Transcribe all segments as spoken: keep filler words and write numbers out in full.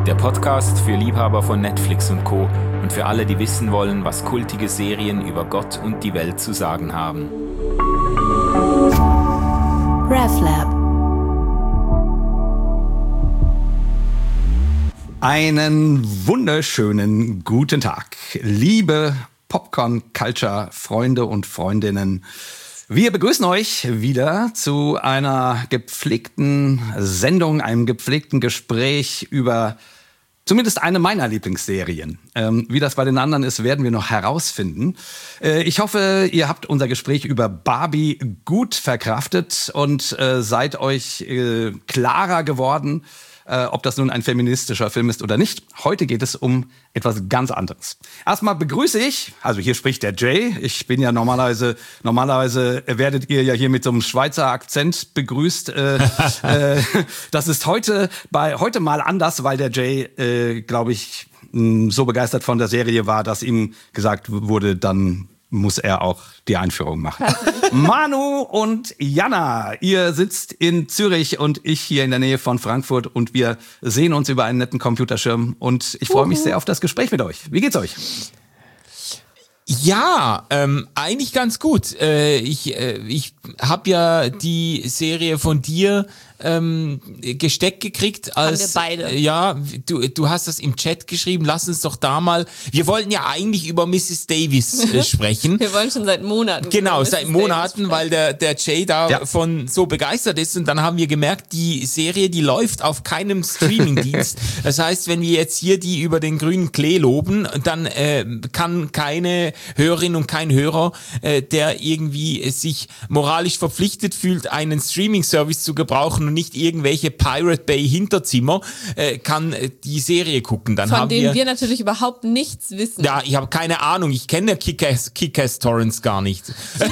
Der Podcast für Liebhaber von Netflix und Co. und für alle, die wissen wollen, was kultige Serien über Gott und die Welt zu sagen haben. RefLab. Einen wunderschönen guten Tag, liebe Popcorn-Culture-Freunde und Freundinnen. Wir begrüßen euch wieder zu einer gepflegten Sendung, einem gepflegten Gespräch über zumindest eine meiner Lieblingsserien. Ähm, wie das bei den anderen ist, werden wir noch herausfinden. Äh, ich hoffe, ihr habt unser Gespräch über Barbie gut verkraftet und äh, seid euch äh, klarer geworden, Äh, ob das nun ein feministischer Film ist oder nicht. Heute geht es um etwas ganz anderes. Erstmal begrüße ich, also hier spricht der Jay. Ich bin ja normalerweise, normalerweise werdet ihr ja hier mit so einem Schweizer Akzent begrüßt. Äh, äh, das ist heute bei heute mal anders, weil der Jay, äh, glaube ich, so begeistert von der Serie war, dass ihm gesagt wurde, dann muss er auch die Einführung machen. Manu und Jana, ihr sitzt in Zürich und ich hier in der Nähe von Frankfurt und wir sehen uns über einen netten Computerschirm und ich freue mich sehr auf das Gespräch mit euch. Wie geht's euch? Ja, ähm, eigentlich ganz gut. Äh, ich äh, ich habe ja die Serie von dir ähm, gesteckt gekriegt. Als, Haben wir beide. Äh, ja, du, du hast das im Chat geschrieben. Lass uns doch da mal. Wir wollten ja eigentlich über Missus Davis äh, sprechen. Wir wollen schon seit Monaten. Genau, seit Monaten, weil der der Jay davon ja. so begeistert ist. Und dann haben wir gemerkt, die Serie, die läuft auf keinem Streamingdienst. Das heißt, wenn wir jetzt hier die über den grünen Klee loben, dann äh, kann keine Hörerin und kein Hörer, äh, der irgendwie äh, sich moralisch verpflichtet fühlt, einen Streaming-Service zu gebrauchen und nicht irgendwelche Pirate Bay Hinterzimmer, äh, kann äh, die Serie gucken. Dann Von haben denen wir, wir natürlich überhaupt nichts wissen. ja, ich habe keine Ahnung. Ich kenne Kick-Ass, Kick-Ass Torrents gar nicht.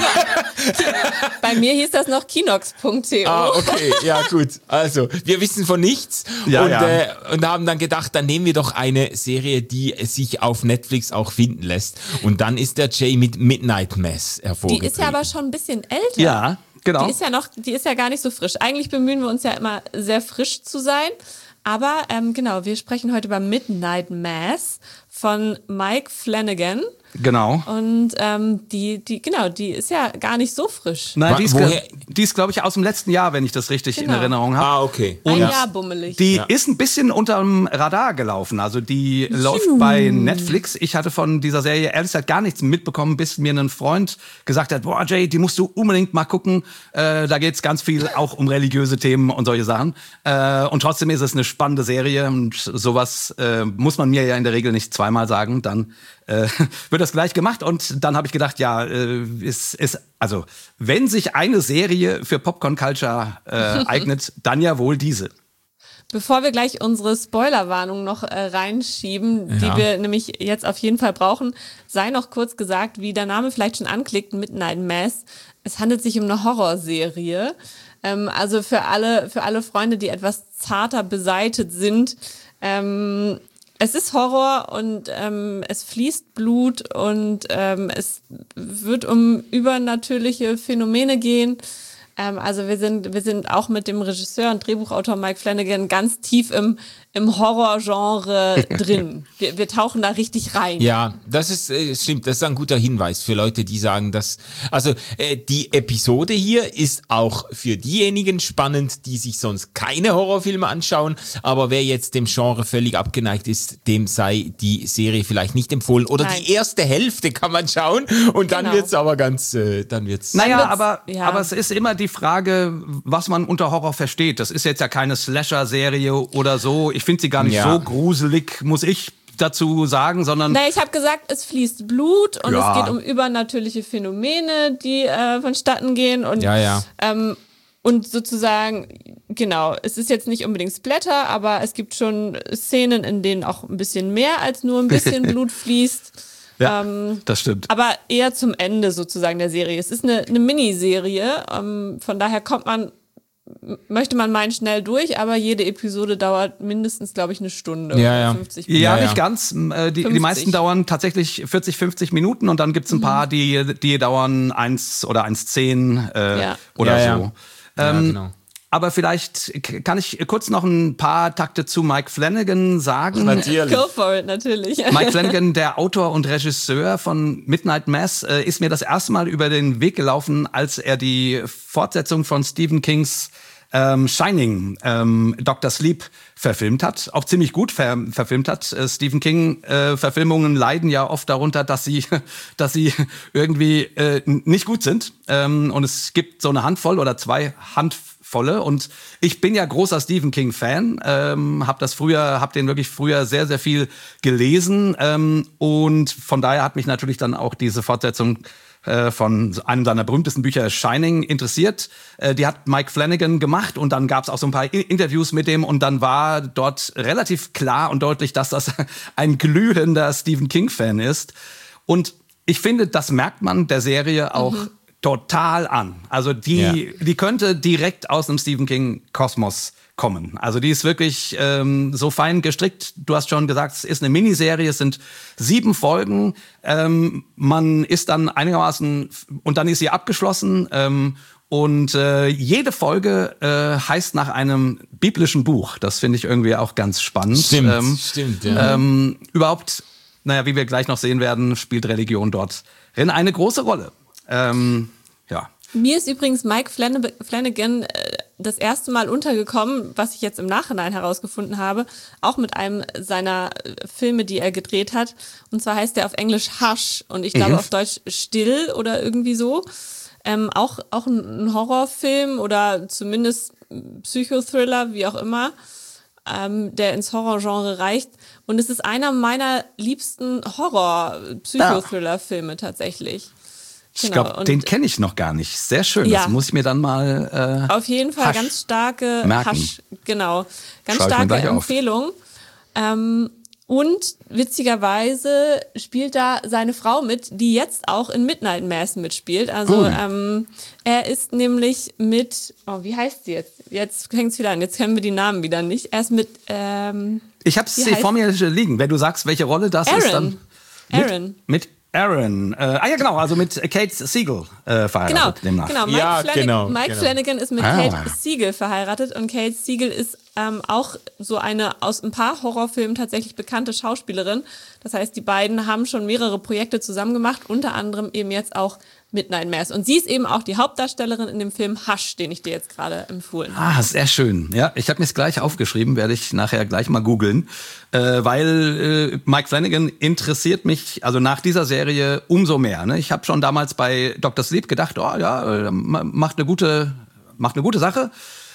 Bei mir hieß das noch kinox punkt co. Ah, okay, ja gut. Also, wir wissen von nichts Ja, und, ja. Äh, und haben dann gedacht, dann nehmen wir doch eine Serie, die sich auf Netflix auch finden lässt. Und dann ist der Jay mit Midnight Mass Die hervorgetreten. ist ja aber schon ein bisschen älter. Ja, genau. Die ist ja noch, die ist ja gar nicht so frisch. Eigentlich bemühen wir uns ja immer sehr frisch zu sein. Aber ähm, genau, wir sprechen heute über Midnight Mass von Mike Flanagan. Genau. Und ähm, die, die, genau, die ist ja gar nicht so frisch. Nein, die ist, Woher- die ist glaube ich, aus dem letzten Jahr, wenn ich das richtig Genau. in Erinnerung habe. Ah, okay. Ein Ja. Jahr bummelig. Die Ja. ist ein bisschen unterm Radar gelaufen. Also die läuft bei Netflix. Ich hatte von dieser Serie ehrlich gesagt gar nichts mitbekommen, bis mir ein Freund gesagt hat, boah Jay, die musst du unbedingt mal gucken. Äh, da geht's ganz viel auch um religiöse Themen und solche Sachen. Äh, und trotzdem ist es eine spannende Serie. Und sowas äh, muss man mir ja in der Regel nicht zweimal sagen. Dann äh, wird das gleich gemacht. Und dann habe ich gedacht, ja, äh, ist, ist, also wenn sich eine Serie für Popcorn Culture äh, eignet, dann ja wohl diese. Bevor wir gleich unsere Spoilerwarnung noch äh, reinschieben, die Ja. wir nämlich jetzt auf jeden Fall brauchen, sei noch kurz gesagt, wie der Name vielleicht schon anklickt, Midnight Mass. Es handelt sich um eine Horrorserie. Ähm, also für alle, für alle Freunde, die etwas zarter beseitet sind. Ähm, es ist Horror und ähm, es fließt Blut und ähm, es wird um übernatürliche Phänomene gehen. Ähm, also wir sind, wir sind auch mit dem Regisseur und Drehbuchautor Mike Flanagan ganz tief im, im Horrorgenre drin. Wir, wir tauchen da richtig rein. Ja, das ist äh, stimmt, das ist ein guter Hinweis für Leute, die sagen, dass also äh, die Episode hier ist auch für diejenigen spannend, die sich sonst keine Horrorfilme anschauen, aber wer jetzt dem Genre völlig abgeneigt ist, dem sei die Serie vielleicht nicht empfohlen oder Nein. die erste Hälfte kann man schauen und dann Genau. wird's aber ganz äh, dann wird's Naja, wird's- aber, ja. aber es ist immer die Frage, was man unter Horror versteht. Das ist jetzt ja keine Slasher-Serie oder so. Ich finde sie gar nicht Ja. so gruselig, muss ich dazu sagen, sondern Naja, ich habe gesagt, es fließt Blut und Ja. es geht um übernatürliche Phänomene, die äh, vonstatten gehen. Und, Ja, ja. Ähm, und sozusagen, genau, es ist jetzt nicht unbedingt Splatter, aber es gibt schon Szenen, in denen auch ein bisschen mehr als nur ein bisschen Blut fließt. ja, Ähm, das stimmt. aber eher zum Ende sozusagen der Serie. Es ist eine, eine Miniserie, ähm, von daher kommt man, m- möchte man meinen, schnell durch, aber jede Episode dauert mindestens, glaube ich, eine Stunde Ja, oder ja. fünfzig Ja, Minuten. Ja, ja. nicht ganz. Äh, Die, die fünfzig. meisten dauern tatsächlich vierzig, fünfzig Minuten und dann gibt's ein paar, die, die dauern eins oder eins zehn äh, Ja. oder Ja, ja. so. Ja, Ähm, genau. aber vielleicht kann ich kurz noch ein paar Takte zu Mike Flanagan sagen. Natürlich. Go for it, natürlich. Mike Flanagan, der Autor und Regisseur von Midnight Mass, äh, ist mir das erste Mal über den Weg gelaufen, als er die Fortsetzung von Stephen Kings ähm, Shining, ähm, Doktor Sleep verfilmt hat, auch ziemlich gut ver verfilmt hat. Äh, Stephen King äh, Verfilmungen leiden ja oft darunter, dass sie, dass sie irgendwie äh, nicht gut sind. Ähm, und es gibt so eine Handvoll oder zwei Handvolle. Und ich bin ja großer Stephen King Fan, ähm, habe das früher, habe den wirklich früher sehr, sehr viel gelesen. Ähm, und von daher hat mich natürlich dann auch diese Fortsetzung von einem seiner berühmtesten Bücher, Shining, interessiert. Die hat Mike Flanagan gemacht und dann gab es auch so ein paar Interviews mit dem und dann war dort relativ klar und deutlich, dass das ein glühender Stephen King-Fan ist. Und ich finde, das merkt man der Serie auch mhm. total an. Also die, ja. die könnte direkt aus einem Stephen King-Kosmos kommen. Also die ist wirklich ähm, so fein gestrickt. Du hast schon gesagt, es ist eine Miniserie, es sind sieben Folgen. Ähm, man ist dann einigermaßen, und dann ist sie abgeschlossen. Ähm, und äh, jede Folge äh, heißt nach einem biblischen Buch. Das finde ich irgendwie auch ganz spannend. Stimmt, ähm, stimmt. Ja. Ähm, überhaupt, naja, wie wir gleich noch sehen werden, spielt Religion dort eine große Rolle. Ähm, ja. Mir ist übrigens Mike Flanagan äh, das erste Mal untergekommen, was ich jetzt im Nachhinein herausgefunden habe, auch mit einem seiner Filme, die er gedreht hat. Und zwar heißt der auf Englisch Hush und ich glaube mhm. auf Deutsch Still oder irgendwie so. Ähm, auch, auch ein Horrorfilm oder zumindest Psychothriller, wie auch immer, ähm, der ins Horrorgenre reicht. Und es ist einer meiner liebsten Horror-Psychothriller-Filme tatsächlich. Ich Genau. glaube, den kenne ich noch gar nicht. Sehr schön. Ja. Das muss ich mir dann mal äh, auf jeden Fall Hush ganz starke merken. Hush, genau, ganz Schau ich mir starke gleich auf. Empfehlung. Ähm, und witzigerweise spielt da seine Frau mit, die jetzt auch in Midnight Mass mitspielt. Also Cool. ähm, er ist nämlich mit, oh, wie heißt sie jetzt? Jetzt fängt es wieder an. Jetzt kennen wir die Namen wieder nicht. Er ist mit ähm, Ich habe es Wie heißt- vor mir liegen. Wenn du sagst, welche Rolle das Aaron. ist, dann mit, Aaron. mit Aaron. Äh, ah ja, genau. Also mit Kate Siegel äh, verheiratet. Genau, demnach. genau. Mike, Ja, Flanagan, genau, Mike genau. Flanagan ist mit Ah. Kate Siegel verheiratet und Kate Siegel ist ähm, auch so eine aus ein paar Horrorfilmen tatsächlich bekannte Schauspielerin. Das heißt, die beiden haben schon mehrere Projekte zusammen gemacht, unter anderem eben jetzt auch Midnight Mass. Und sie ist eben auch die Hauptdarstellerin in dem Film Hush, den ich dir jetzt gerade empfohlen habe. Ah, sehr schön. Ja, ich habe mir es gleich aufgeschrieben, werde ich nachher gleich mal googeln, äh, weil äh, Mike Flanagan interessiert mich, also nach dieser Serie umso mehr. Ne? Ich habe schon damals bei Doktor Sleep gedacht, oh ja, äh, macht eine gute, macht eine gute Sache.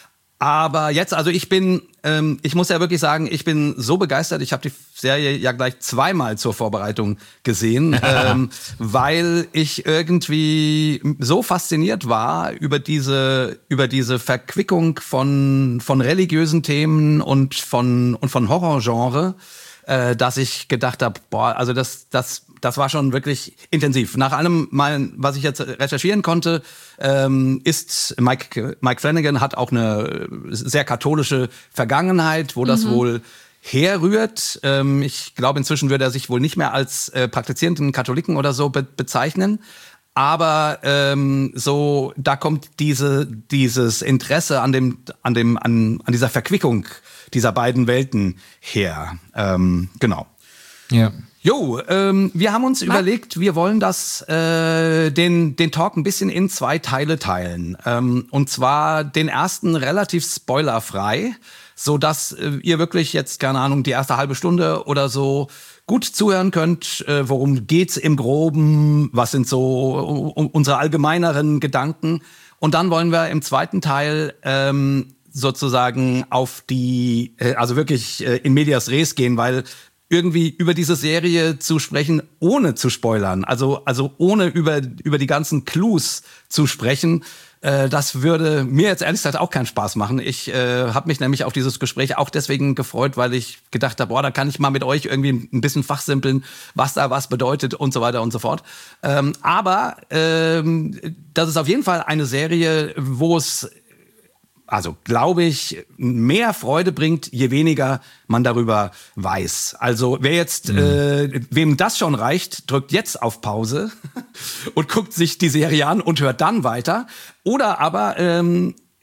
Aber jetzt, also ich bin, ähm, ich muss ja wirklich sagen, ich bin so begeistert. Ich habe die Serie ja gleich zweimal zur Vorbereitung gesehen, ähm, weil ich irgendwie so fasziniert war über diese über diese Verquickung von von religiösen Themen und von und von Horrorgenre, äh, dass ich gedacht habe, boah, also das das das war schon wirklich intensiv. Nach allem, mal, was ich jetzt recherchieren konnte, ähm, ist Mike, Mike Flanagan hat auch eine sehr katholische Vergangenheit, wo das mhm. wohl herrührt. Ähm, ich glaube, inzwischen würde er sich wohl nicht mehr als äh, praktizierenden Katholiken oder so be- bezeichnen. Aber ähm, so, da kommt diese dieses Interesse an dem an dem an an dieser Verquickung dieser beiden Welten her. Ähm, genau. Ja. Jo, ähm, wir haben uns überlegt, wir wollen das äh, den den Talk ein bisschen in zwei Teile teilen. Ähm, und zwar den ersten relativ spoilerfrei, so dass äh, ihr wirklich jetzt, keine Ahnung, die erste halbe Stunde oder so gut zuhören könnt. Äh, worum geht's im Groben? Was sind so uh, unsere allgemeineren Gedanken? Und dann wollen wir im zweiten Teil ähm, sozusagen auf die, äh, also wirklich äh, in medias res gehen, weil irgendwie über diese Serie zu sprechen, ohne zu spoilern, also also ohne über über die ganzen Clues zu sprechen, äh, das würde mir jetzt ehrlich gesagt auch keinen Spaß machen. Ich äh, habe mich nämlich auf dieses Gespräch auch deswegen gefreut, weil ich gedacht habe, boah, da kann ich mal mit euch irgendwie ein bisschen fachsimpeln, was da was bedeutet und so weiter und so fort. Ähm, aber ähm, das ist auf jeden Fall eine Serie, wo es, also glaube ich, mehr Freude bringt, je weniger man darüber weiß. Also wer jetzt, mhm. äh, wem das schon reicht, drückt jetzt auf Pause und guckt sich die Serie an und hört dann weiter. Oder aber ähm,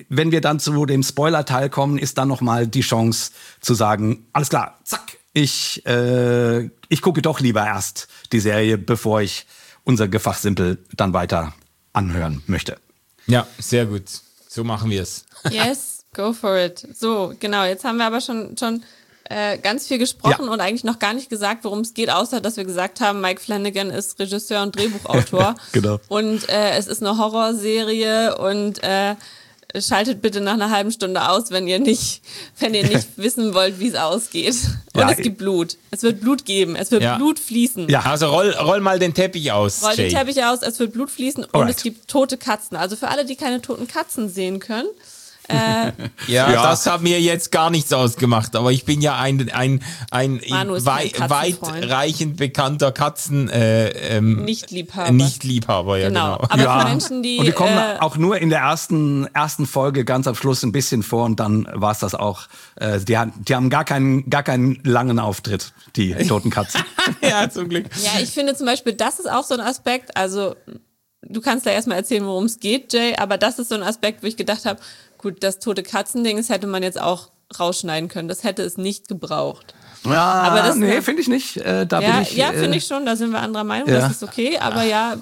wenn wir dann zu dem Spoiler-Teil kommen, ist dann nochmal die Chance zu sagen, alles klar, zack, ich, äh, ich gucke doch lieber erst die Serie, bevor ich unser Gefachsimpel dann weiter anhören möchte. Ja, sehr gut. So machen wir es. Yes, go for it. So, genau, jetzt haben wir aber schon, schon äh, ganz viel gesprochen Ja. und eigentlich noch gar nicht gesagt, worum es geht, außer dass wir gesagt haben, Mike Flanagan ist Regisseur und Drehbuchautor. Genau. Und äh, es ist eine Horrorserie und äh, schaltet bitte nach einer halben Stunde aus, wenn ihr nicht, wenn ihr nicht wissen wollt, wie es ausgeht. Und Ja, es gibt Blut. Es wird Blut geben. Es wird Ja. Blut fließen. Ja. Also roll, roll mal den Teppich aus, Roll Jay. den Teppich aus, es wird Blut fließen und Alright. es gibt tote Katzen. Also für alle, die keine toten Katzen sehen können, Ja, Ja. das hat mir jetzt gar nichts ausgemacht, aber ich bin ja ein, ein, ein Manu ist wei kein Katzenfreund. weitreichend bekannter Katzen äh, ähm, Nicht-Liebhaber. Nicht-Liebhaber, ja Genau. genau. Aber ja. für Menschen, die. Und die kommen äh, auch nur in der ersten, ersten Folge ganz am Schluss ein bisschen vor und dann war es das auch. Äh, die, haben- die haben gar keinen, gar keinen langen Auftritt, die toten Katzen. Ja, zum Glück. Ja, ich finde zum Beispiel, das ist auch so ein Aspekt, also du kannst da erstmal erzählen, worum es geht, Jay, aber das ist so ein Aspekt, wo ich gedacht habe, gut, das tote Katzending, das hätte man jetzt auch rausschneiden können, das hätte es nicht gebraucht. Ja, Aber das- nee, finde ich nicht. Äh, da Ja, bin ich, ja äh, finde ich schon, da sind wir anderer Meinung, ja. das ist okay, aber ja,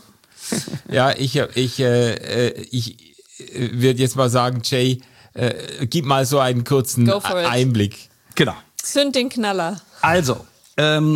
Ja, ich, ich, äh, äh, ich würde jetzt mal sagen, Jay, äh, gib mal so einen kurzen Go for it. Einblick. Genau. zünd den Knaller. Also, ähm,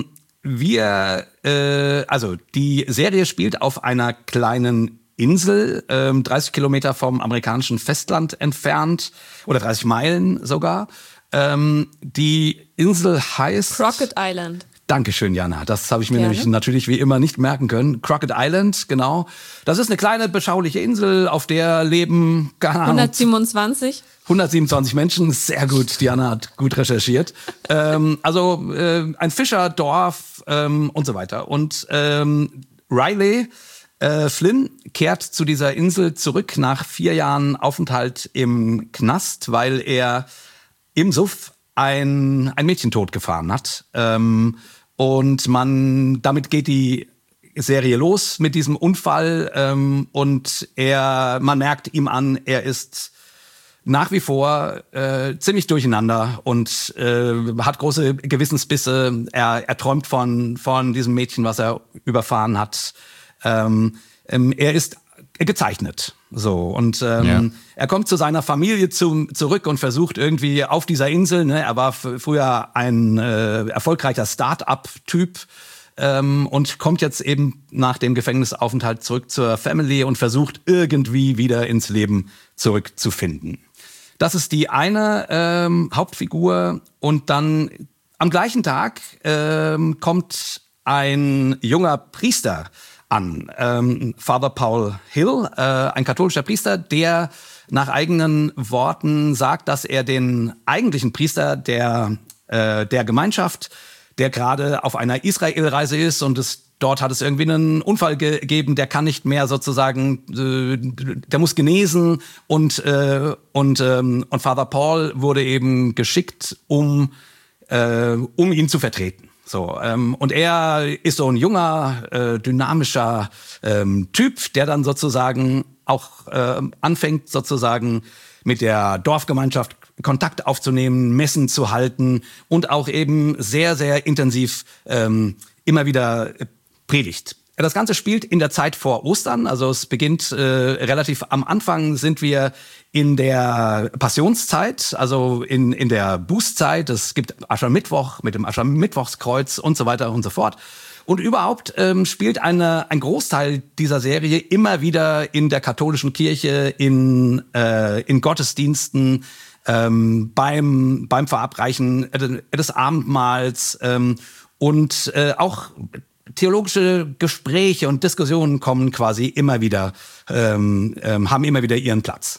wir, äh, also die Serie spielt auf einer kleinen Insel, ähm, dreißig Kilometer vom amerikanischen Festland entfernt, oder dreißig Meilen sogar. Ähm, die Insel heißt... Crockett Island. Dankeschön, Jana. Das habe ich mir Gerne. nämlich natürlich wie immer nicht merken können. Crockett Island, genau. Das ist eine kleine, beschauliche Insel, auf der leben, keine Ahnung, hundertsiebenundzwanzig. hundertsiebenundzwanzig Menschen. Sehr gut, Diana hat gut recherchiert. ähm, also äh, ein Fischerdorf ähm, und so weiter. Und ähm, Riley äh, Flynn kehrt zu dieser Insel zurück nach vier Jahren Aufenthalt im Knast, weil er im Suff ein, ein Mädchen totgefahren hat. Ähm, und man, damit geht die Serie los mit diesem Unfall. Ähm, und er, man merkt ihm an, er ist nach wie vor äh, ziemlich durcheinander und äh, hat große Gewissensbisse. Er, er träumt von, von diesem Mädchen, was er überfahren hat. Ähm, ähm, er ist gezeichnet. So, und ähm, Ja. er kommt zu seiner Familie zum, zurück und versucht irgendwie auf dieser Insel, ne, er war f- früher ein äh, erfolgreicher Start-up-Typ, ähm, und kommt jetzt eben nach dem Gefängnisaufenthalt zurück zur Family und versucht irgendwie wieder ins Leben zurückzufinden. Das ist die eine ähm, Hauptfigur. Und dann am gleichen Tag ähm, kommt ein junger Priester an, ähm, Father Paul Hill, äh, ein katholischer Priester, der nach eigenen Worten sagt, dass er den eigentlichen Priester der, äh, der Gemeinschaft, der gerade auf einer Israelreise ist und es dort hat es irgendwie einen Unfall ge- gegeben, der kann nicht mehr sozusagen, äh, der muss genesen und äh, und ähm, und Father Paul wurde eben geschickt, um äh, um ihn zu vertreten. So, ähm, und er ist so ein junger, äh, dynamischer ähm, Typ, der dann sozusagen auch äh, anfängt, sozusagen mit der Dorfgemeinschaft Kontakt aufzunehmen, Messen zu halten und auch eben sehr, sehr intensiv ähm, immer wieder äh, predigt. Das Ganze spielt in der Zeit vor Ostern, also es beginnt äh, relativ am Anfang sind wir in der Passionszeit, also in, in der Bußzeit. Es gibt Aschermittwoch mit dem Aschermittwochskreuz und so weiter und so fort. Und überhaupt ähm, spielt eine, ein Großteil dieser Serie immer wieder in der katholischen Kirche, in, äh, in Gottesdiensten, ähm, beim, beim Verabreichen des Abendmahls ähm, und äh, auch theologische Gespräche und Diskussionen kommen quasi immer wieder, ähm, ähm, haben immer wieder ihren Platz.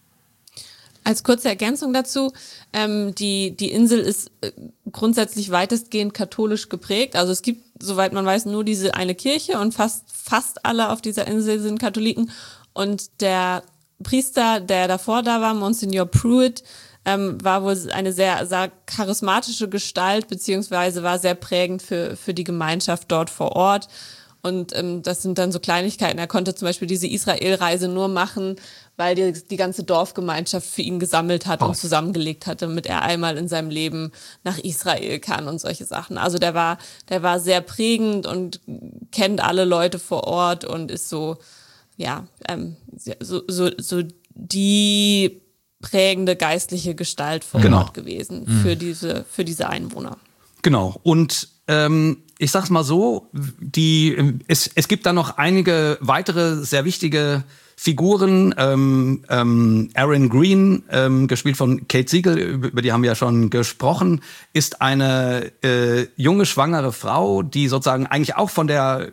Als kurze Ergänzung dazu, ähm, die, die Insel ist äh, grundsätzlich weitestgehend katholisch geprägt. Also es gibt, soweit man weiß, nur diese eine Kirche und fast, fast alle auf dieser Insel sind Katholiken. Und der Priester, der davor da war, Monsignor Pruitt, ähm, war wohl eine sehr, sehr charismatische Gestalt, beziehungsweise war sehr prägend für, für die Gemeinschaft dort vor Ort. Und ähm, das sind dann so Kleinigkeiten. Er konnte zum Beispiel diese Israel-Reise nur machen, weil die, die ganze Dorfgemeinschaft für ihn gesammelt hat oh. und zusammengelegt hat, damit er einmal in seinem Leben nach Israel kann und solche Sachen. Also der war, der war sehr prägend und kennt alle Leute vor Ort und ist so, ja, ähm, so, so, so die prägende geistliche Gestalt vor genau. Ort gewesen mhm. für diese, für diese Einwohner. Genau. Und ähm, ich sag's mal so, die, es, es gibt da noch einige weitere sehr wichtige Figuren. Ähm, ähm, Aaron Green, ähm, gespielt von Kate Siegel, über die haben wir ja schon gesprochen, ist eine äh, junge, schwangere Frau, die sozusagen eigentlich auch von der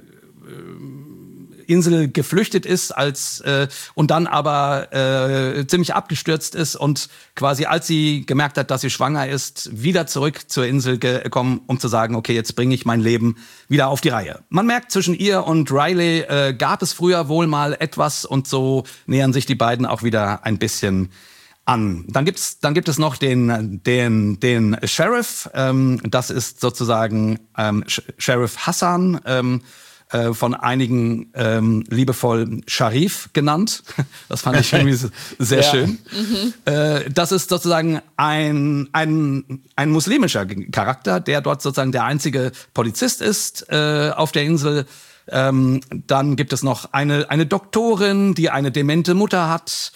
Insel geflüchtet ist als äh, und dann aber äh, ziemlich abgestürzt ist und quasi als sie gemerkt hat, dass sie schwanger ist, wieder zurück zur Insel gekommen, um zu sagen, okay, jetzt bringe ich mein Leben wieder auf die Reihe. Man merkt, zwischen ihr und Riley äh, gab es früher wohl mal etwas und so nähern sich die beiden auch wieder ein bisschen an. Dann gibt's, dann gibt es noch den, den, den Sheriff. Ähm, das ist sozusagen ähm, Sheriff Hassan. Ähm, von einigen ähm, liebevoll Sharif genannt. Das fand ich irgendwie sehr ja. schön. Mhm. Äh, das ist sozusagen ein, ein, ein muslimischer Charakter, der dort sozusagen der einzige Polizist ist äh, auf der Insel. Ähm, dann gibt es noch eine, eine Doktorin, die eine demente Mutter hat.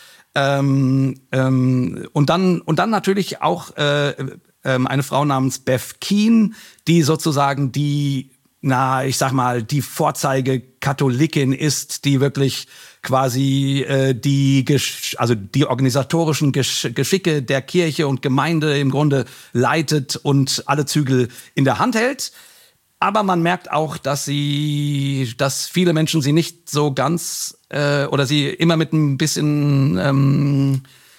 Ähm, ähm, und dann, und dann natürlich auch äh, äh, eine Frau namens Beth Keane, die sozusagen die na, ich sag mal, die Vorzeige-Katholikin ist, die wirklich quasi äh, die, Gesch- also die organisatorischen Gesch- Geschicke der Kirche und Gemeinde im Grunde leitet und alle Zügel in der Hand hält. Aber man merkt auch, dass sie, dass viele Menschen sie nicht so ganz äh, oder sie immer mit ein bisschen, ähm,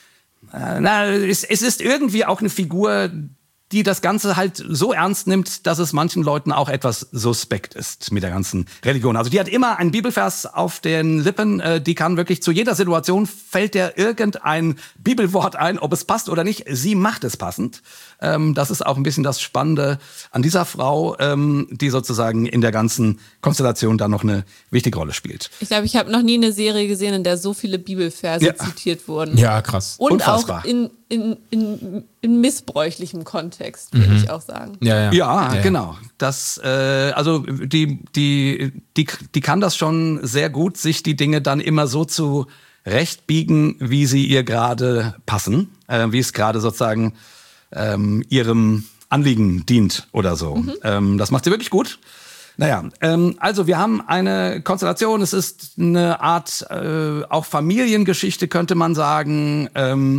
äh, na, es, es ist irgendwie auch eine Figur, die das Ganze halt so ernst nimmt, dass es manchen Leuten auch etwas suspekt ist mit der ganzen Religion. Also die hat immer einen Bibelvers auf den Lippen, äh, die kann wirklich zu jeder Situation, fällt der irgendein Bibelwort ein, ob es passt oder nicht, sie macht es passend. Ähm, das ist auch ein bisschen das Spannende an dieser Frau, ähm, die sozusagen in der ganzen Konstellation da noch eine wichtige Rolle spielt. Ich glaube, ich habe noch nie eine Serie gesehen, in der so viele Bibelverse ja. zitiert wurden. Ja, krass. Und Unfassbar. auch in, in, in, in missbräuchlichem Kontext, würde mhm. ich auch sagen. Ja, ja. ja, ja. genau. Das, äh, also die, die, die, die kann das schon sehr gut, sich die Dinge dann immer so zu rechtbiegen, wie sie ihr gerade passen, äh, wie es gerade sozusagen ähm, ihrem Anliegen dient oder so. Mhm. Ähm, das macht sie wirklich gut. Naja, ähm, also wir haben eine Konstellation, es ist eine Art äh, auch Familiengeschichte, könnte man sagen. Ähm,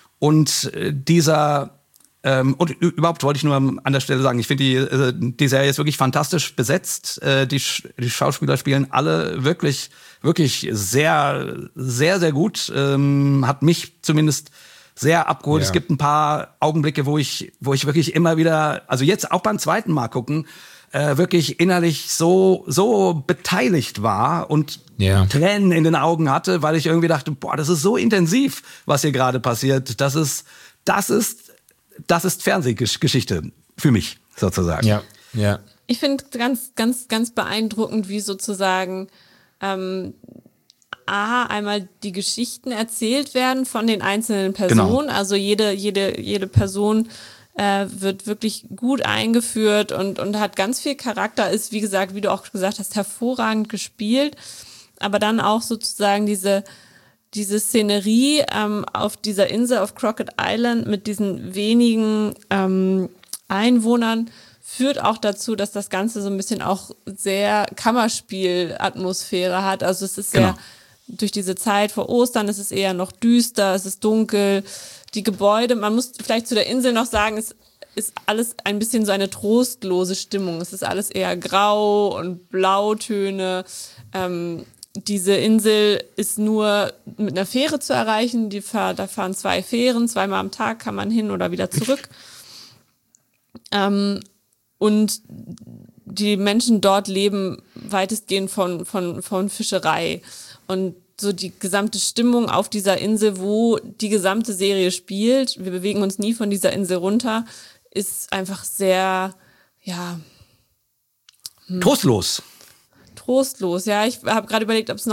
und äh, dieser, ähm, und überhaupt wollte ich nur an der Stelle sagen, ich finde die, äh, die Serie ist wirklich fantastisch besetzt. Äh, die, die Schauspieler spielen alle wirklich, wirklich sehr, sehr, sehr gut. Ähm, hat mich zumindest sehr abgeholt. Ja. Es gibt ein paar Augenblicke, wo ich, wo ich wirklich immer wieder, also jetzt auch beim zweiten Mal gucken, äh, wirklich innerlich so, so beteiligt war und ja. Tränen in den Augen hatte, weil ich irgendwie dachte, boah, das ist so intensiv, was hier gerade passiert. Das ist, das ist, das ist Fernsehgeschichte für mich sozusagen. Ja, ja. Ich finde ganz, ganz, ganz beeindruckend, wie sozusagen ähm, A, einmal die Geschichten erzählt werden von den einzelnen Personen. Genau. Also jede, jede, jede Person äh, wird wirklich gut eingeführt und, und hat ganz viel Charakter, ist, wie gesagt, wie du auch gesagt hast, hervorragend gespielt. Aber dann auch sozusagen diese, diese Szenerie ähm, auf dieser Insel auf Crockett Island mit diesen wenigen ähm, Einwohnern führt auch dazu, dass das Ganze so ein bisschen auch sehr Kammerspiel-Atmosphäre hat. Also es ist sehr, genau. Durch diese Zeit vor Ostern ist es eher noch düster, es ist dunkel. Die Gebäude, man muss vielleicht zu der Insel noch sagen, es ist alles ein bisschen so eine trostlose Stimmung. Es ist alles eher grau und Blautöne. Ähm, diese Insel ist nur mit einer Fähre zu erreichen. Die fahr, da fahren zwei Fähren, zweimal am Tag kann man hin oder wieder zurück. ähm, und die Menschen dort leben weitestgehend von, von, von Fischerei. Und so die gesamte Stimmung auf dieser Insel, wo die gesamte Serie spielt, wir bewegen uns nie von dieser Insel runter, ist einfach sehr, ja... Hm. Trostlos. Trostlos, ja. Ich habe gerade überlegt, ob es noch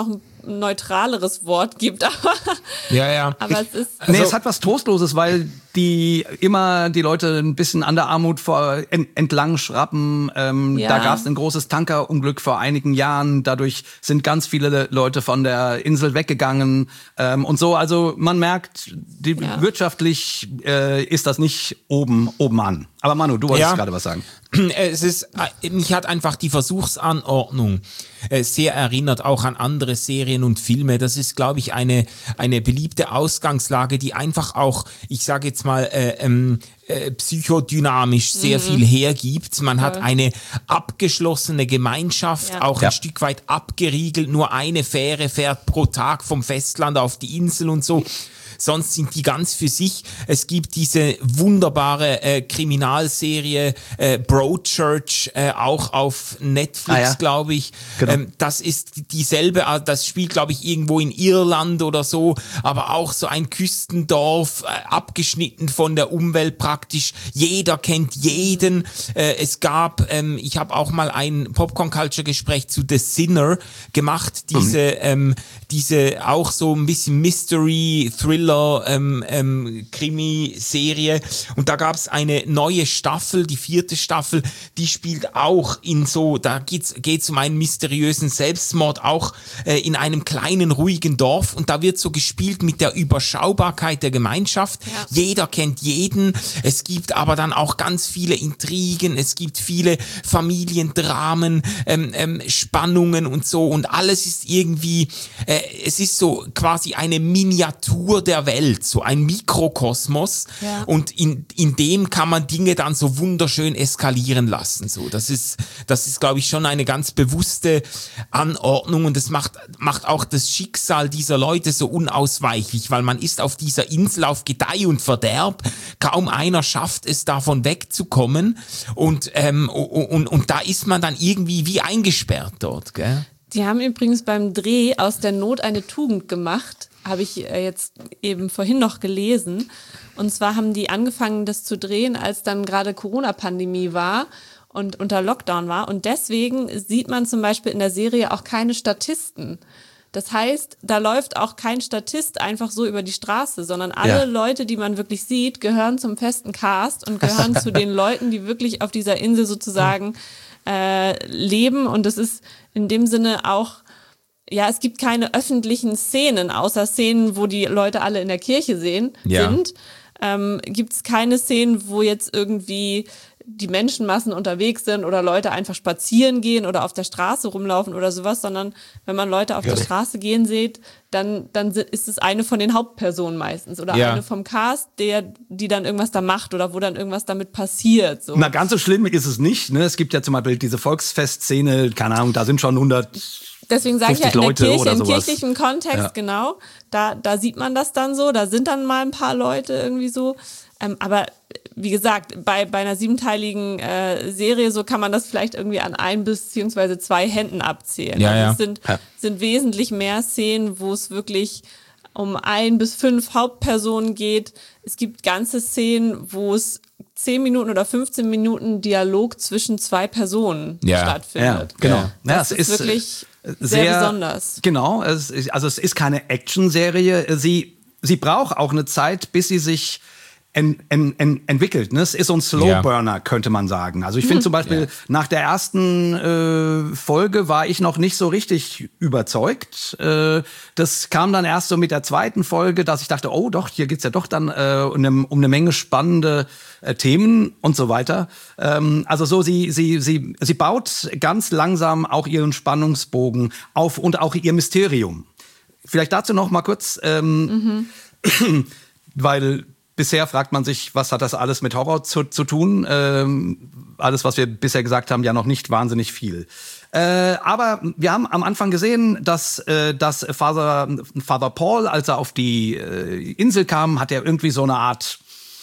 ein neutraleres Wort gibt. Aber, ja, ja. aber es ist... Also, nee, es hat was Trostloses, weil die immer die Leute ein bisschen an der Armut vor, ent, entlang schrappen. Ähm, ja. Da gab es ein großes Tankerunglück vor einigen Jahren. Dadurch sind ganz viele Leute von der Insel weggegangen ähm, und so. Also man merkt, die, ja. wirtschaftlich äh, ist das nicht oben, oben an. Aber Manu, du wolltest ja. gerade was sagen. Es ist, mich hat einfach die Versuchsanordnung sehr erinnert, auch an andere Serien und Filme. Das ist, glaube ich, eine eine beliebte Ausgangslage, die einfach auch, ich sage jetzt mal, äh, ähm, äh, psychodynamisch sehr mhm. viel hergibt. Man ja. hat eine abgeschlossene Gemeinschaft, ja. auch ja. ein Stück weit abgeriegelt. Nur eine Fähre fährt pro Tag vom Festland auf die Insel und so. Sonst sind die ganz für sich. Es gibt diese wunderbare äh, Kriminalserie äh, Broadchurch, äh, auch auf Netflix, ah, ja. glaube ich. Genau. Ähm, das ist dieselbe, das spielt, glaube ich, irgendwo in Irland oder so, aber auch so ein Küstendorf, äh, abgeschnitten von der Umwelt praktisch. Jeder kennt jeden. Äh, es gab, ähm, ich habe auch mal ein Popcorn-Culture-Gespräch zu The Sinner gemacht, diese, mhm. ähm, diese auch so ein bisschen Mystery, Thriller, Ähm, ähm, Krimi-Serie und da gab es eine neue Staffel, die vierte Staffel, die spielt auch in so, da geht's geht's um einen mysteriösen Selbstmord, auch äh, in einem kleinen, ruhigen Dorf und da wird so gespielt mit der Überschaubarkeit der Gemeinschaft. Ja. Jeder kennt jeden, es gibt aber dann auch ganz viele Intrigen, es gibt viele Familiendramen, ähm, ähm, Spannungen und so und alles ist irgendwie, äh, es ist so quasi eine Miniatur der Welt, so ein Mikrokosmos ja. und in, in dem kann man Dinge dann so wunderschön eskalieren lassen. So, das ist, das ist, glaube ich, schon eine ganz bewusste Anordnung und das macht, macht auch das Schicksal dieser Leute so unausweichlich, weil man ist auf dieser Insel auf Gedeih und Verderb, kaum einer schafft es, davon wegzukommen und, ähm, und, und, und da ist man dann irgendwie wie eingesperrt dort, gell? Die haben übrigens beim Dreh aus der Not eine Tugend gemacht. Habe ich jetzt eben vorhin noch gelesen. Und zwar haben die angefangen, das zu drehen, als dann gerade Corona-Pandemie war und unter Lockdown war. Und deswegen sieht man zum Beispiel in der Serie auch keine Statisten. Das heißt, da läuft auch kein Statist einfach so über die Straße, sondern alle ja. Leute, die man wirklich sieht, gehören zum festen Cast und gehören zu den Leuten, die wirklich auf dieser Insel sozusagen äh, leben. Und das ist in dem Sinne auch, ja, es gibt keine öffentlichen Szenen, außer Szenen, wo die Leute alle in der Kirche sehen, ja. sind. Ähm, gibt es keine Szenen, wo jetzt irgendwie die Menschenmassen unterwegs sind oder Leute einfach spazieren gehen oder auf der Straße rumlaufen oder sowas, sondern wenn man Leute auf ja. der Straße gehen sieht, dann, dann ist es eine von den Hauptpersonen meistens oder ja. eine vom Cast, der, die dann irgendwas da macht oder wo dann irgendwas damit passiert. So. Na, ganz so schlimm ist es nicht. Ne? Es gibt ja zum Beispiel diese Volksfestszene, keine Ahnung, da sind schon hundert Deswegen sage ich ja in der Leute Kirche, im sowas. kirchlichen Kontext, ja. genau, da, da sieht man das dann so, da sind dann mal ein paar Leute irgendwie so. Ähm, aber wie gesagt, bei, bei einer siebenteiligen äh, Serie, so kann man das vielleicht irgendwie an ein beziehungsweise zwei Händen abzählen. Ja, also ja. es sind, ja. sind wesentlich mehr Szenen, wo es wirklich um ein bis fünf Hauptpersonen geht. Es gibt ganze Szenen, wo es zehn Minuten oder fünfzehn Minuten Dialog zwischen zwei Personen ja. stattfindet. Ja, genau. Das ja, es ist, ist wirklich sehr, sehr besonders. Genau, es ist, also es ist keine Action-Serie. Sie, sie braucht auch eine Zeit, bis sie sich En, en, en, entwickelt. Ne? Es ist so ein Slowburner, ja. könnte man sagen. Also ich finde zum Beispiel, ja. nach der ersten äh, Folge war ich noch nicht so richtig überzeugt. Äh, das kam dann erst so mit der zweiten Folge, dass ich dachte, oh doch, hier geht's ja doch dann äh, um, eine, um eine Menge spannende äh, Themen und so weiter. Ähm, also so, sie, sie, sie, sie baut ganz langsam auch ihren Spannungsbogen auf und auch ihr Mysterium. Vielleicht dazu noch mal kurz, ähm, mhm. weil bisher fragt man sich, was hat das alles mit Horror zu, zu tun? Ähm, alles, was wir bisher gesagt haben, ja noch nicht wahnsinnig viel. Äh, aber wir haben am Anfang gesehen, dass, äh, dass Father, Father Paul, als er auf die äh, Insel kam, hat er irgendwie so eine Art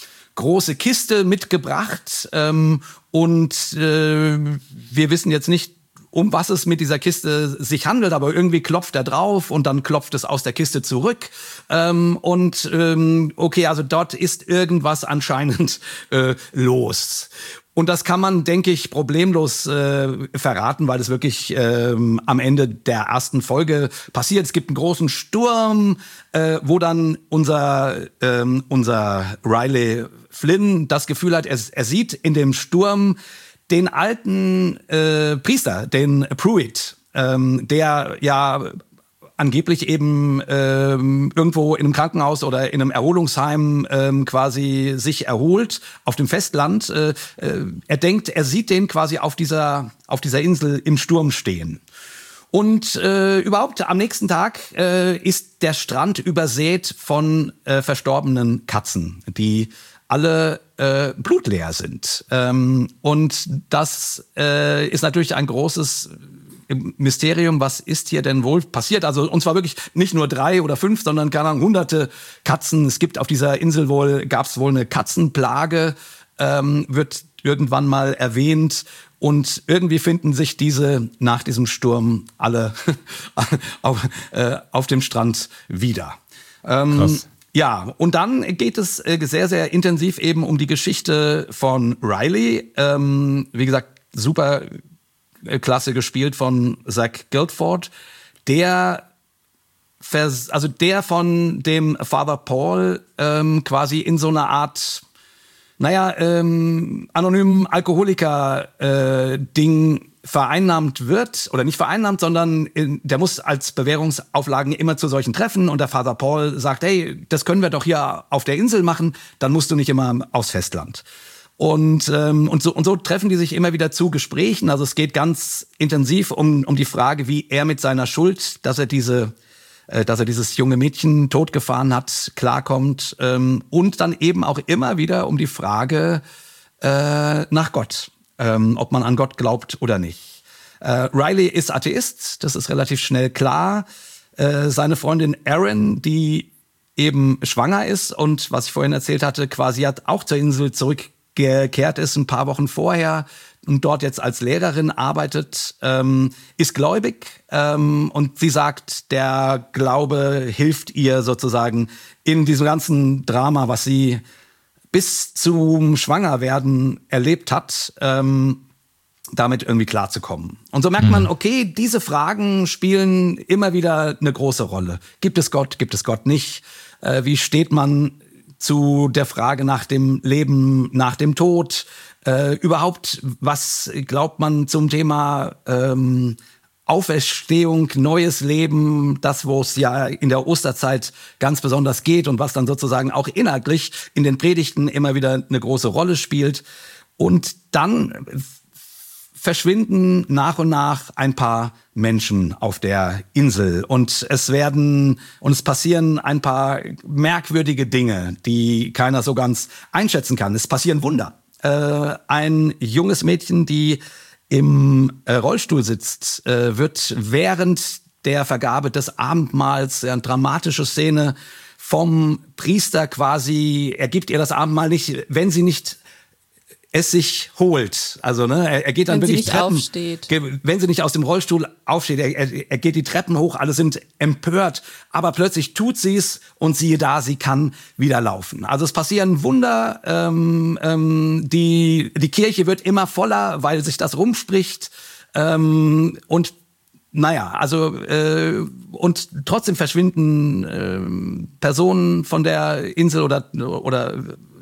große Kiste mitgebracht. Ähm, und äh, wir wissen jetzt nicht, um was es mit dieser Kiste sich handelt, aber irgendwie klopft er drauf und dann klopft es aus der Kiste zurück. Ähm, und ähm, okay, also dort ist irgendwas anscheinend äh, los. Und das kann man, denke ich, problemlos äh, verraten, weil es wirklich ähm, am Ende der ersten Folge passiert. Es gibt einen großen Sturm, äh, wo dann unser, ähm, unser Riley Flynn das Gefühl hat, er, er sieht in dem Sturm den alten äh, Priester, den Pruitt, ähm, der ja angeblich eben ähm, irgendwo in einem Krankenhaus oder in einem Erholungsheim ähm, quasi sich erholt auf dem Festland. Äh, äh, er denkt, er sieht den quasi auf dieser auf dieser Insel im Sturm stehen. Und äh, überhaupt am nächsten Tag äh, ist der Strand übersät von äh, verstorbenen Katzen, die alle äh, blutleer sind. Ähm, und das äh, ist natürlich ein großes Mysterium, was ist hier denn wohl passiert? Also und zwar wirklich nicht nur drei oder fünf, sondern keine Ahnung, hunderte Katzen. Es gibt auf dieser Insel wohl, gab es wohl eine Katzenplage, ähm, wird irgendwann mal erwähnt. Und irgendwie finden sich diese nach diesem Sturm alle auf, äh, auf dem Strand wieder. Ähm, Krass. Ja, und dann geht es äh, sehr, sehr intensiv eben um die Geschichte von Riley. Ähm, wie gesagt, super klasse gespielt von Zach Guildford, der vers- also der von dem Father Paul ähm, quasi in so einer Art, naja, ähm, anonymen Alkoholiker-Ding äh, vereinnahmt wird, oder nicht vereinnahmt, sondern in, der muss als Bewährungsauflagen immer zu solchen Treffen, und der Father Paul sagt, hey, das können wir doch hier auf der Insel machen, dann musst du nicht immer aufs Festland. Und, ähm, und, so, und so treffen die sich immer wieder zu Gesprächen. Also es geht ganz intensiv um, um die Frage, wie er mit seiner Schuld, dass er diese, äh, dass er dieses junge Mädchen totgefahren hat, klarkommt. Ähm, und dann eben auch immer wieder um die Frage äh, nach Gott, ähm, ob man an Gott glaubt oder nicht. Äh, Riley ist Atheist, das ist relativ schnell klar. Äh, seine Freundin Erin, die eben schwanger ist und, was ich vorhin erzählt hatte, quasi hat auch zur Insel zurück gekehrt ist, ein paar Wochen vorher, und dort jetzt als Lehrerin arbeitet, ähm, ist gläubig, ähm, und sie sagt, der Glaube hilft ihr sozusagen in diesem ganzen Drama, was sie bis zum Schwangerwerden erlebt hat, ähm, damit irgendwie klarzukommen. Und so merkt mhm. man, okay, diese Fragen spielen immer wieder eine große Rolle. Gibt es Gott, gibt es Gott nicht? Äh, wie steht man zu der Frage nach dem Leben, nach dem Tod, äh, überhaupt, was glaubt man zum Thema ähm, Auferstehung, neues Leben, das, wo es ja in der Osterzeit ganz besonders geht und was dann sozusagen auch inhaltlich in den Predigten immer wieder eine große Rolle spielt. Und dann verschwinden nach und nach ein paar Menschen auf der Insel, und es werden und es passieren ein paar merkwürdige Dinge, die keiner so ganz einschätzen kann. Es passieren Wunder. Äh, ein junges Mädchen, die im äh, Rollstuhl sitzt, äh, wird während der Vergabe des Abendmahls, eine dramatische Szene, vom Priester quasi, er gibt ihr das Abendmahl nicht, wenn sie nicht es sich holt. Also ne, er, er geht dann wenn wirklich sie nicht Treppen, aufsteht. wenn sie nicht aus dem Rollstuhl aufsteht, er, er, er geht die Treppen hoch, alle sind empört, aber plötzlich tut sie es, und siehe da, sie kann wieder laufen. Also es passieren Wunder, ähm, ähm, die, die Kirche wird immer voller, weil sich das rumspricht, ähm, und naja, also äh, und trotzdem verschwinden äh, Personen von der Insel oder oder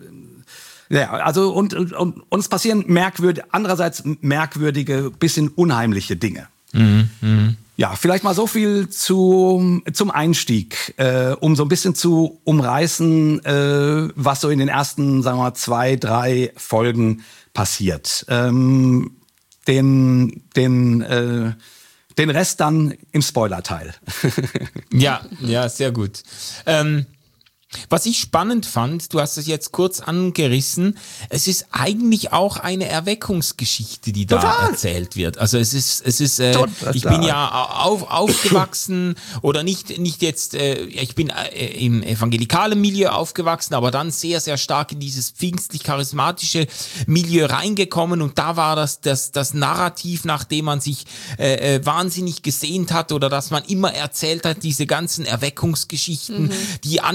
ja, also und, und, und es passieren merkwürdige, andererseits merkwürdige, bisschen unheimliche Dinge. Mhm, mh. Ja, vielleicht mal so viel zu, zum Einstieg, äh, um so ein bisschen zu umreißen, äh, was so in den ersten, sagen wir mal, zwei, drei Folgen passiert. Ähm, den, den, äh, den Rest dann im Spoiler-Teil. Ja, ja, sehr gut. Ähm Was ich spannend fand, du hast es jetzt kurz angerissen, es ist eigentlich auch eine Erweckungsgeschichte, die da Total. erzählt wird. Also es ist, es ist, äh, Total. ich bin ja auf, aufgewachsen oder nicht, nicht jetzt, äh, ich bin äh, im evangelikalen Milieu aufgewachsen, aber dann sehr, sehr stark in dieses pfingstlich-charismatische Milieu reingekommen, und da war das, das, das Narrativ, nach dem man sich äh, äh, wahnsinnig gesehnt hat oder dass man immer erzählt hat, diese ganzen Erweckungsgeschichten, mhm. die anfangen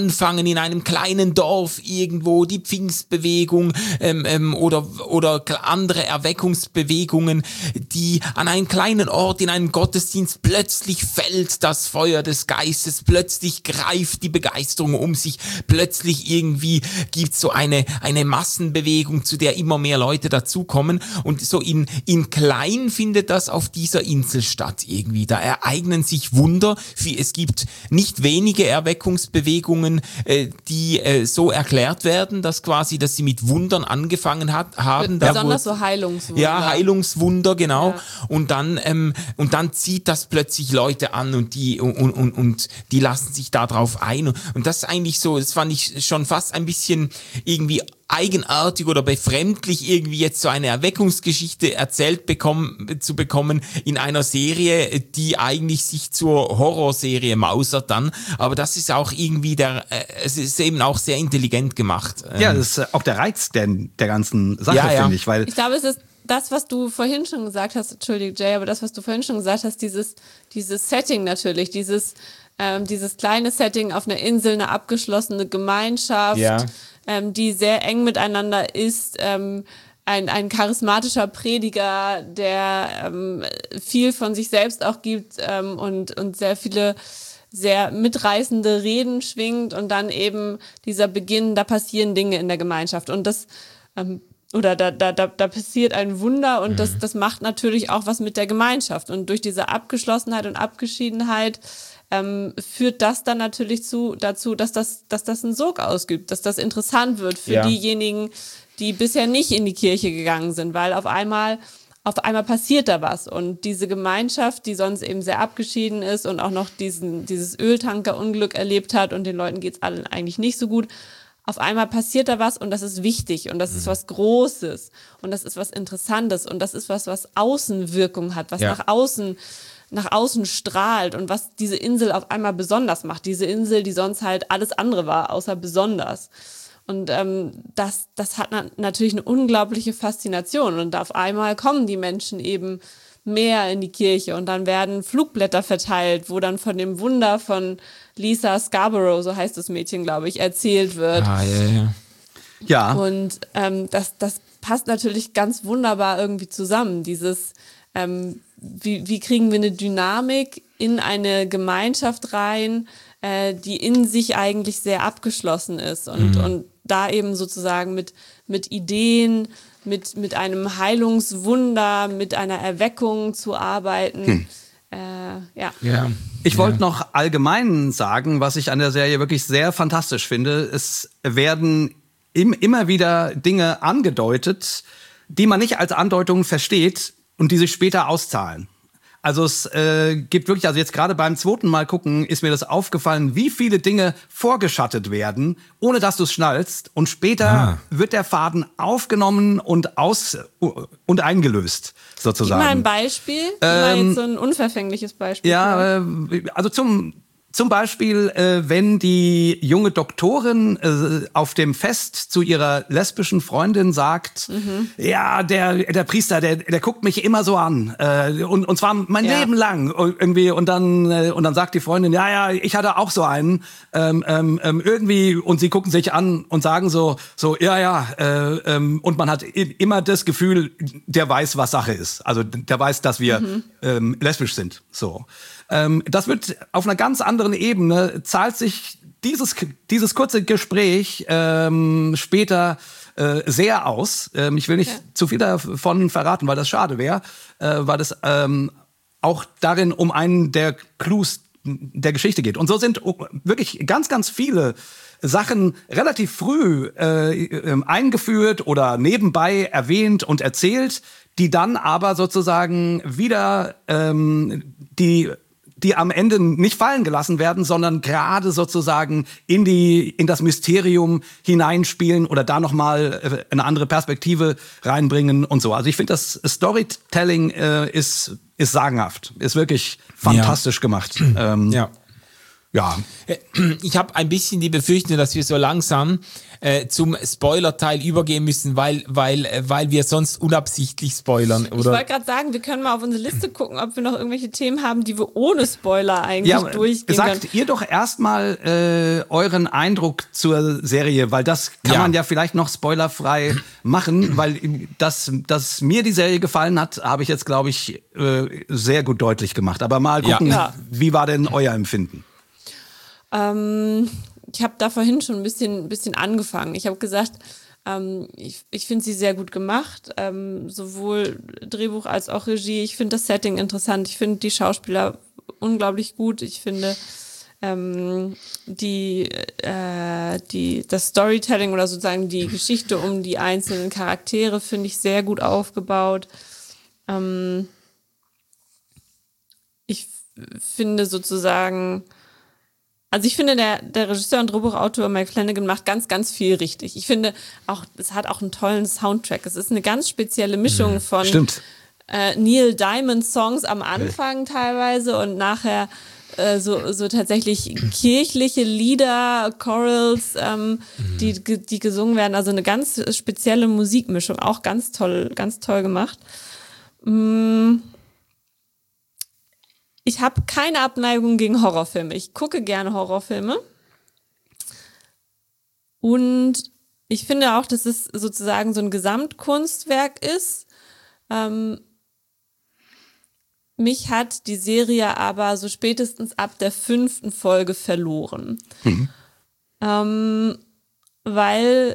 angefangen in einem kleinen Dorf irgendwo, die Pfingstbewegung ähm, ähm, oder, oder andere Erweckungsbewegungen, die an einem kleinen Ort in einem Gottesdienst plötzlich fällt das Feuer des Geistes, plötzlich greift die Begeisterung um sich, plötzlich irgendwie gibt's so eine, eine Massenbewegung, zu der immer mehr Leute dazukommen und so in, in klein findet das auf dieser Insel statt irgendwie. Da ereignen sich Wunder, es gibt nicht wenige Erweckungsbewegungen, äh, die äh, so erklärt werden, dass quasi, dass sie mit Wundern angefangen hat, haben. Besonders da wurde, so Heilungswunder. Ja, Heilungswunder, genau. Ja. Und dann ähm, und dann zieht das plötzlich Leute an und die und, und, und die lassen sich da drauf ein. Und das ist eigentlich so, das fand ich schon fast ein bisschen irgendwie eigenartig oder befremdlich, irgendwie jetzt so eine Erweckungsgeschichte erzählt bekommen, zu bekommen in einer Serie, die eigentlich sich zur Horrorserie mausert dann. Aber das ist auch irgendwie der, äh, es ist eben auch sehr intelligent gemacht. Ja, das ist auch der Reiz der, der ganzen Sache, Ja, ja. finde ich. Weil Ich glaube, es ist das, was du vorhin schon gesagt hast, Entschuldige Jay, aber das, was du vorhin schon gesagt hast, dieses, dieses Setting natürlich, dieses, ähm, dieses kleine Setting auf einer Insel, eine abgeschlossene Gemeinschaft, Ja. ähm, die sehr eng miteinander ist, ähm, ein, ein charismatischer Prediger, der ähm, viel von sich selbst auch gibt ähm, und, und sehr viele sehr mitreißende Reden schwingt und dann eben dieser Beginn, da passieren Dinge in der Gemeinschaft und das ähm, oder da, da, da, da passiert ein Wunder und mhm. das, das macht natürlich auch was mit der Gemeinschaft und durch diese Abgeschlossenheit und Abgeschiedenheit ähm, führt das dann natürlich zu, dazu, dass das, dass das einen Sog ausgibt, dass das interessant wird für Ja. diejenigen, die bisher nicht in die Kirche gegangen sind, weil auf einmal auf einmal passiert da was und diese Gemeinschaft, die sonst eben sehr abgeschieden ist und auch noch diesen, dieses Öltankerunglück erlebt hat und den Leuten geht's allen eigentlich nicht so gut, auf einmal passiert da was und das ist wichtig und das ist was Großes und das ist was Interessantes und das ist was, was Außenwirkung hat, was Ja. nach außen, nach außen strahlt und was diese Insel auf einmal besonders macht. Diese Insel, die sonst halt alles andere war, außer besonders. Und ähm, das, das hat na- natürlich eine unglaubliche Faszination und auf einmal kommen die Menschen eben mehr in die Kirche und dann werden Flugblätter verteilt, wo dann von dem Wunder von Lisa Scarborough, so heißt das Mädchen, glaube ich, erzählt wird. Ah, ja, ja. ja, Und ähm, das, das passt natürlich ganz wunderbar irgendwie zusammen. Dieses, ähm, wie, wie kriegen wir eine Dynamik in eine Gemeinschaft rein, äh, die in sich eigentlich sehr abgeschlossen ist und, Mhm. und da eben sozusagen mit, mit Ideen, mit, mit einem Heilungswunder, mit einer Erweckung zu arbeiten. Hm. Äh, ja. ja. ich wollte noch allgemein sagen, was ich an der Serie wirklich sehr fantastisch finde. Es werden im, immer wieder Dinge angedeutet, die man nicht als Andeutung versteht und die sich später auszahlen. Also es äh, gibt wirklich, also jetzt gerade beim zweiten Mal gucken, ist mir das aufgefallen, wie viele Dinge vorgeschattet werden, ohne dass du es schnallst. Und später Ah. wird der Faden aufgenommen und aus und eingelöst, Gib sozusagen. mal ein Beispiel. Gib mal jetzt so ein unverfängliches Beispiel. Ja, äh, also zum zum Beispiel, äh, wenn die junge Doktorin äh, auf dem Fest zu ihrer lesbischen Freundin sagt, Mhm. ja, der der Priester, der der guckt mich immer so an äh, und und zwar mein Ja. Leben lang irgendwie und dann äh, und dann sagt die Freundin, ja ja, ich hatte auch so einen ähm, ähm, ähm, irgendwie und sie gucken sich an und sagen so so ja ja äh, ähm, und man hat i- immer das Gefühl, der weiß, was Sache ist, also der weiß, dass wir Mhm. ähm, lesbisch sind, so. Ähm, das wird auf einer ganz anderen Ebene, zahlt sich dieses, dieses kurze Gespräch ähm, später äh, sehr aus. Ähm, ich will nicht Ja. zu viel davon verraten, weil das schade wäre, äh, weil das ähm, auch darin um einen der Clues der Geschichte geht. Und so sind wirklich ganz, ganz viele Sachen relativ früh äh, ähm, eingeführt oder nebenbei erwähnt und erzählt, die dann aber sozusagen wieder ähm, die die am Ende nicht fallen gelassen werden, sondern gerade sozusagen in die in das Mysterium hineinspielen oder da noch mal eine andere Perspektive reinbringen und so. Also ich finde, das Storytelling äh, ist ist sagenhaft, ist wirklich fantastisch gemacht. Ähm, Ja. Ja. Ich habe ein bisschen die Befürchtung, dass wir so langsam äh, zum Spoiler-Teil übergehen müssen, weil, weil, äh, weil wir sonst unabsichtlich spoilern. Oder? Ich wollte gerade sagen, wir können mal auf unsere Liste gucken, ob wir noch irgendwelche Themen haben, die wir ohne Spoiler eigentlich Ja, durchgehen sagt können. ihr doch erstmal äh, euren Eindruck zur Serie, weil das kann Ja. man ja vielleicht noch spoilerfrei machen, weil das, dass mir die Serie gefallen hat, habe ich jetzt, glaube ich, äh, sehr gut deutlich gemacht. Aber mal gucken, Ja. wie war denn euer Empfinden? Ähm, ich habe da vorhin schon ein bisschen, bisschen angefangen. Ich habe gesagt, ähm, ich, ich finde sie sehr gut gemacht, ähm, sowohl Drehbuch als auch Regie. Ich finde das Setting interessant. Ich finde die Schauspieler unglaublich gut. Ich finde ähm, die, äh, die, das Storytelling oder sozusagen die Geschichte um die einzelnen Charaktere finde ich sehr gut aufgebaut. Ähm, ich finde sozusagen Also ich finde, der, der Regisseur und Drehbuchautor Mike Flanagan macht ganz, ganz viel richtig. Ich finde auch, es hat auch einen tollen Soundtrack. Es ist eine ganz spezielle Mischung von Stimmt. äh, Neil Diamond Songs am Anfang teilweise und nachher äh, so, so tatsächlich kirchliche Lieder, Chorals, ähm, die, die gesungen werden. Also eine ganz spezielle Musikmischung. Auch ganz toll, ganz toll gemacht. Mm. Ich habe keine Abneigung gegen Horrorfilme. Ich gucke gerne Horrorfilme. Und ich finde auch, dass es sozusagen so ein Gesamtkunstwerk ist. Ähm, mich hat die Serie aber so spätestens ab der fünften Folge verloren. Mhm. Ähm, weil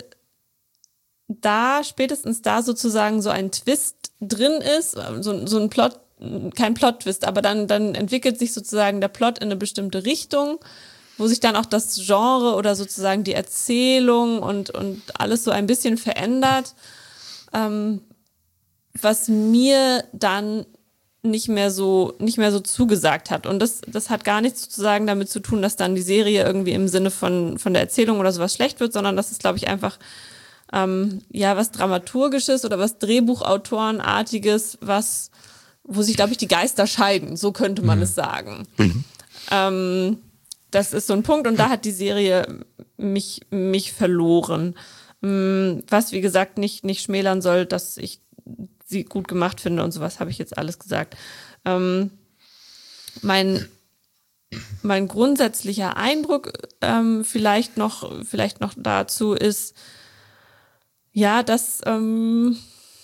da, spätestens da sozusagen so ein Twist drin ist, so, so ein Plot, kein Plot-Twist, aber dann, dann entwickelt sich sozusagen der Plot in eine bestimmte Richtung, wo sich dann auch das Genre oder sozusagen die Erzählung und, und alles so ein bisschen verändert, ähm, was mir dann nicht mehr so, nicht mehr so zugesagt hat. Und das, das hat gar nichts sozusagen damit zu tun, dass dann die Serie irgendwie im Sinne von, von der Erzählung oder sowas schlecht wird, sondern das ist, glaube ich, einfach, ähm, ja, was Dramaturgisches oder was Drehbuchautorenartiges, was, wo sich, glaube ich, die Geister scheiden, so könnte man mhm. es sagen. Mhm. Ähm, das ist so ein Punkt und da hat die Serie mich, mich verloren. Was, wie gesagt, nicht, nicht schmälern soll, dass ich sie gut gemacht finde und sowas, habe ich jetzt alles gesagt. Ähm, mein, mein grundsätzlicher Eindruck ähm, vielleicht noch, vielleicht noch dazu ist, ja, dass ähm,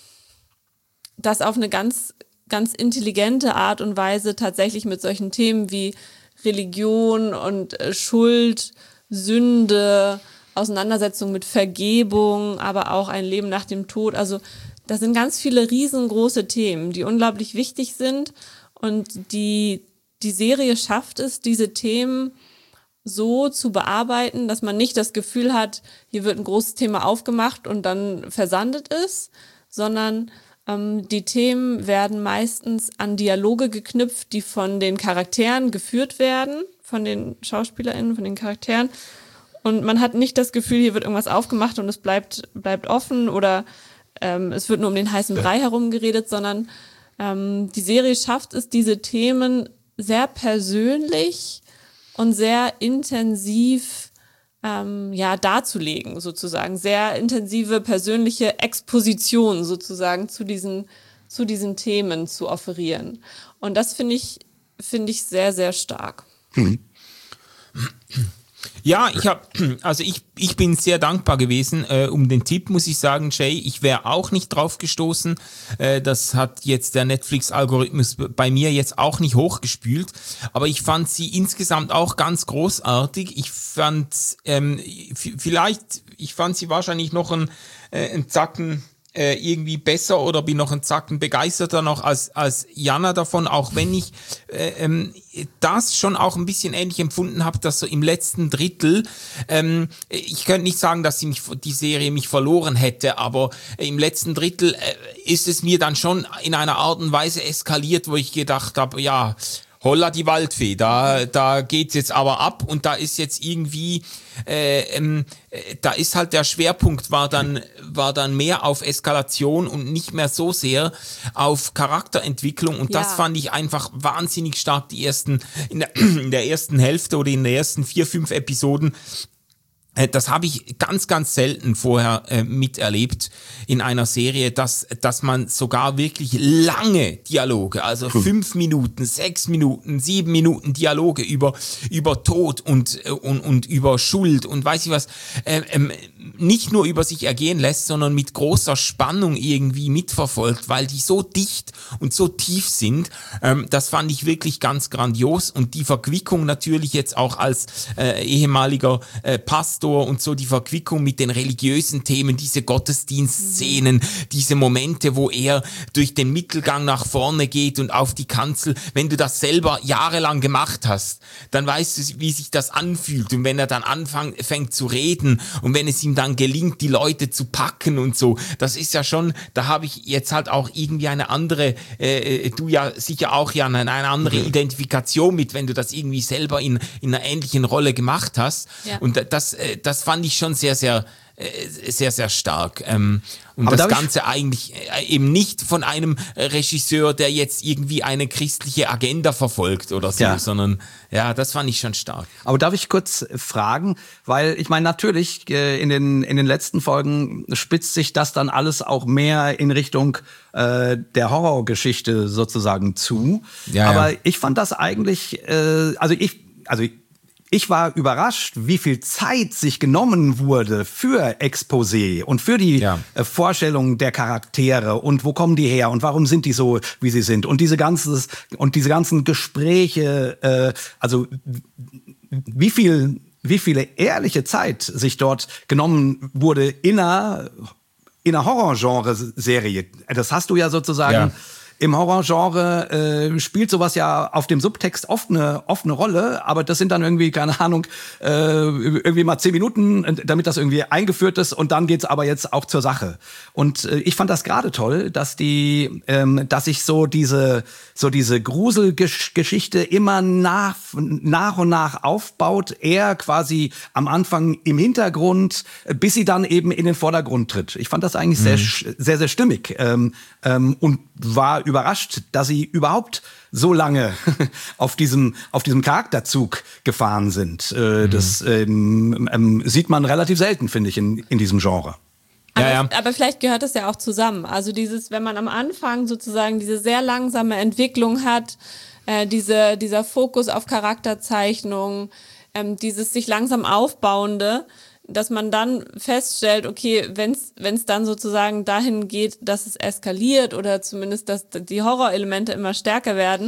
das auf eine ganz ganz intelligente Art und Weise tatsächlich mit solchen Themen wie Religion und äh, Schuld, Sünde, Auseinandersetzung mit Vergebung, aber auch ein Leben nach dem Tod. Also das sind ganz viele riesengroße Themen, die unglaublich wichtig sind und die, die Serie schafft es, diese Themen so zu bearbeiten, dass man nicht das Gefühl hat, hier wird ein großes Thema aufgemacht und dann versandet ist, sondern Ähm, die Themen werden meistens an Dialoge geknüpft, die von den Charakteren geführt werden, von den SchauspielerInnen, von den Charakteren. Und man hat nicht das Gefühl, hier wird irgendwas aufgemacht und es bleibt, bleibt offen oder ähm, es wird nur um den heißen Brei herum geredet, sondern ähm, die Serie schafft es, diese Themen sehr persönlich und sehr intensiv Ähm, ja, darzulegen, sozusagen. Sehr intensive persönliche Exposition sozusagen zu diesen, zu diesen Themen zu offerieren. Und das finde ich, finde ich sehr, sehr stark. Mhm. Ja, ich habe, also ich, ich bin sehr dankbar gewesen äh, um den Tipp, muss ich sagen, Jay. Ich wäre auch nicht drauf gestoßen. Äh, das hat jetzt der Netflix-Algorithmus bei mir jetzt auch nicht hochgespült. Aber ich fand sie insgesamt auch ganz großartig. Ich fand ähm, f- vielleicht, ich fand sie wahrscheinlich noch ein, äh, ein Zacken äh, irgendwie besser oder bin noch ein Zacken begeisterter noch als als Jana davon, auch wenn ich äh, ähm, das schon auch ein bisschen ähnlich empfunden habe, dass so im letzten Drittel, ähm, ich könnte nicht sagen, dass sie mich, die Serie mich verloren hätte, aber im letzten Drittel äh, ist es mir dann schon in einer Art und Weise eskaliert, wo ich gedacht habe, ja, holla die Waldfee, da, da geht's jetzt aber ab und da ist jetzt irgendwie, äh, ähm, äh, da ist halt der Schwerpunkt war dann, war dann mehr auf Eskalation und nicht mehr so sehr auf Charakterentwicklung und Ja. das fand ich einfach wahnsinnig stark, die ersten, in der, in der ersten Hälfte oder in den ersten vier, fünf Episoden. Das habe ich ganz, ganz selten vorher äh, miterlebt in einer Serie, dass, dass man sogar wirklich lange Dialoge, also fünf Minuten, sechs Minuten, sieben Minuten Dialoge über, über Tod und, und, und über Schuld und weiß ich was, äh, ähm, nicht nur über sich ergehen lässt, sondern mit großer Spannung irgendwie mitverfolgt, weil die so dicht und so tief sind. Ähm, das fand ich wirklich ganz grandios und die Verquickung natürlich jetzt auch als äh, ehemaliger äh, Pastor und so die Verquickung mit den religiösen Themen, diese Gottesdienstszenen, diese Momente, wo er durch den Mittelgang nach vorne geht und auf die Kanzel. Wenn du das selber jahrelang gemacht hast, dann weißt du, wie sich das anfühlt. Und wenn er dann anfängt fängt zu reden und wenn es ihm dann gelingt, die Leute zu packen und so, das ist ja schon, da habe ich jetzt halt auch irgendwie eine andere, äh, du ja sicher auch, Jan, eine andere mhm. Identifikation mit, wenn du das irgendwie selber in, in einer ähnlichen Rolle gemacht hast. Ja. Und das, äh, das fand ich schon sehr, sehr, äh, sehr, sehr stark. Ähm, und Aber das Ganze eigentlich äh, eben nicht von einem Regisseur, der jetzt irgendwie eine christliche Agenda verfolgt oder so, ja. sondern ja, das fand ich schon stark. Aber darf ich kurz fragen, weil ich meine, natürlich äh, in den in den letzten Folgen spitzt sich das dann alles auch mehr in Richtung äh, der Horrorgeschichte sozusagen zu. Ja, Aber ja. ich fand das eigentlich, äh, also ich, also ich, Ich war überrascht, wie viel Zeit sich genommen wurde für Exposé und für die ja. äh, Vorstellung der Charaktere und wo kommen die her und warum sind die so, wie sie sind und diese ganzes und diese ganzen Gespräche, äh, also wie viel, wie viele ehrliche Zeit sich dort genommen wurde in einer, in einer Horrorgenre-Serie. Das hast du ja sozusagen. Ja. Im Horrorgenre äh, spielt sowas ja auf dem Subtext oft eine, oft eine Rolle, aber das sind dann irgendwie, keine Ahnung, äh, irgendwie mal zehn Minuten, damit das irgendwie eingeführt ist und dann geht's aber jetzt auch zur Sache. Und äh, ich fand das gerade toll, dass die, ähm, dass sich so diese, so diese Gruselgeschichte immer nach, nach und nach aufbaut, eher quasi am Anfang im Hintergrund, bis sie dann eben in den Vordergrund tritt. Ich fand das eigentlich mhm. sehr, sehr, sehr stimmig ähm, ähm, und war überrascht, dass sie überhaupt so lange auf diesem auf diesem Charakterzug gefahren sind. Äh, mhm. Das ähm, ähm, sieht man relativ selten, finde ich, in, in diesem Genre. Aber, ja, ja. aber vielleicht gehört das ja auch zusammen. Also dieses, wenn man am Anfang sozusagen diese sehr langsame Entwicklung hat, äh, diese, dieser Fokus auf Charakterzeichnung, ähm, dieses sich langsam aufbauende, dass man dann feststellt, okay, wenn es wenn es dann sozusagen dahin geht, dass es eskaliert oder zumindest, dass die Horrorelemente immer stärker werden,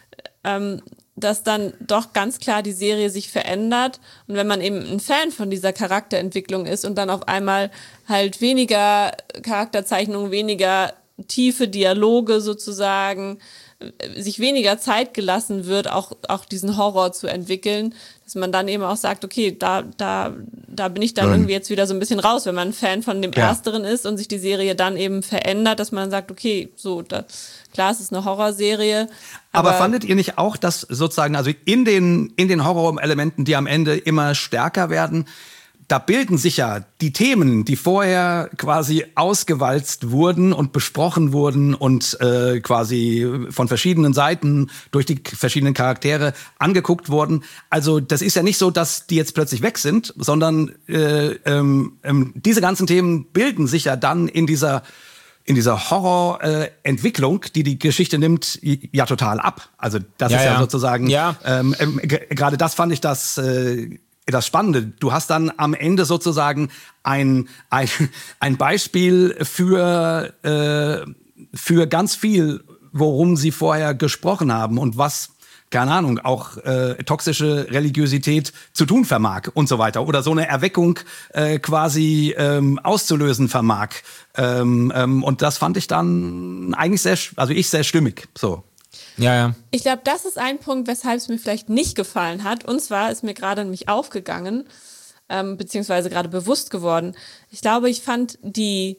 ähm, dass dann doch ganz klar die Serie sich verändert. Und wenn man eben ein Fan von dieser Charakterentwicklung ist und dann auf einmal halt weniger Charakterzeichnung, weniger tiefe Dialoge sozusagen, sich weniger Zeit gelassen wird, auch auch diesen Horror zu entwickeln, dass man dann eben auch sagt, okay, da da da bin ich dann mhm. irgendwie jetzt wieder so ein bisschen raus, wenn man ein Fan von dem ja. Ersteren ist und sich die Serie dann eben verändert, dass man sagt, okay, so, da, klar, es ist eine Horrorserie. Aber, aber fandet ihr nicht auch, dass sozusagen, also in den in den Horrorelementen, die am Ende immer stärker werden, da bilden sich ja die Themen, die vorher quasi ausgewalzt wurden und besprochen wurden und äh, quasi von verschiedenen Seiten durch die verschiedenen Charaktere angeguckt wurden. Also das ist ja nicht so, dass die jetzt plötzlich weg sind, sondern äh, ähm, ähm, diese ganzen Themen bilden sich ja dann in dieser in dieser Horrorentwicklung, äh, die die Geschichte nimmt, ja total ab. Also das ja, ist ja, ja. sozusagen, ja. Ähm, ähm, gerade das fand ich das äh, das Spannende. Du hast dann am Ende sozusagen ein ein, ein Beispiel für äh, für ganz viel, worum sie vorher gesprochen haben und was, keine Ahnung, auch äh, toxische Religiosität zu tun vermag und so weiter. Oder so eine Erweckung äh, quasi ähm, auszulösen vermag. Ähm, ähm, und das fand ich dann eigentlich sehr, also ich sehr stimmig. So. Ja, ja. Ich glaube, das ist ein Punkt, weshalb es mir vielleicht nicht gefallen hat. Und zwar ist mir gerade nämlich aufgegangen, ähm, beziehungsweise gerade bewusst geworden. Ich glaube, ich fand die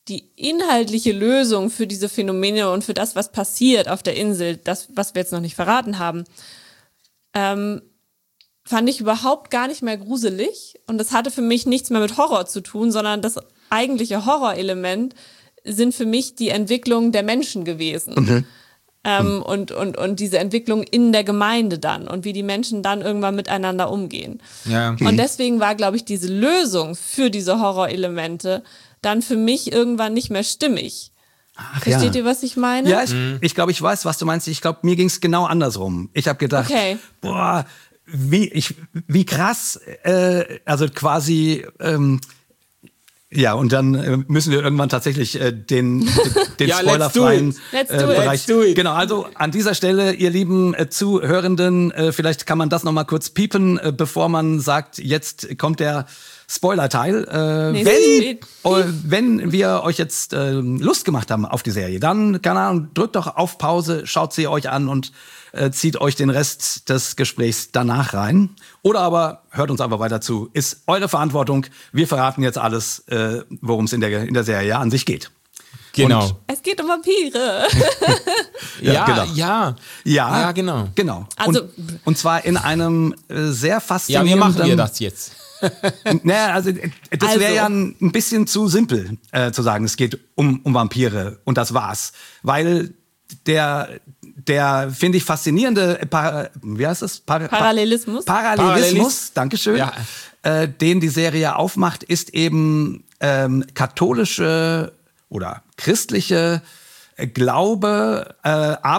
die inhaltliche Lösung für diese Phänomene und für das, was passiert auf der Insel, das, was wir jetzt noch nicht verraten haben, ähm, fand ich überhaupt gar nicht mehr gruselig. Und das hatte für mich nichts mehr mit Horror zu tun, sondern das eigentliche Horrorelement sind für mich die Entwicklung der Menschen gewesen. Mhm. Ähm, mhm. und, und, und diese Entwicklung in der Gemeinde dann und wie die Menschen dann irgendwann miteinander umgehen. Ja. Mhm. Und deswegen war, glaube ich, diese Lösung für diese Horrorelemente dann für mich irgendwann nicht mehr stimmig. Ach, Versteht ja. ihr, was ich meine? Ja, ich, mhm. ich glaube, ich weiß, was du meinst. Ich glaube, mir ging es genau andersrum. Ich habe gedacht, okay. boah, wie, ich, wie krass, äh, also quasi... Ähm, ja, und dann äh, müssen wir irgendwann tatsächlich äh, den, den ja, spoilerfreien let's do äh, it. Bereich. Let's do it. Genau, also an dieser Stelle, ihr lieben äh, Zuhörenden, äh, vielleicht kann man das noch mal kurz piepen, äh, bevor man sagt, jetzt kommt der Spoiler-Teil. Äh, nee, wenn, äh, wenn wir euch jetzt äh, Lust gemacht haben auf die Serie, dann, keine Ahnung, drückt doch auf Pause, schaut sie euch an und äh, zieht euch den Rest des Gesprächs danach rein. Oder aber hört uns einfach weiter zu. Ist eure Verantwortung. Wir verraten jetzt alles, äh, worum es in der, in der Serie an sich geht. Genau. Und es geht um Vampire. ja, ja, genau. ja, ja, ja, genau. genau. Also, und, und zwar in einem äh, sehr Ja, faszinierenden... wie machen wir das jetzt? Naja, also das Also. wäre ja ein, ein bisschen zu simpel äh, zu sagen, es geht um, um Vampire und das war's. Weil der, der finde ich, faszinierende, Par- wie heißt es? Par- Parallelismus. Parallelismus, Parallelis- Dankeschön, Ja. äh, den die Serie aufmacht, ist eben ähm, katholische oder christliche äh, Glaube, äh,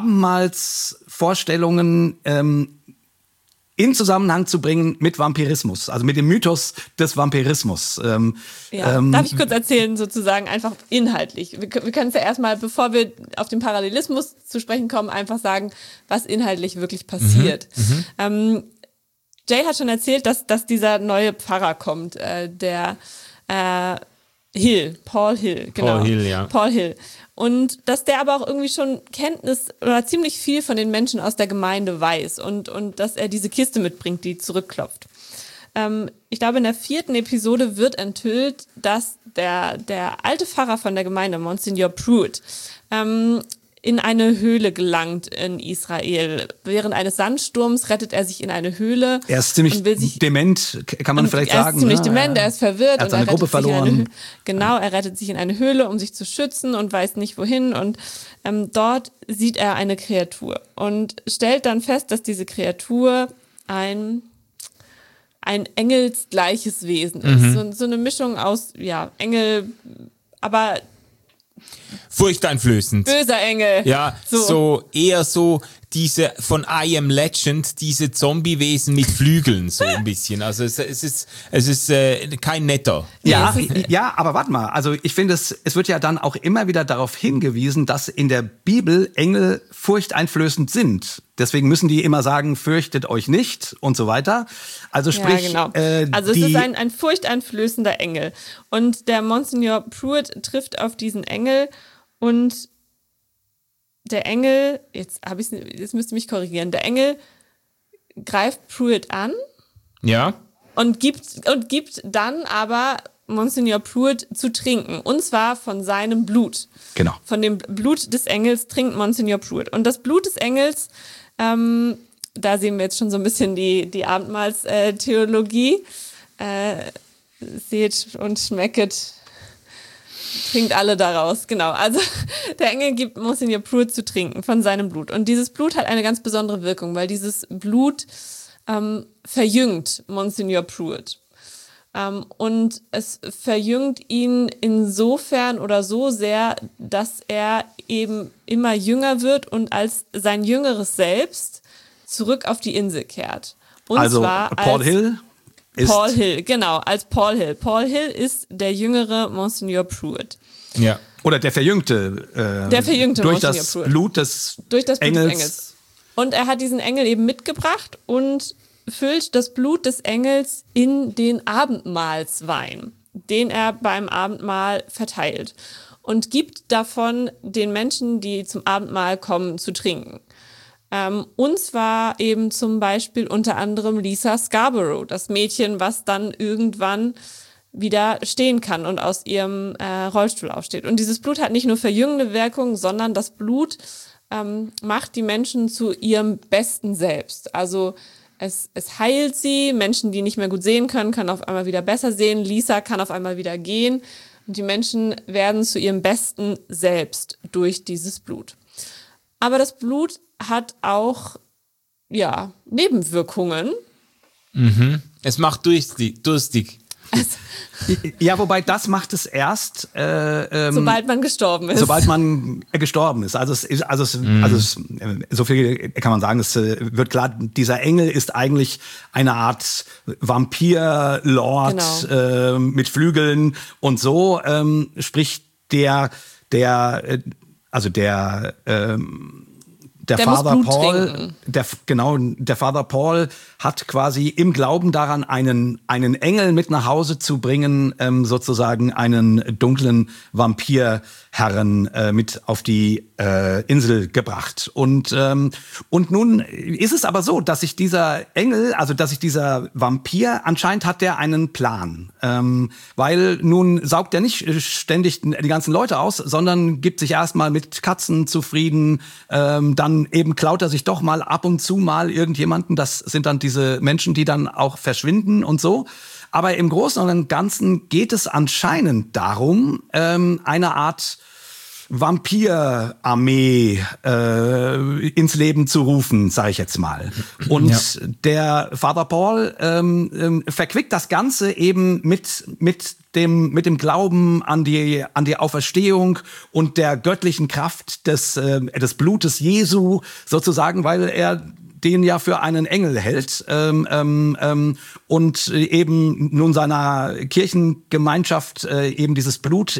Abendmahlsvorstellungen ähm, in Zusammenhang zu bringen mit Vampirismus, also mit dem Mythos des Vampirismus. Ähm, Ja. ähm, Darf ich kurz erzählen, sozusagen einfach inhaltlich? Wir, wir können es ja erstmal, bevor wir auf den Parallelismus zu sprechen kommen, einfach sagen, was inhaltlich wirklich passiert. Mhm, ähm, Jay hat schon erzählt, dass, dass dieser neue Pfarrer kommt, äh, der äh, Hill, Paul Hill, genau. Paul Hill, ja. Paul Hill. Und dass der aber auch irgendwie schon Kenntnis oder ziemlich viel von den Menschen aus der Gemeinde weiß und, und dass er diese Kiste mitbringt, die zurückklopft. Ähm, ich glaube, in der vierten Episode wird enthüllt, dass der, der alte Pfarrer von der Gemeinde, Monsignor Pruitt, ähm, in eine Höhle gelangt in Israel. Während eines Sandsturms rettet er sich in eine Höhle. Er ist ziemlich und will sich, dement, kann man vielleicht er sagen. ist ziemlich ne? dement, er ist verwirrt. Er hat seine und er Gruppe rettet sich in eine verloren. Hö- Genau, er rettet sich in eine Höhle, um sich zu schützen und weiß nicht wohin. Und ähm, dort sieht er eine Kreatur und stellt dann fest, dass diese Kreatur ein ein engelsgleiches Wesen ist. Mhm. So, so eine Mischung aus, ja, Engel, aber Furchteinflößend. böser Engel. Ja, so. so eher so diese von I Am Legend, diese Zombiewesen mit Flügeln, so ein bisschen. Also es, es ist, es ist äh, kein netter. Ja, Nee, es ja, aber warte mal. Also ich finde, es, es wird ja dann auch immer wieder darauf hingewiesen, dass in der Bibel Engel furchteinflößend sind. Deswegen müssen die immer sagen, fürchtet euch nicht und so weiter. Also sprich, ja, genau. äh, also es die, ist ein, ein furchteinflößender Engel. Und der Monsignor Pruitt trifft auf diesen Engel und der Engel, jetzt habe ich jetzt müsst ihr mich korrigieren, der Engel greift Pruitt an Ja. und gibt und gibt dann aber Monsignor Pruitt zu trinken. Und zwar von seinem Blut. Genau. Von dem Blut des Engels trinkt Monsignor Pruitt. Und das Blut des Engels, ähm, da sehen wir jetzt schon so ein bisschen die, die Abendmahlstheologie. Äh, seht und schmecket, trinkt alle daraus. Genau, also der Engel gibt Monsignor Pruitt zu trinken von seinem Blut. Und dieses Blut hat eine ganz besondere Wirkung, weil dieses Blut ähm, verjüngt Monsignor Pruitt. Ähm, und es verjüngt ihn insofern oder so sehr, dass er eben immer jünger wird und als sein jüngeres Selbst zurück auf die Insel kehrt. Und also zwar Paul als Hill ist Paul Hill, genau, als Paul Hill. Paul Hill ist der jüngere Monsignor Pruitt. Ja. oder der verjüngte, äh, Der verjüngte durch Monsignor das Pruitt. Blut des Durch das Blut Engels. des Engels. Und er hat diesen Engel eben mitgebracht und füllt das Blut des Engels in den Abendmahlswein, den er beim Abendmahl verteilt und gibt davon den Menschen, die zum Abendmahl kommen, zu trinken. Ähm, und zwar eben zum Beispiel unter anderem Lisa Scarborough, das Mädchen, was dann irgendwann wieder stehen kann und aus ihrem äh, Rollstuhl aufsteht. Und dieses Blut hat nicht nur verjüngende Wirkung, sondern das Blut ähm, macht die Menschen zu ihrem besten Selbst. Also es, es heilt sie, Menschen, die nicht mehr gut sehen können, können auf einmal wieder besser sehen, Lisa kann auf einmal wieder gehen und die Menschen werden zu ihrem besten Selbst durch dieses Blut. Aber das Blut hat auch ja, Nebenwirkungen. Mhm. Es macht durstig. durstig. Ja, wobei das macht es erst, äh, ähm, sobald man gestorben ist. Sobald man äh, gestorben ist. Also es ist, also es, mm. also es, so viel kann man sagen. Es äh, wird klar, dieser Engel ist eigentlich eine Art Vampir-Lord genau. äh, mit Flügeln und so. Ähm, sprich der, der, äh, also der. Ähm, Der, der Father Paul, der, genau, der Father Paul hat quasi im Glauben daran, einen, einen Engel mit nach Hause zu bringen, ähm, sozusagen einen dunklen Vampirherren äh, mit auf die äh, Insel gebracht. Und, ähm, und nun ist es aber so, dass sich dieser Engel, also dass sich dieser Vampir, anscheinend hat der einen Plan. Ähm, weil nun saugt er nicht ständig die ganzen Leute aus, sondern gibt sich erstmal mit Katzen zufrieden, ähm, dann eben klaut er sich doch mal ab und zu mal irgendjemanden. Das sind dann diese Menschen, die dann auch verschwinden und so. Aber im Großen und Ganzen geht es anscheinend darum, ähm, eine Art Vampirarmee äh, ins Leben zu rufen, sage ich jetzt mal. Und ja. der Father Paul ähm, ähm, verquickt das Ganze eben mit mit dem mit dem Glauben an die an die Auferstehung und der göttlichen Kraft des äh, des Blutes Jesu sozusagen, weil er den ja für einen Engel hält ähm, ähm, und eben nun seiner Kirchengemeinschaft äh, eben dieses Blut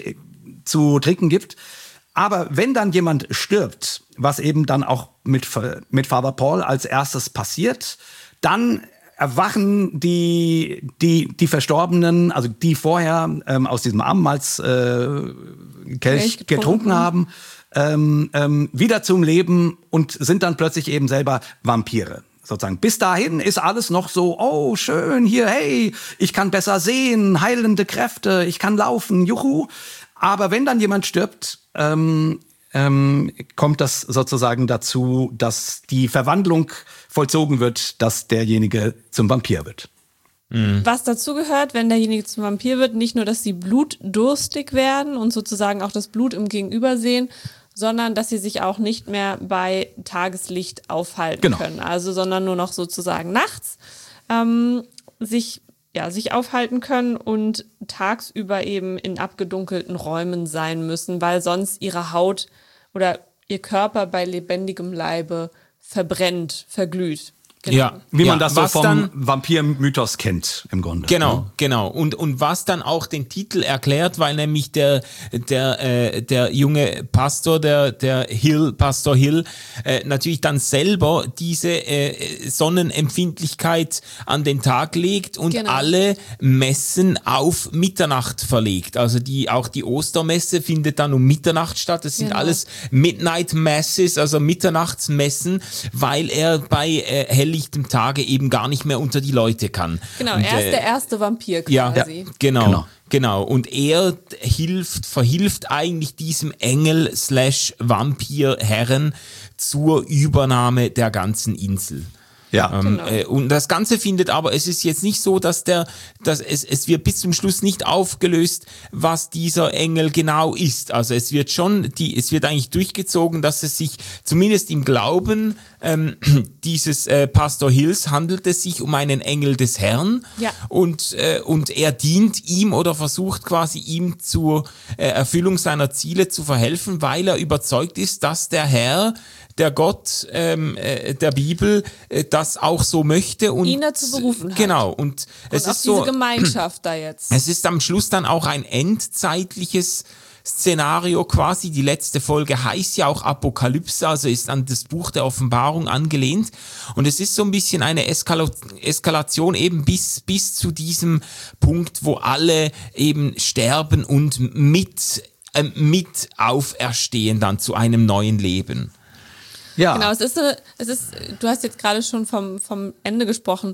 zu trinken gibt. Aber wenn dann jemand stirbt, was eben dann auch mit, mit Father Paul als erstes passiert, dann erwachen die, die, die Verstorbenen, also die vorher ähm, aus diesem Abendmahlskelch äh, getrunken, getrunken haben, ähm, ähm, wieder zum Leben und sind dann plötzlich eben selber Vampire. Sozusagen. Bis dahin ist alles noch so, oh, schön, hier, hey, ich kann besser sehen, heilende Kräfte, ich kann laufen, juhu. Aber wenn dann jemand stirbt, ähm, ähm, kommt das sozusagen dazu, dass die Verwandlung vollzogen wird, dass derjenige zum Vampir wird. Mhm. Was dazu gehört, wenn derjenige zum Vampir wird, nicht nur, dass sie blutdurstig werden und sozusagen auch das Blut im Gegenüber sehen, sondern dass sie sich auch nicht mehr bei Tageslicht aufhalten genau. können. Also, sondern nur noch sozusagen nachts ähm, sich ja, sich aufhalten können und tagsüber eben in abgedunkelten Räumen sein müssen, weil sonst ihre Haut oder ihr Körper bei lebendigem Leibe verbrennt, verglüht. Genau. Ja, wie man ja, das so vom dann, Vampir-Mythos kennt im Grunde. Genau, ne? genau. Und und was dann auch den Titel erklärt, weil nämlich der der äh, der junge Pastor, der der Hill, Pastor Hill, äh, natürlich dann selber diese äh, Sonnenempfindlichkeit an den Tag legt und genau. alle Messen auf Mitternacht verlegt. Also die auch die Ostermesse findet dann um Mitternacht statt. Das sind genau. alles Midnight Masses, also Mitternachtsmessen, weil er bei äh, hell lichtem Tage eben gar nicht mehr unter die Leute kann. Genau, und, er ist äh, der erste Vampir quasi. Ja, genau, genau, genau. Und er hilft, verhilft eigentlich diesem Engel slash Vampirherren zur Übernahme der ganzen Insel. Ja. Ähm, genau. äh, und das Ganze findet aber, es ist jetzt nicht so, dass der, dass es, es wird bis zum Schluss nicht aufgelöst, was dieser Engel genau ist. Also es wird schon, die, es wird eigentlich durchgezogen, dass es sich zumindest im Glauben ähm, dieses äh, Pastor Hills handelt es sich um einen Engel des Herrn. Ja. Und äh, und er dient ihm oder versucht quasi ihm zur äh, Erfüllung seiner Ziele zu verhelfen, weil er überzeugt ist, dass der Herr, der Gott ähm, äh, der Bibel, äh, das auch so möchte und ihn dazu berufen hat. Genau. Und, und es auch ist so, diese Gemeinschaft da jetzt. Es ist am Schluss dann auch ein endzeitliches Szenario quasi. Die letzte Folge heißt ja auch Apokalypse, also ist an das Buch der Offenbarung angelehnt. Und es ist so ein bisschen eine Eskala- Eskalation eben bis, bis zu diesem Punkt, wo alle eben sterben und mit, äh, mit auferstehen dann zu einem neuen Leben. Ja. Genau, es ist, eine, es ist, du hast jetzt gerade schon vom, vom Ende gesprochen.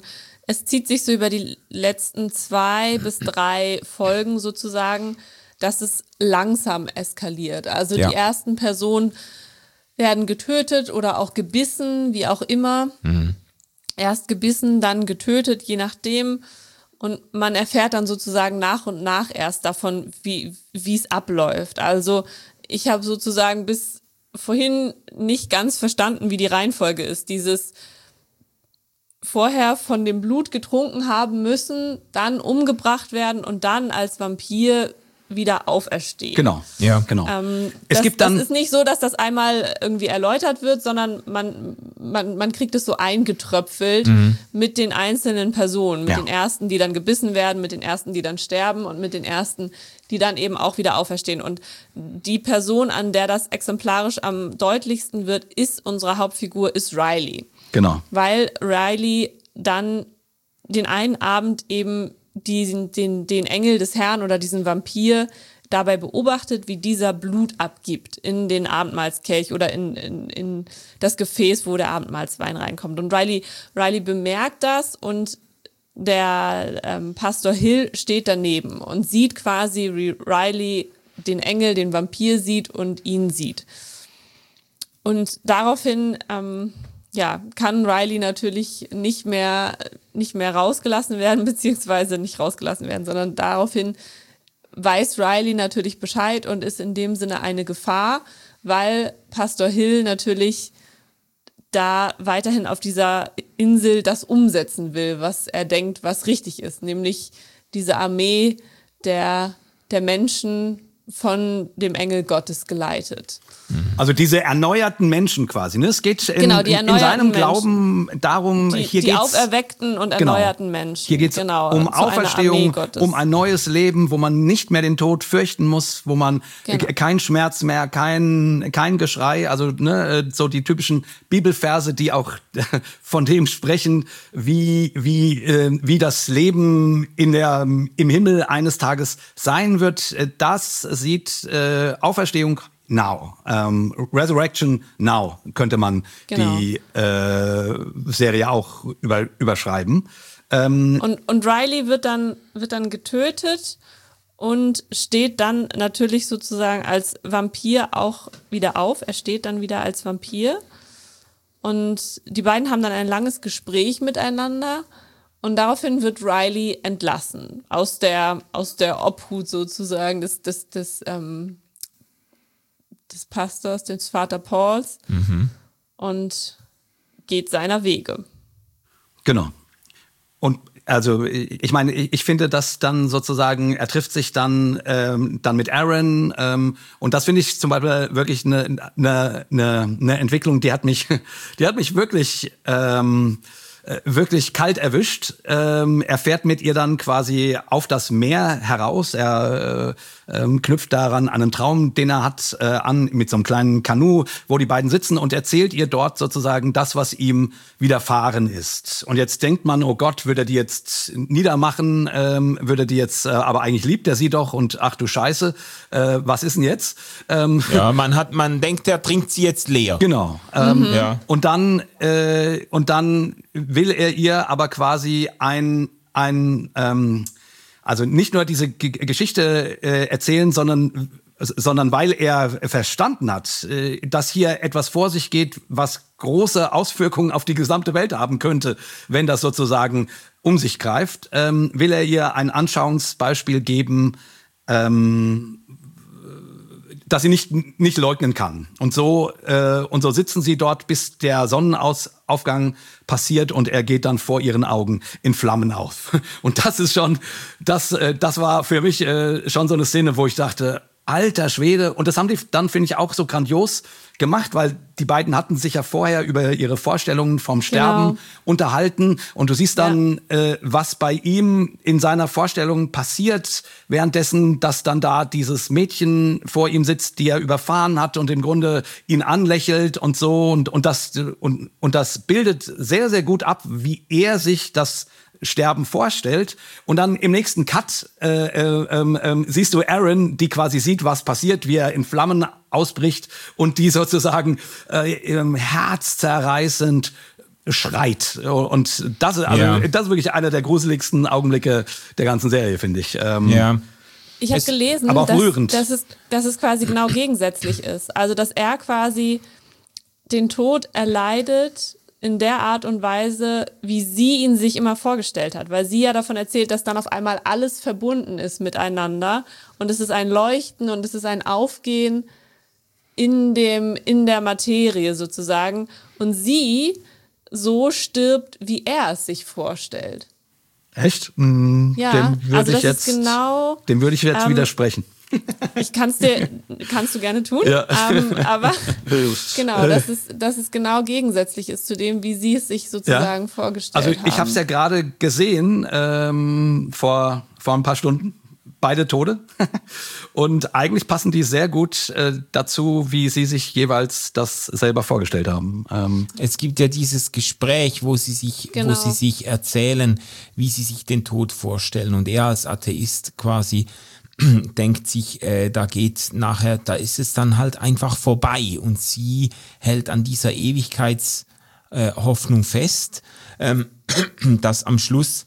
es zieht sich so über die letzten zwei bis drei Folgen sozusagen, dass es langsam eskaliert. Also Ja. die ersten Personen werden getötet oder auch gebissen, wie auch immer. Mhm. Erst gebissen, dann getötet, je nachdem. Und man erfährt dann sozusagen nach und nach erst davon, wie wie es abläuft. Also ich habe sozusagen bis vorhin nicht ganz verstanden, wie die Reihenfolge ist. Dieses vorher von dem Blut getrunken haben müssen, dann umgebracht werden und dann als Vampir wieder auferstehen. Genau, Ja. genau. Ähm, es das, gibt dann das ist nicht so, dass das einmal irgendwie erläutert wird, sondern man, man, man kriegt es so eingetröpfelt mhm. mit den einzelnen Personen, mit Ja. den ersten, die dann gebissen werden, mit den ersten, die dann sterben und mit den ersten, die dann eben auch wieder auferstehen. Und die Person, an der das exemplarisch am deutlichsten wird, ist unsere Hauptfigur, ist Riley. genau. Weil Riley dann den einen Abend eben diesen, den, den Engel des Herrn oder diesen Vampir dabei beobachtet, wie dieser Blut abgibt in den Abendmahlskelch oder in, in, in das Gefäß, wo der Abendmahlswein reinkommt. Und Riley, Riley bemerkt das und der ähm, Pastor Hill steht daneben und sieht quasi, wie Riley den Engel, den Vampir sieht und ihn sieht. Und daraufhin ähm, ja, kann Riley natürlich nicht mehr, nicht mehr rausgelassen werden, beziehungsweise nicht rausgelassen werden, sondern daraufhin weiß Riley natürlich Bescheid und ist in dem Sinne eine Gefahr, weil Pastor Hill natürlich da weiterhin auf dieser Insel das umsetzen will, was er denkt, was richtig ist, nämlich diese Armee der, der Menschen von dem Engel Gottes geleitet. Also diese erneuerten Menschen quasi. Ne? Es geht in, Genau, die in seinem erneuerten Glauben darum, Die, hier die geht's, auferweckten und genau. erneuerten Menschen. Hier geht es genau, um zu einer Armee Auferstehung, Gottes. um ein neues Leben, wo man nicht mehr den Tod fürchten muss, wo man Genau. äh, kein Schmerz mehr, kein kein Geschrei, also ne, so die typischen Bibelverse, die auch von dem sprechen, wie wie äh, wie das Leben in der im Himmel eines Tages sein wird. Das sieht äh, Auferstehung now, ähm, Resurrection now könnte man Genau. die äh, Serie auch über, überschreiben. Ähm, Und, und Riley wird dann, wird dann getötet und steht dann natürlich sozusagen als Vampir auch wieder auf. Er steht dann wieder als Vampir. Und die beiden haben dann ein langes Gespräch miteinander. Und daraufhin wird Riley entlassen aus der, aus der Obhut sozusagen des, des, des, ähm, des Pastors, des Vater Pauls. Mhm. Und geht seiner Wege. Genau. Und also ich meine, ich finde, dass dann sozusagen, er trifft sich dann ähm, dann mit Aaron ähm, und das finde ich zum Beispiel wirklich eine eine eine eine Entwicklung, die hat mich die hat mich wirklich ähm, wirklich kalt erwischt. Ähm, er fährt mit ihr dann quasi auf das Meer heraus. Er äh, ähm, knüpft daran an einen Traum, den er hat, äh, an mit so einem kleinen Kanu, wo die beiden sitzen und erzählt ihr dort sozusagen das, was ihm widerfahren ist. Und jetzt denkt man, oh Gott, würde er die jetzt niedermachen, ähm, würde die jetzt, äh, aber eigentlich liebt er sie doch und ach du Scheiße, äh, was ist denn jetzt? Ähm, Ja, man hat, man denkt, der trinkt sie jetzt leer. Genau. Ähm, Ja. Und dann äh, und dann will er ihr aber quasi ein ein ähm, also nicht nur diese G- Geschichte äh, erzählen, sondern sondern weil er verstanden hat, äh, dass hier etwas vor sich geht, was große Auswirkungen auf die gesamte Welt haben könnte, wenn das sozusagen um sich greift, ähm, will er ihr ein Anschauungsbeispiel geben, ähm, dass sie nicht nicht leugnen kann. Und so äh, und so sitzen sie dort, bis der Sonnenaufgang passiert und er geht dann vor ihren Augen in Flammen auf. Und das ist schon, das äh, das war für mich äh, schon so eine Szene, wo ich dachte, alter Schwede. Und das haben die dann, finde ich, auch so grandios gemacht, weil die beiden hatten sich ja vorher über ihre Vorstellungen vom Sterben Genau. unterhalten. Und du siehst dann, ja. äh, was bei ihm in seiner Vorstellung passiert, währenddessen, dass dann da dieses Mädchen vor ihm sitzt, die er überfahren hat und im Grunde ihn anlächelt und so. Und, und, das, und, und das bildet sehr, sehr gut ab, wie er sich das Sterben vorstellt. Und dann im nächsten Cut äh, äh, äh, siehst du Aaron, die quasi sieht, was passiert, wie er in Flammen ausbricht und die sozusagen äh, herzzerreißend schreit. Und das ist, also, Ja. das ist wirklich einer der gruseligsten Augenblicke der ganzen Serie, finde ich. Ähm, Ja. Ich habe Es- gelesen, aber auch dass, rührend. dass, es, dass es quasi genau gegensätzlich ist. Also, dass er quasi den Tod erleidet in der Art und Weise, wie sie ihn sich immer vorgestellt hat. Weil sie ja davon erzählt, dass dann auf einmal alles verbunden ist miteinander. Und es ist ein Leuchten und es ist ein Aufgehen in dem, in der Materie sozusagen. Und sie so stirbt, wie er es sich vorstellt. Echt? Hm, Ja, dem würde also ich das jetzt, ist genau... dem würde ich jetzt ähm, widersprechen. Ich kann es dir, kannst du gerne tun, Ja. ähm, aber genau, dass es, dass es genau gegensätzlich ist zu dem, wie sie es sich sozusagen vorgestellt Also haben. ich habe es ja gerade gesehen ähm, vor, vor ein paar Stunden, beide Tode. Und eigentlich passen die sehr gut äh, dazu, wie sie sich jeweils das selber vorgestellt haben. Ähm, Es gibt ja dieses Gespräch, wo sie sich, Genau. wo sie sich erzählen, wie sie sich den Tod vorstellen. Und er als Atheist quasi denkt sich, äh, da geht nachher, da ist es dann halt einfach vorbei. Und sie hält an dieser Ewigkeitshoffnung äh, fest, ähm, dass am Schluss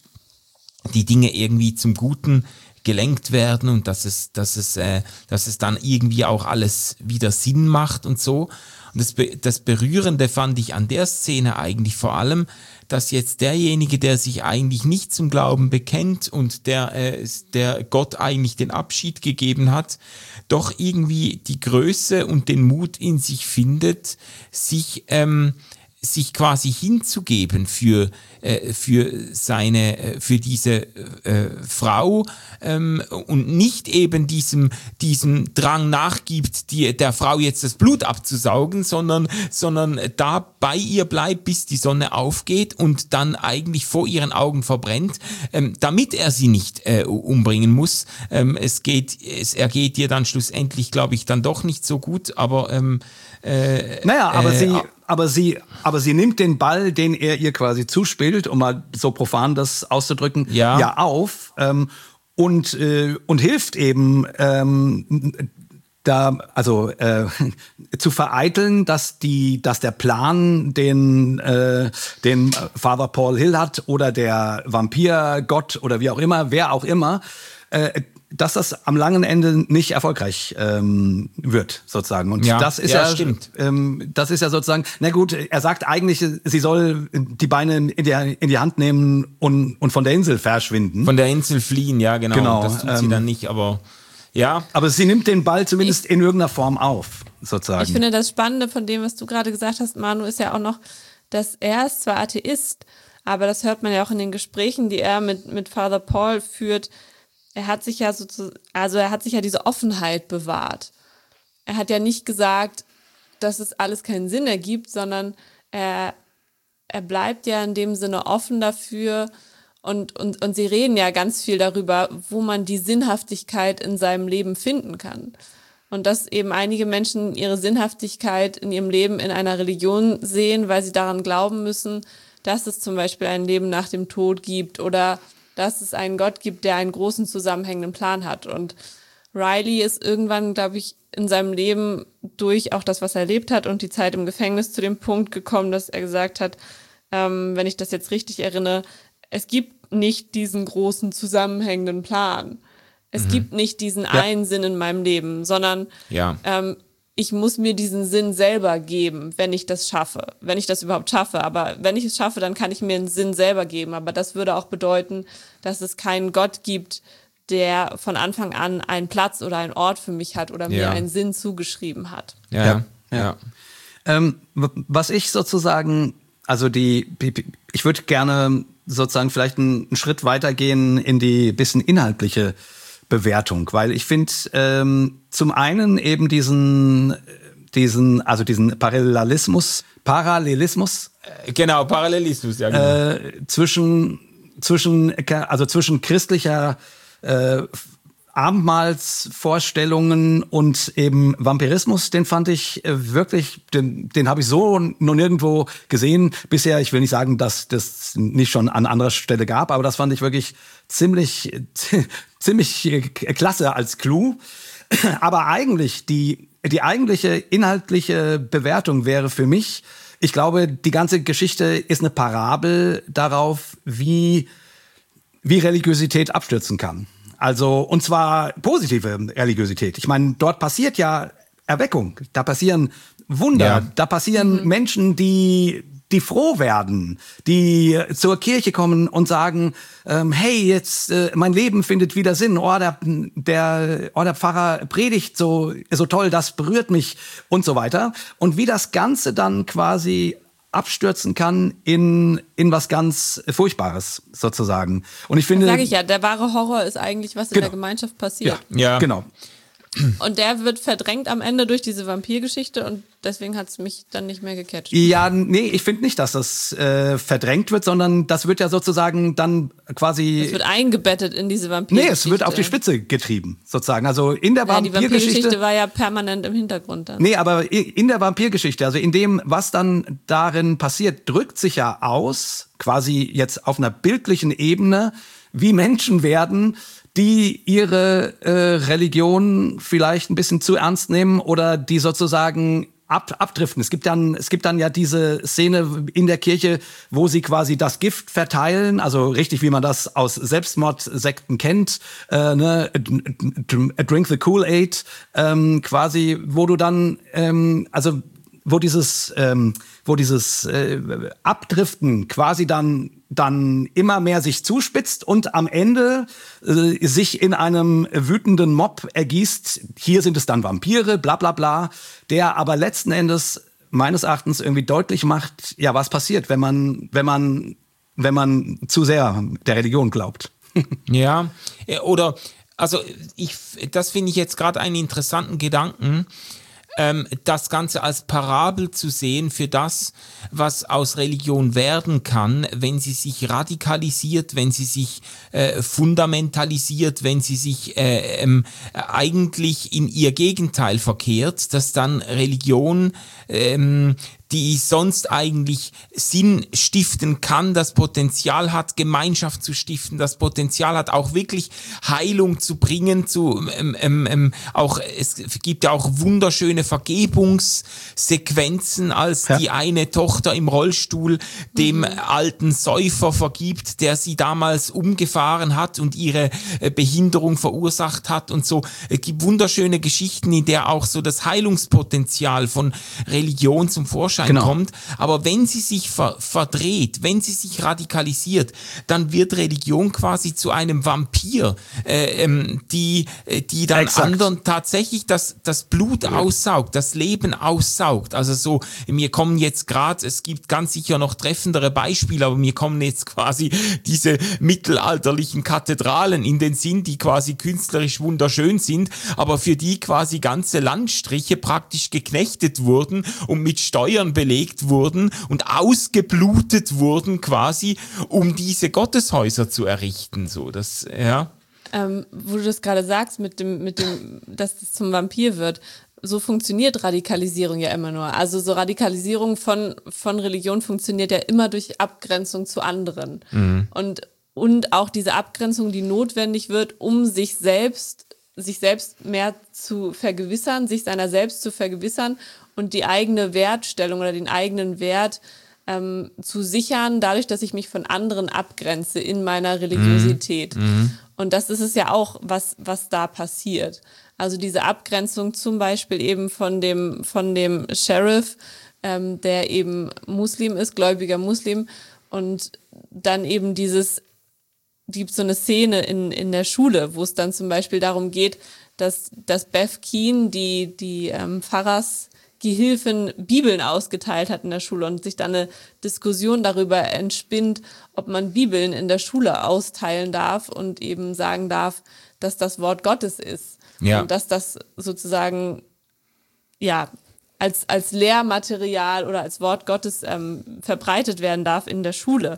die Dinge irgendwie zum Guten gelenkt werden und dass es, dass es, äh, dass es dann irgendwie auch alles wieder Sinn macht und so. Und das, Be- das Berührende fand ich an der Szene eigentlich vor allem, dass jetzt derjenige, der sich eigentlich nicht zum Glauben bekennt und der, äh, der Gott eigentlich den Abschied gegeben hat, doch irgendwie die Größe und den Mut in sich findet, sich ähm, sich quasi hinzugeben für äh, für seine äh, für diese äh, Frau ähm, und nicht eben diesem diesem Drang nachgibt, die der Frau jetzt das Blut abzusaugen, sondern sondern da bei ihr bleibt, bis die Sonne aufgeht und dann eigentlich vor ihren Augen verbrennt, ähm, damit er sie nicht äh, umbringen muss. Ähm, es geht es ergeht ihr dann schlussendlich, glaube ich, dann doch nicht so gut, aber ähm, äh, naja, aber äh, sie, aber sie, aber sie nimmt den Ball, den er ihr quasi zuspielt, um mal so profan das auszudrücken, Ja. ja auf ähm, und äh, und hilft eben ähm, da, also äh, zu vereiteln, dass die, dass der Plan, den äh, den Father Paul Hill hat oder der Vampirgott oder wie auch immer, wer auch immer, äh, dass das am langen Ende nicht erfolgreich ähm, wird, sozusagen. Und Ja, das ist ja, ja, stimmt. ähm, das ist ja sozusagen, na gut, er sagt eigentlich, sie soll die Beine in die, in die Hand nehmen und, und von der Insel verschwinden. von der Insel fliehen, ja genau. Genau, Das tut sie ähm, dann nicht, aber ja. Aber sie nimmt den Ball zumindest in irgendeiner Form auf, sozusagen. Ich finde, das Spannende von dem, was du gerade gesagt hast, Manu, ist ja auch noch, dass er ist zwar Atheist, aber das hört man ja auch in den Gesprächen, die er mit, mit Father Paul führt. Er hat sich ja sozusagen, also er hat sich ja diese Offenheit bewahrt. Er hat ja nicht gesagt, dass es alles keinen Sinn ergibt, sondern er, er bleibt ja in dem Sinne offen dafür und, und, und sie reden ja ganz viel darüber, wo man die Sinnhaftigkeit in seinem Leben finden kann. Und dass eben einige Menschen ihre Sinnhaftigkeit in ihrem Leben in einer Religion sehen, weil sie daran glauben müssen, dass es zum Beispiel ein Leben nach dem Tod gibt oder dass es einen Gott gibt, der einen großen zusammenhängenden Plan hat. Und Riley ist irgendwann, glaube ich, in seinem Leben durch auch das, was er erlebt hat und die Zeit im Gefängnis zu dem Punkt gekommen, dass er gesagt hat, ähm, wenn ich das jetzt richtig erinnere, es gibt nicht diesen großen zusammenhängenden Plan. Es mhm. gibt nicht diesen ja. einen Sinn in meinem Leben, sondern Ja. ähm, ich muss mir diesen Sinn selber geben, wenn ich das schaffe, wenn ich das überhaupt schaffe. Aber wenn ich es schaffe, dann kann ich mir einen Sinn selber geben. Aber das würde auch bedeuten, dass es keinen Gott gibt, der von Anfang an einen Platz oder einen Ort für mich hat oder mir Ja. einen Sinn zugeschrieben hat. Ja, Ja, ja. ja. Ähm, w- was ich sozusagen, also die, ich würde gerne sozusagen vielleicht einen, einen Schritt weitergehen in die bisschen inhaltliche Bewertung, weil ich finde ähm, zum einen eben diesen, diesen, also diesen Parallelismus, Parallelismus Äh, Genau, Parallelismus, ja genau. äh, zwischen, zwischen, also zwischen christlicher äh, Abendmahlsvorstellungen und eben Vampirismus, den fand ich äh, wirklich, den, den habe ich so noch nirgendwo gesehen bisher. Ich will nicht sagen, dass das nicht schon an anderer Stelle gab, aber das fand ich wirklich ziemlich, ziemlich äh, klasse als Clou. Aber eigentlich die, die eigentliche inhaltliche Bewertung wäre für mich ich glaube, die ganze Geschichte ist eine Parabel darauf, wie, wie Religiosität abstürzen kann. Also, und zwar positive Religiosität. Ich meine, dort passiert ja Erweckung, da passieren Wunder, ja. da passieren mhm. Menschen, die die froh werden, die zur Kirche kommen und sagen, ähm, hey, jetzt äh, mein Leben findet wieder Sinn. Oh, der, der, oh, der Pfarrer predigt so, so toll, das berührt mich und so weiter. Und wie das Ganze dann quasi abstürzen kann in, in was ganz Furchtbares sozusagen. Und ich finde, das sage ich ja, der wahre Horror ist eigentlich, was in genau. der Gemeinschaft passiert. Ja, ja. genau. Und der wird verdrängt am Ende durch diese Vampirgeschichte und deswegen hat es mich dann nicht mehr gecatcht. Ja, nee, ich finde nicht, dass das äh, verdrängt wird, sondern das wird ja sozusagen dann quasi... Es wird eingebettet in diese Vampirgeschichte. Nee, es wird auf die Spitze getrieben, sozusagen. Also in der ja, Vampirgeschichte... Die Vampirgeschichte war ja permanent im Hintergrund dann. Nee, aber in der Vampirgeschichte, also in dem, was dann darin passiert, drückt sich ja aus, quasi jetzt auf einer bildlichen Ebene, wie Menschen werden, die ihre äh, Religion vielleicht ein bisschen zu ernst nehmen oder die sozusagen ab, abdriften. Es gibt dann, es gibt dann ja diese Szene in der Kirche, wo sie quasi das Gift verteilen, also richtig, wie man das aus Selbstmordsekten kennt, äh, ne, a drink the Kool-Aid, ähm, quasi, wo du dann, ähm, also wo dieses, ähm, wo dieses äh, Abdriften quasi dann dann immer mehr sich zuspitzt und am Ende äh, sich in einem wütenden Mob ergießt. Hier sind es dann Vampire, bla bla bla, der aber letzten Endes meines Erachtens irgendwie deutlich macht, ja, was passiert, wenn man, wenn man, wenn man zu sehr der Religion glaubt. Ja, oder, also ich, das finde ich jetzt gerade einen interessanten Gedanken, Ähm, das Ganze als Parabel zu sehen für das, was aus Religion werden kann, wenn sie sich radikalisiert, wenn sie sich äh, fundamentalisiert, wenn sie sich äh, ähm, eigentlich in ihr Gegenteil verkehrt, dass dann Religion, ähm, die sonst eigentlich Sinn stiften kann, das Potenzial hat, Gemeinschaft zu stiften, das Potenzial hat, auch wirklich Heilung zu bringen, zu ähm, ähm, auch es gibt ja auch wunderschöne Vergebungssequenzen, als ja. die eine Tochter im Rollstuhl dem mhm. alten Säufer vergibt, der sie damals umgefahren hat und ihre äh, Behinderung verursacht hat und so. Es gibt wunderschöne Geschichten, in der auch so das Heilungspotenzial von Religion zum Vorschein Genau. kommt, aber wenn sie sich ver- verdreht, wenn sie sich radikalisiert, dann wird Religion quasi zu einem Vampir, äh, ähm, die, die dann Exakt. anderen tatsächlich das, das Blut ja. aussaugt, das Leben aussaugt. Also so, mir kommen jetzt gerade, es gibt ganz sicher noch treffendere Beispiele, aber mir kommen jetzt quasi diese mittelalterlichen Kathedralen in den Sinn, die quasi künstlerisch wunderschön sind, aber für die quasi ganze Landstriche praktisch geknechtet wurden und mit Steuern belegt wurden und ausgeblutet wurden quasi, um diese Gotteshäuser zu errichten. So, das, ja. Ähm, wo du das gerade sagst, mit dem, mit dem, dass das zum Vampir wird. So funktioniert Radikalisierung ja immer nur. Also so Radikalisierung von, von Religion funktioniert ja immer durch Abgrenzung zu anderen. Mhm. Und, und auch diese Abgrenzung, die notwendig wird, um sich selbst sich selbst mehr zu vergewissern, sich seiner selbst zu vergewissern und die eigene Wertstellung oder den eigenen Wert ähm, zu sichern, dadurch, dass ich mich von anderen abgrenze in meiner Religiosität. Mhm. Und das ist es ja auch, was, was da passiert. Also diese Abgrenzung zum Beispiel eben von dem, von dem Sheriff, ähm, der eben Muslim ist, gläubiger Muslim, und dann eben dieses gibt so eine Szene in, in der Schule, wo es dann zum Beispiel darum geht, dass, dass Beth Keane, die, die ähm, Pfarrersgehilfin, Bibeln ausgeteilt hat in der Schule und sich dann eine Diskussion darüber entspinnt, ob man Bibeln in der Schule austeilen darf und eben sagen darf, dass das Wort Gottes ist. Ja. Und dass das sozusagen, ja, als, als Lehrmaterial oder als Wort Gottes ähm, verbreitet werden darf in der Schule.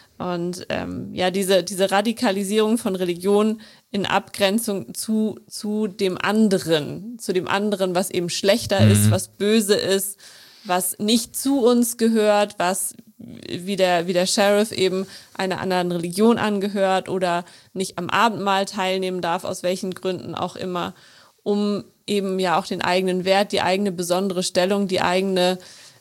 Und ähm, ja, diese, diese Radikalisierung von Religion in Abgrenzung zu, zu dem anderen, zu dem anderen, was eben schlechter mhm. ist, was böse ist, was nicht zu uns gehört, was wie der, wie der Sheriff eben einer anderen Religion angehört oder nicht am Abendmahl teilnehmen darf, aus welchen Gründen auch immer, um eben ja auch den eigenen Wert, die eigene besondere Stellung, die eigene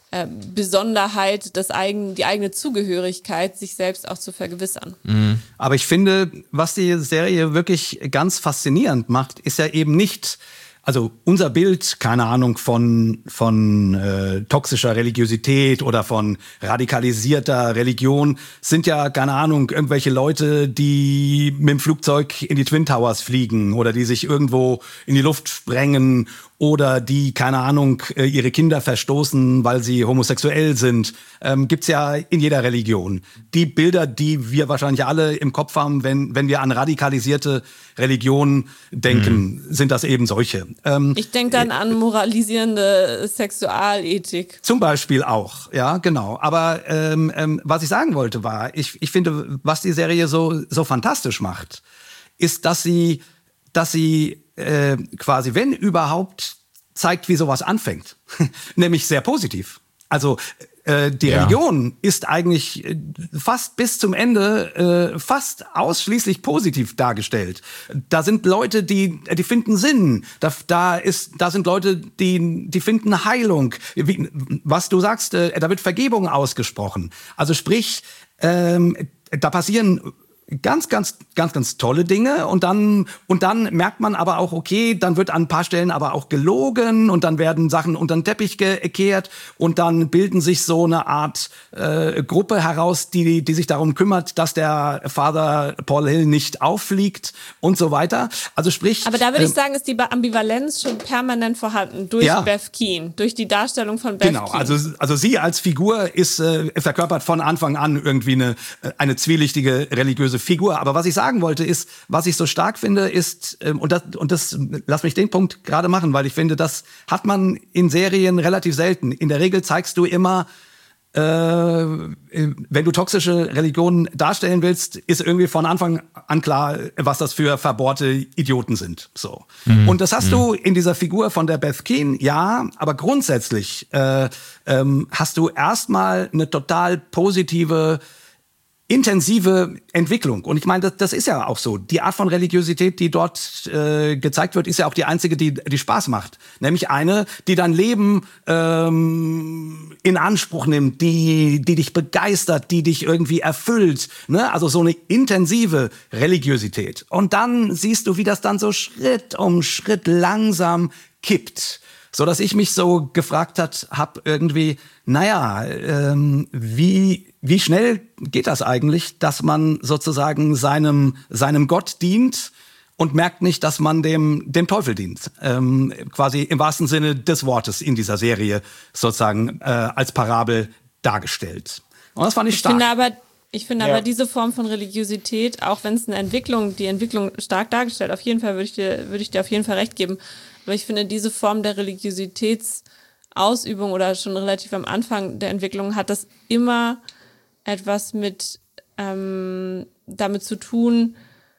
äh, Besonderheit, das eigen, die eigene Zugehörigkeit, sich selbst auch zu vergewissern. Mhm. Aber ich finde, was die Serie wirklich ganz faszinierend macht, ist ja eben nicht, also unser Bild, keine Ahnung, von, von äh, toxischer Religiosität oder von radikalisierter Religion sind ja, keine Ahnung, irgendwelche Leute, die mit dem Flugzeug in die Twin Towers fliegen oder die sich irgendwo in die Luft sprengen oder die, keine Ahnung, ihre Kinder verstoßen, weil sie homosexuell sind. Ähm, gibt's ja in jeder Religion. Die Bilder, die wir wahrscheinlich alle im Kopf haben, wenn, wenn wir an radikalisierte Religionen denken, mhm. sind das eben solche. Ähm, ich denke dann an moralisierende Sexualethik. Zum Beispiel auch, ja, genau. Aber ähm, ähm, was ich sagen wollte war, ich, ich finde, was die Serie so, so fantastisch macht, ist, dass sie, dass sie äh, quasi, wenn überhaupt, zeigt, wie sowas anfängt. Nämlich sehr positiv. Also äh, die ja. Religion ist eigentlich äh, fast bis zum Ende äh, fast ausschließlich positiv dargestellt. Da sind Leute, die die finden Sinn. Da, da ist, da sind Leute, die die finden Heilung. Wie, was du sagst, äh, da wird Vergebung ausgesprochen. Also sprich, ähm, da passieren ganz, ganz, ganz, ganz tolle Dinge und dann und dann merkt man aber auch, okay, dann wird an ein paar Stellen aber auch gelogen und dann werden Sachen unter den Teppich gekehrt und dann bilden sich so eine Art äh, Gruppe heraus, die die sich darum kümmert, dass der Father Paul Hill nicht auffliegt und so weiter. Also sprich. Aber da würde ich äh, sagen, ist die Ambivalenz schon permanent vorhanden durch ja. Beth Keane, durch die Darstellung von Beth genau, Keane. Genau, also also sie als Figur ist äh, verkörpert von Anfang an irgendwie eine eine zwielichtige religiöse Figur. Aber was ich sagen wollte ist, was ich so stark finde, ist, ähm, und das, und das, lass mich den Punkt gerade machen, weil ich finde, das hat man in Serien relativ selten. In der Regel zeigst du immer, äh, wenn du toxische Religionen darstellen willst, ist irgendwie von Anfang an klar, was das für verbohrte Idioten sind. So. Mhm. Und das hast mhm. du in dieser Figur von der Beth Keane, ja, aber grundsätzlich äh, ähm, hast du erstmal eine total positive, intensive Entwicklung. Und ich meine, das, das ist ja auch so. Die Art von Religiosität, die dort äh, gezeigt wird, ist ja auch die einzige, die, die Spaß macht. Nämlich eine, die dein Leben ähm, in Anspruch nimmt, die, die dich begeistert, die dich irgendwie erfüllt. Ne? Also so eine intensive Religiosität. Und dann siehst du, wie das dann so Schritt um Schritt langsam kippt. So dass ich mich so gefragt hat, hab irgendwie, naja, ähm, wie wie schnell geht das eigentlich, dass man sozusagen seinem seinem Gott dient und merkt nicht, dass man dem dem Teufel dient, ähm, quasi im wahrsten Sinne des Wortes in dieser Serie sozusagen äh, als Parabel dargestellt. Und das fand ich, ich stark. Finde aber Ich finde ja. aber diese Form von Religiosität, auch wenn es eine Entwicklung, die Entwicklung stark dargestellt, auf jeden Fall würde ich dir, würde ich dir auf jeden Fall recht geben. Aber ich finde, diese Form der Religiositätsausübung oder schon relativ am Anfang der Entwicklung hat das immer etwas mit ähm, damit zu tun,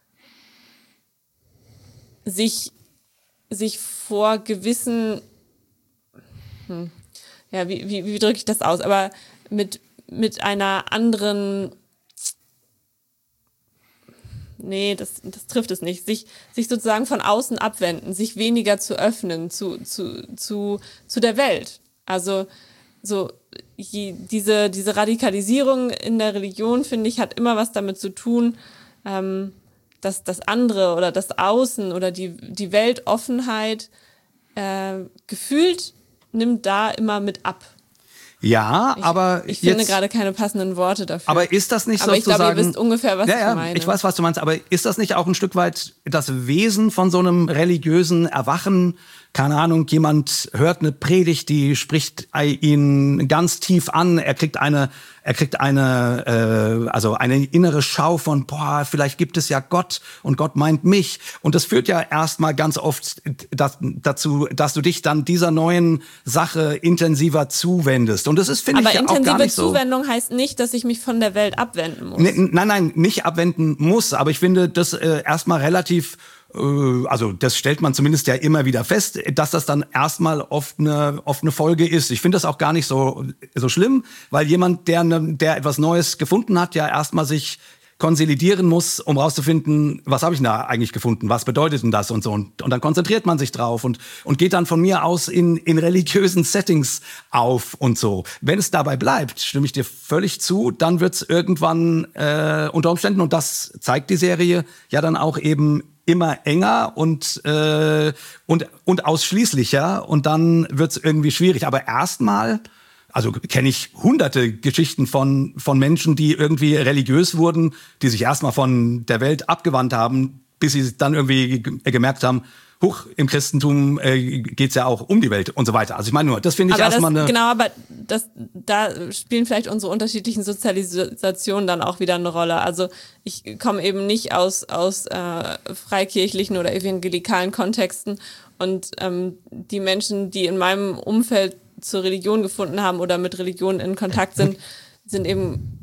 sich sich vor gewissen, hm, ja, wie, wie, wie drücke ich das aus? Aber mit mit einer anderen, nee, das, das trifft es nicht, sich, sich sozusagen von außen abwenden, sich weniger zu öffnen zu, zu, zu, zu der Welt. Also so je, diese, diese Radikalisierung in der Religion, finde ich, hat immer was damit zu tun, ähm, dass das andere oder das Außen oder die, die Weltoffenheit äh, gefühlt nimmt da immer mit ab. Ja, ich, aber ich finde jetzt, gerade keine passenden Worte dafür. Aber ist das nicht aber sozusagen... Aber ich glaube, ihr wisst ungefähr, was ja, ja, ich meine. Ich weiß, was du meinst, aber ist das nicht auch ein Stück weit das Wesen von so einem religiösen Erwachen? Keine Ahnung, jemand hört eine Predigt, die spricht ihn ganz tief an. Er kriegt eine, er kriegt eine, äh, also eine innere Schau von, boah, vielleicht gibt es ja Gott und Gott meint mich. Und das führt ja erstmal ganz oft das, dazu, dass du dich dann dieser neuen Sache intensiver zuwendest. Und das ist, finde ich, ja auch gar nicht so. Aber intensive Zuwendung heißt nicht, dass ich mich von der Welt abwenden muss. Nee, nein, nein, nicht abwenden muss. Aber ich finde das äh, erstmal relativ, also das stellt man zumindest ja immer wieder fest, dass das dann erstmal oft eine oft eine Folge ist. Ich finde das auch gar nicht so so schlimm, weil jemand, der ne, der etwas Neues gefunden hat, ja erstmal sich konsolidieren muss, um rauszufinden, was habe ich da eigentlich gefunden, was bedeutet denn das und so. Und, und dann konzentriert man sich drauf und, und geht dann von mir aus in, in religiösen Settings auf und so. Wenn es dabei bleibt, stimme ich dir völlig zu, dann wird es irgendwann äh, unter Umständen, und das zeigt die Serie, ja dann auch eben immer enger und, äh, und, und ausschließlicher, und dann wird es irgendwie schwierig. Aber erstmal, also kenne ich hunderte Geschichten von, von Menschen, die irgendwie religiös wurden, die sich erstmal von der Welt abgewandt haben, bis sie dann irgendwie gemerkt haben, huch, im Christentum äh, geht's ja auch um die Welt und so weiter. Also ich meine nur, das finde ich erstmal eine... Genau, aber das, da spielen vielleicht unsere unterschiedlichen Sozialisationen dann auch wieder eine Rolle. Also ich komme eben nicht aus, aus äh, freikirchlichen oder evangelikalen Kontexten, und ähm, die Menschen, die in meinem Umfeld zur Religion gefunden haben oder mit Religion in Kontakt sind, sind eben,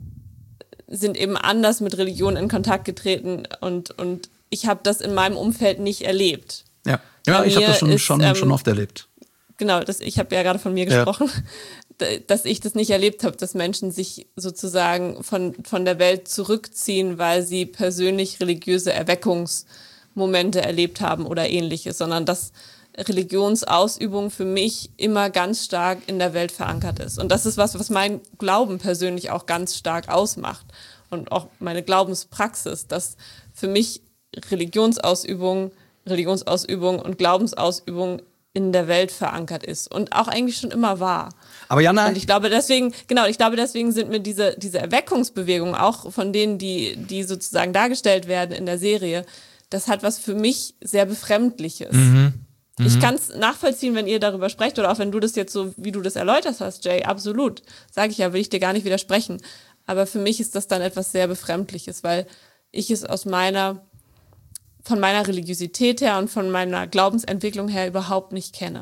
sind eben anders mit Religion in Kontakt getreten, und, und ich habe das in meinem Umfeld nicht erlebt. Ja, ja, ich habe das schon, ist, schon, ähm, schon oft erlebt. Genau, das, ich habe ja gerade von mir gesprochen, ja. dass ich das nicht erlebt habe, dass Menschen sich sozusagen von, von der Welt zurückziehen, weil sie persönlich religiöse Erweckungsmomente erlebt haben oder ähnliches, sondern dass Religionsausübung für mich immer ganz stark in der Welt verankert ist. Und das ist was, was mein Glauben persönlich auch ganz stark ausmacht, und auch meine Glaubenspraxis, dass für mich Religionsausübung Religionsausübung und Glaubensausübung in der Welt verankert ist und auch eigentlich schon immer war. Aber Jana, und ich glaube deswegen, genau, ich glaube deswegen sind mir diese diese Erweckungsbewegungen auch von denen, die die sozusagen dargestellt werden in der Serie, das hat was für mich sehr Befremdliches. Mhm. Mhm. Ich kann es nachvollziehen, wenn ihr darüber sprecht, oder auch wenn du das jetzt so, wie du das erläutert hast, Jay, absolut. Sage ich ja, will ich dir gar nicht widersprechen. Aber für mich ist das dann etwas sehr Befremdliches, weil ich es aus meiner von meiner Religiosität her und von meiner Glaubensentwicklung her überhaupt nicht kenne.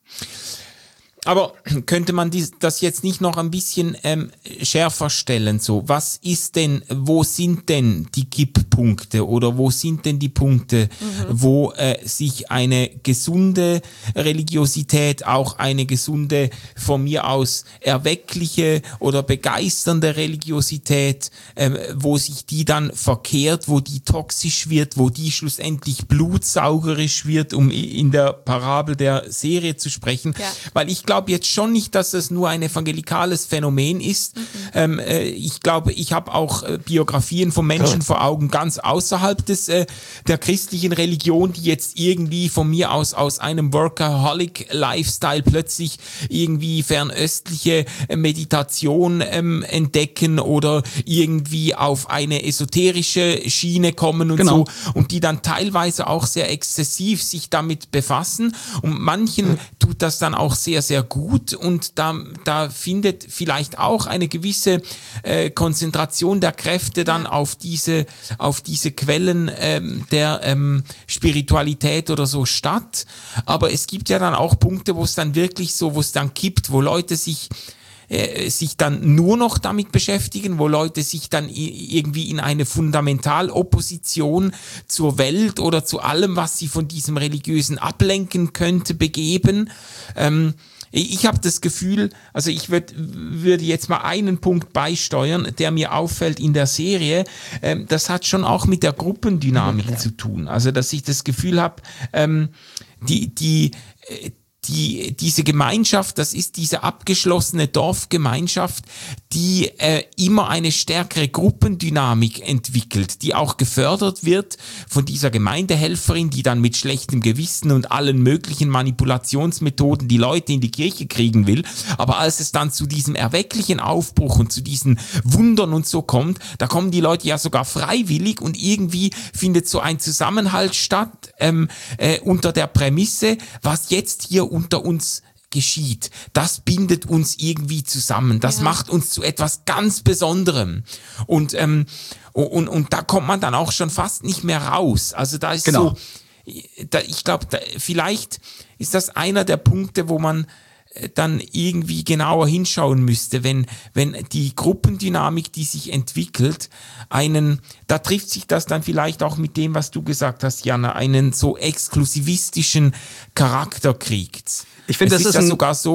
Aber könnte man dies, das jetzt nicht noch ein bisschen ähm, schärfer stellen? So, was ist denn, wo sind denn die Kipppunkte oder wo sind denn die Punkte, mhm. wo äh, sich eine gesunde Religiosität, auch eine gesunde, von mir aus erweckliche oder begeisternde Religiosität, ähm, wo sich die dann verkehrt, wo die toxisch wird, wo die schlussendlich blutsaugerisch wird, um in der Parabel der Serie zu sprechen? Ja. Weil ich glaube, Ich glaube jetzt schon nicht, dass es nur ein evangelikales Phänomen ist. Mhm. Ähm, äh, ich glaube, ich habe auch äh, Biografien von Menschen vor Augen ganz außerhalb des äh, der christlichen Religion, die jetzt irgendwie von mir aus aus einem Workaholic-Lifestyle plötzlich irgendwie fernöstliche äh, Meditation ähm, entdecken oder irgendwie auf eine esoterische Schiene kommen und genau. so, und die dann teilweise auch sehr exzessiv sich damit befassen, und manchen mhm. tut das dann auch sehr, sehr gut, und da, da findet vielleicht auch eine gewisse äh, Konzentration der Kräfte dann auf diese, auf diese Quellen ähm, der ähm, Spiritualität oder so statt. Aber es gibt ja dann auch Punkte, wo es dann wirklich so, wo es dann kippt, wo Leute sich äh, sich dann nur noch damit beschäftigen, wo Leute sich dann i- irgendwie in eine Fundamentalopposition zur Welt oder zu allem, was sie von diesem Religiösen ablenken könnte, begeben. Ähm, Ich habe das Gefühl, also ich würd, würde jetzt mal einen Punkt beisteuern, der mir auffällt in der Serie. Ähm, das hat schon auch mit der Gruppendynamik okay. zu tun. Also dass ich das Gefühl habe, ähm, die die äh, Die, diese Gemeinschaft, das ist diese abgeschlossene Dorfgemeinschaft, die äh, immer eine stärkere Gruppendynamik entwickelt, die auch gefördert wird von dieser Gemeindehelferin, die dann mit schlechtem Gewissen und allen möglichen Manipulationsmethoden die Leute in die Kirche kriegen will. Aber als es dann zu diesem erwecklichen Aufbruch und zu diesen Wundern und so kommt, da kommen die Leute ja sogar freiwillig, und irgendwie findet so ein Zusammenhalt statt ähm, äh, unter der Prämisse, was jetzt hier unter uns geschieht, das bindet uns irgendwie zusammen, das ja. macht uns zu etwas ganz Besonderem, und ähm, und und da kommt man dann auch schon fast nicht mehr raus. Also da ist genau. so, da, ich glaube, vielleicht ist das einer der Punkte, wo man dann irgendwie genauer hinschauen müsste, wenn wenn die Gruppendynamik, die sich entwickelt, einen, da trifft sich das dann vielleicht auch mit dem, was du gesagt hast, Jana, einen so exklusivistischen Charakter kriegt. Ich finde, das ist, ist ja ein, sogar so.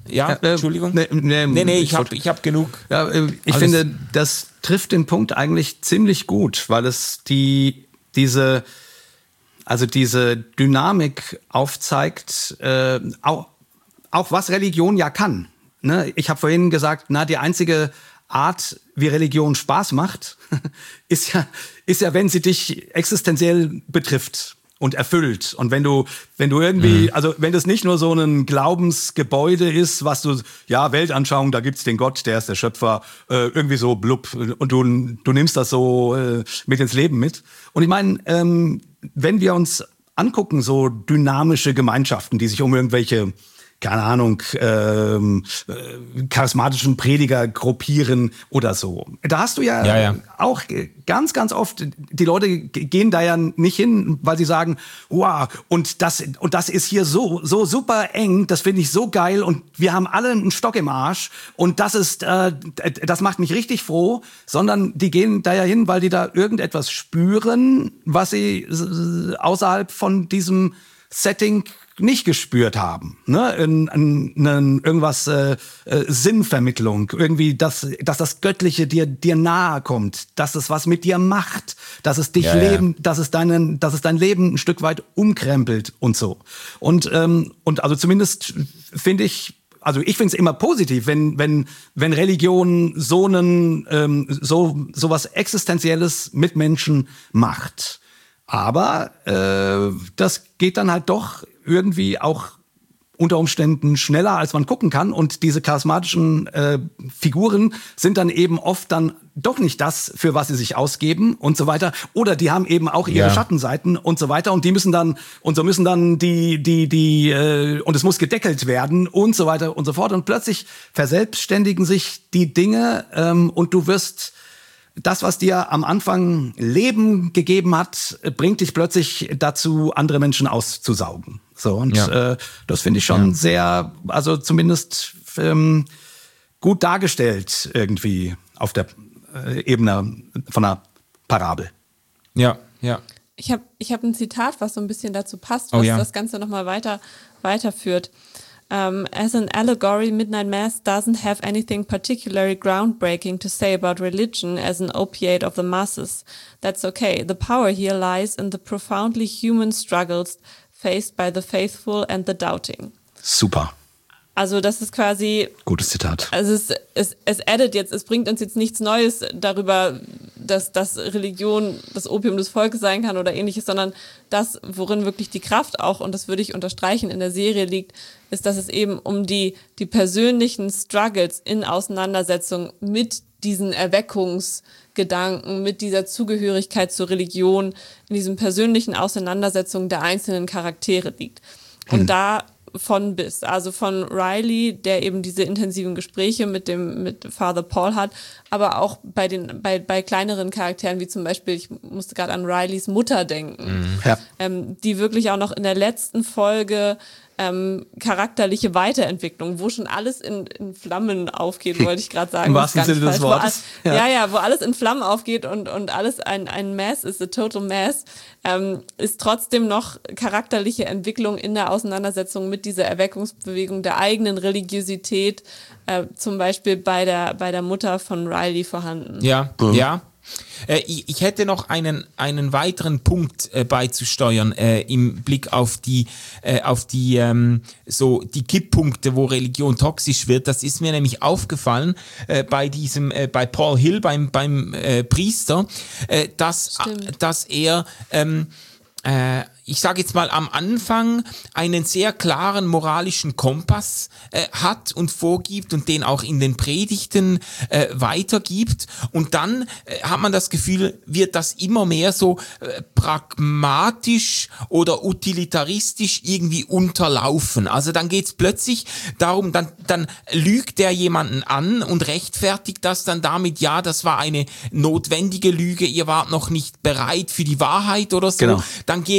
Ja, äh, Entschuldigung. Nee, nee, nee, nee ich habe ich hab genug. Ja, ich Alles. finde, das trifft den Punkt eigentlich ziemlich gut, weil es die diese also diese Dynamik aufzeigt, äh, auch, auch was Religion ja kann. Ne? Ich habe vorhin gesagt, na die einzige Art, wie Religion Spaß macht, ist ja, ist ja, wenn sie dich existenziell betrifft und erfüllt. Und wenn du, wenn du irgendwie, mhm. also wenn das nicht nur so ein Glaubensgebäude ist, was du, ja, Weltanschauung, da gibt's den Gott, der ist der Schöpfer, äh, irgendwie so blub, und du, du nimmst das so äh, mit ins Leben mit. Und ich meine, ähm, wenn wir uns angucken, so dynamische Gemeinschaften, die sich um irgendwelche keine Ahnung, ähm, äh, charismatischen Prediger gruppieren oder so. Da hast du ja, ja, ja auch ganz, ganz oft, die Leute gehen da ja nicht hin, weil sie sagen, wow, und das, und das ist hier so, so super eng, das finde ich so geil und wir haben alle einen Stock im Arsch und das ist, äh, das macht mich richtig froh, sondern die gehen da ja hin, weil die da irgendetwas spüren, was sie außerhalb von diesem Setting nicht gespürt haben, ne, in, in, in irgendwas äh, äh, Sinnvermittlung, irgendwie, dass, dass das Göttliche dir dir nahe kommt, dass es was mit dir macht, dass es dich ja, leben, ja. dass es deinen, dass es dein Leben ein Stück weit umkrempelt und so. Und ähm, und also zumindest finde ich, also ich finde es immer positiv, wenn wenn wenn Religion so einen ähm, so sowas Existenzielles mit Menschen macht. Aber äh, das geht dann halt doch irgendwie auch unter Umständen schneller, als man gucken kann. Und diese charismatischen äh, Figuren sind dann eben oft dann doch nicht das, für was sie sich ausgeben und so weiter. Oder die haben eben auch ihre ja. Schattenseiten und so weiter. Und die müssen dann, und so müssen dann die, die, die, äh, und es muss gedeckelt werden und so weiter und so fort. Und plötzlich verselbstständigen sich die Dinge ähm, und du wirst das, was dir am Anfang Leben gegeben hat, bringt dich plötzlich dazu, andere Menschen auszusaugen. So, und ja. äh, das finde ich schon ja. sehr, also zumindest ähm, gut dargestellt irgendwie auf der äh, Ebene von einer Parabel. Ja, ja. Ich habe ich hab ein Zitat, was so ein bisschen dazu passt, was oh, ja. das Ganze nochmal weiter, weiterführt. Um, as an allegory, Midnight Mass doesn't have anything particularly groundbreaking to say about religion as an opiate of the masses. That's okay. The power here lies in the profoundly human struggles faced by the faithful and the doubting. Super. Also das ist quasi... Gutes Zitat. Also es, es, es addet jetzt, es bringt uns jetzt nichts Neues darüber, dass, dass Religion das Opium des Volkes sein kann oder ähnliches, sondern das, worin wirklich die Kraft auch, und das würde ich unterstreichen, in der Serie liegt, ist, dass es eben um die, die persönlichen Struggles in Auseinandersetzung mit diesen Erweckungsgedanken, mit dieser Zugehörigkeit zur Religion, in diesen persönlichen Auseinandersetzungen der einzelnen Charaktere liegt. Und hm. da von bis, also von Riley, der eben diese intensiven Gespräche mit dem mit Father Paul hat, aber auch bei den bei bei kleineren Charakteren wie zum Beispiel, ich musste gerade an Rileys Mutter denken, ja. ähm, die wirklich auch noch in der letzten Folge ähm, charakterliche Weiterentwicklung, wo schon alles in, in Flammen aufgeht, wollte ich gerade sagen. Im wahrsten Sinne des Wortes. Ja. ja, ja, wo alles in Flammen aufgeht und, und alles ein, ein Mess ist, a total mess, ähm, ist trotzdem noch charakterliche Entwicklung in der Auseinandersetzung mit dieser Erweckungsbewegung der eigenen Religiosität, äh, zum Beispiel bei der, bei der Mutter von Riley vorhanden. Ja, mhm. ja. Äh, ich, ich hätte noch einen, einen weiteren Punkt äh, beizusteuern äh, im Blick auf die, äh, auf die, ähm, so die Kipppunkte, wo Religion toxisch wird. Das ist mir nämlich aufgefallen äh, bei diesem, äh, bei Paul Hill, beim, beim äh, Priester, äh, dass, äh, dass er, ähm, äh, ich sage jetzt mal am Anfang einen sehr klaren moralischen Kompass äh, hat und vorgibt und den auch in den Predigten äh, weitergibt, und dann äh, hat man das Gefühl, wird das immer mehr so äh, pragmatisch oder utilitaristisch irgendwie unterlaufen. Also dann geht's plötzlich darum, dann, dann lügt der jemanden an und rechtfertigt das dann damit, ja, das war eine notwendige Lüge, ihr wart noch nicht bereit für die Wahrheit oder so. Genau. Dann geht, dann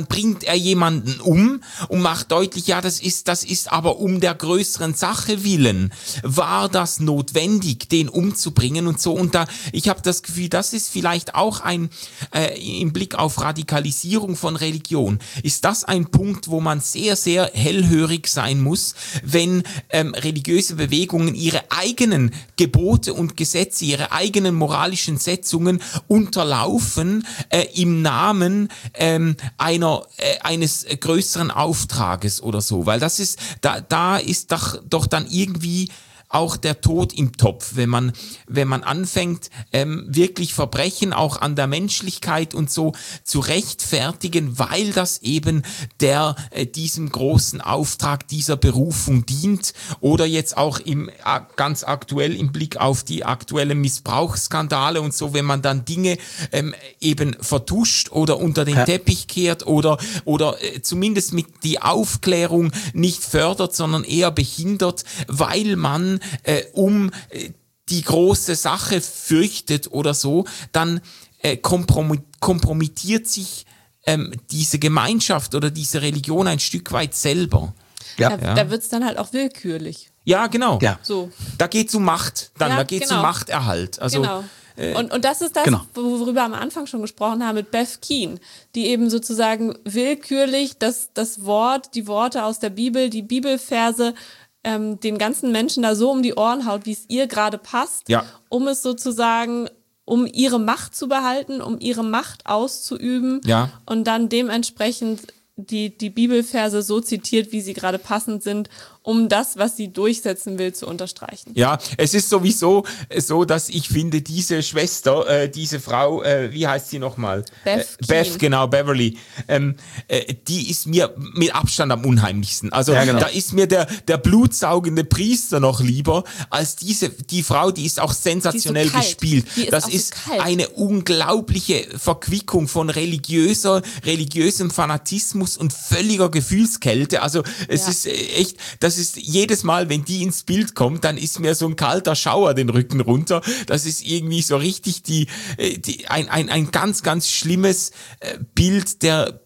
bringt er jemanden um und macht deutlich, ja, das ist, das ist aber um der größeren Sache willen. War das notwendig, den umzubringen und so? Und da, ich habe das Gefühl, das ist vielleicht auch ein, äh, im Blick auf Radikalisierung von Religion, ist das ein Punkt, wo man sehr, sehr hellhörig sein muss, wenn ähm, religiöse Bewegungen ihre eigenen Gebote und Gesetze, ihre eigenen moralischen Setzungen unterlaufen äh, im Namen ähm, einer äh, eines größeren Auftrages oder so, weil das ist da da ist doch doch dann irgendwie auch der Tod im Topf, wenn man wenn man anfängt, ähm, wirklich Verbrechen auch an der Menschlichkeit und so zu rechtfertigen, weil das eben der äh, diesem großen Auftrag, dieser Berufung dient, oder jetzt auch im äh, ganz aktuell im Blick auf die aktuellen Missbrauchsskandale und so, wenn man dann Dinge ähm, eben vertuscht oder unter den ja. Teppich kehrt oder oder äh, zumindest mit die Aufklärung nicht fördert, sondern eher behindert, weil man Äh, um äh, die große Sache fürchtet oder so, dann äh, komprom- kompromittiert sich ähm, diese Gemeinschaft oder diese Religion ein Stück weit selber. Ja. Da, Ja. da wird es dann halt auch willkürlich. Ja, genau. Ja. So. Da geht es um Macht. Dann, Ja, da geht es genau. um Machterhalt. Also, Genau. Und, und das ist das, genau. worüber wir am Anfang schon gesprochen haben mit Beth Keane, die eben sozusagen willkürlich das, das Wort, die Worte aus der Bibel, die Bibelverse ähm, den ganzen Menschen da so um die Ohren haut, wie es ihr gerade passt, Ja. um es sozusagen, um ihre Macht zu behalten, um ihre Macht auszuüben Ja. und dann dementsprechend die, die Bibelverse so zitiert, wie sie gerade passend sind, um das, was sie durchsetzen will, zu unterstreichen. Ja, es ist sowieso so, dass ich finde, diese Schwester, äh, diese Frau, äh, wie heißt sie nochmal? Beth Äh, Keane. Beth, genau, Beverly. Ähm, äh, die ist mir mit Abstand am unheimlichsten. Also Ja, genau. da ist mir der, der blutsaugende Priester noch lieber als diese, die Frau, die ist auch sensationell Die ist so kalt. gespielt. Die ist das auch so ist kalt. eine unglaubliche Verquickung von religiöser, religiösem Fanatismus und völliger Gefühlskälte. Also es Ja. ist äh, echt, das ist jedes Mal, wenn die ins Bild kommt, dann ist mir so ein kalter Schauer den Rücken runter. Das ist irgendwie so richtig die, äh, die ein, ein, ein ganz, ganz schlimmes äh, Bild der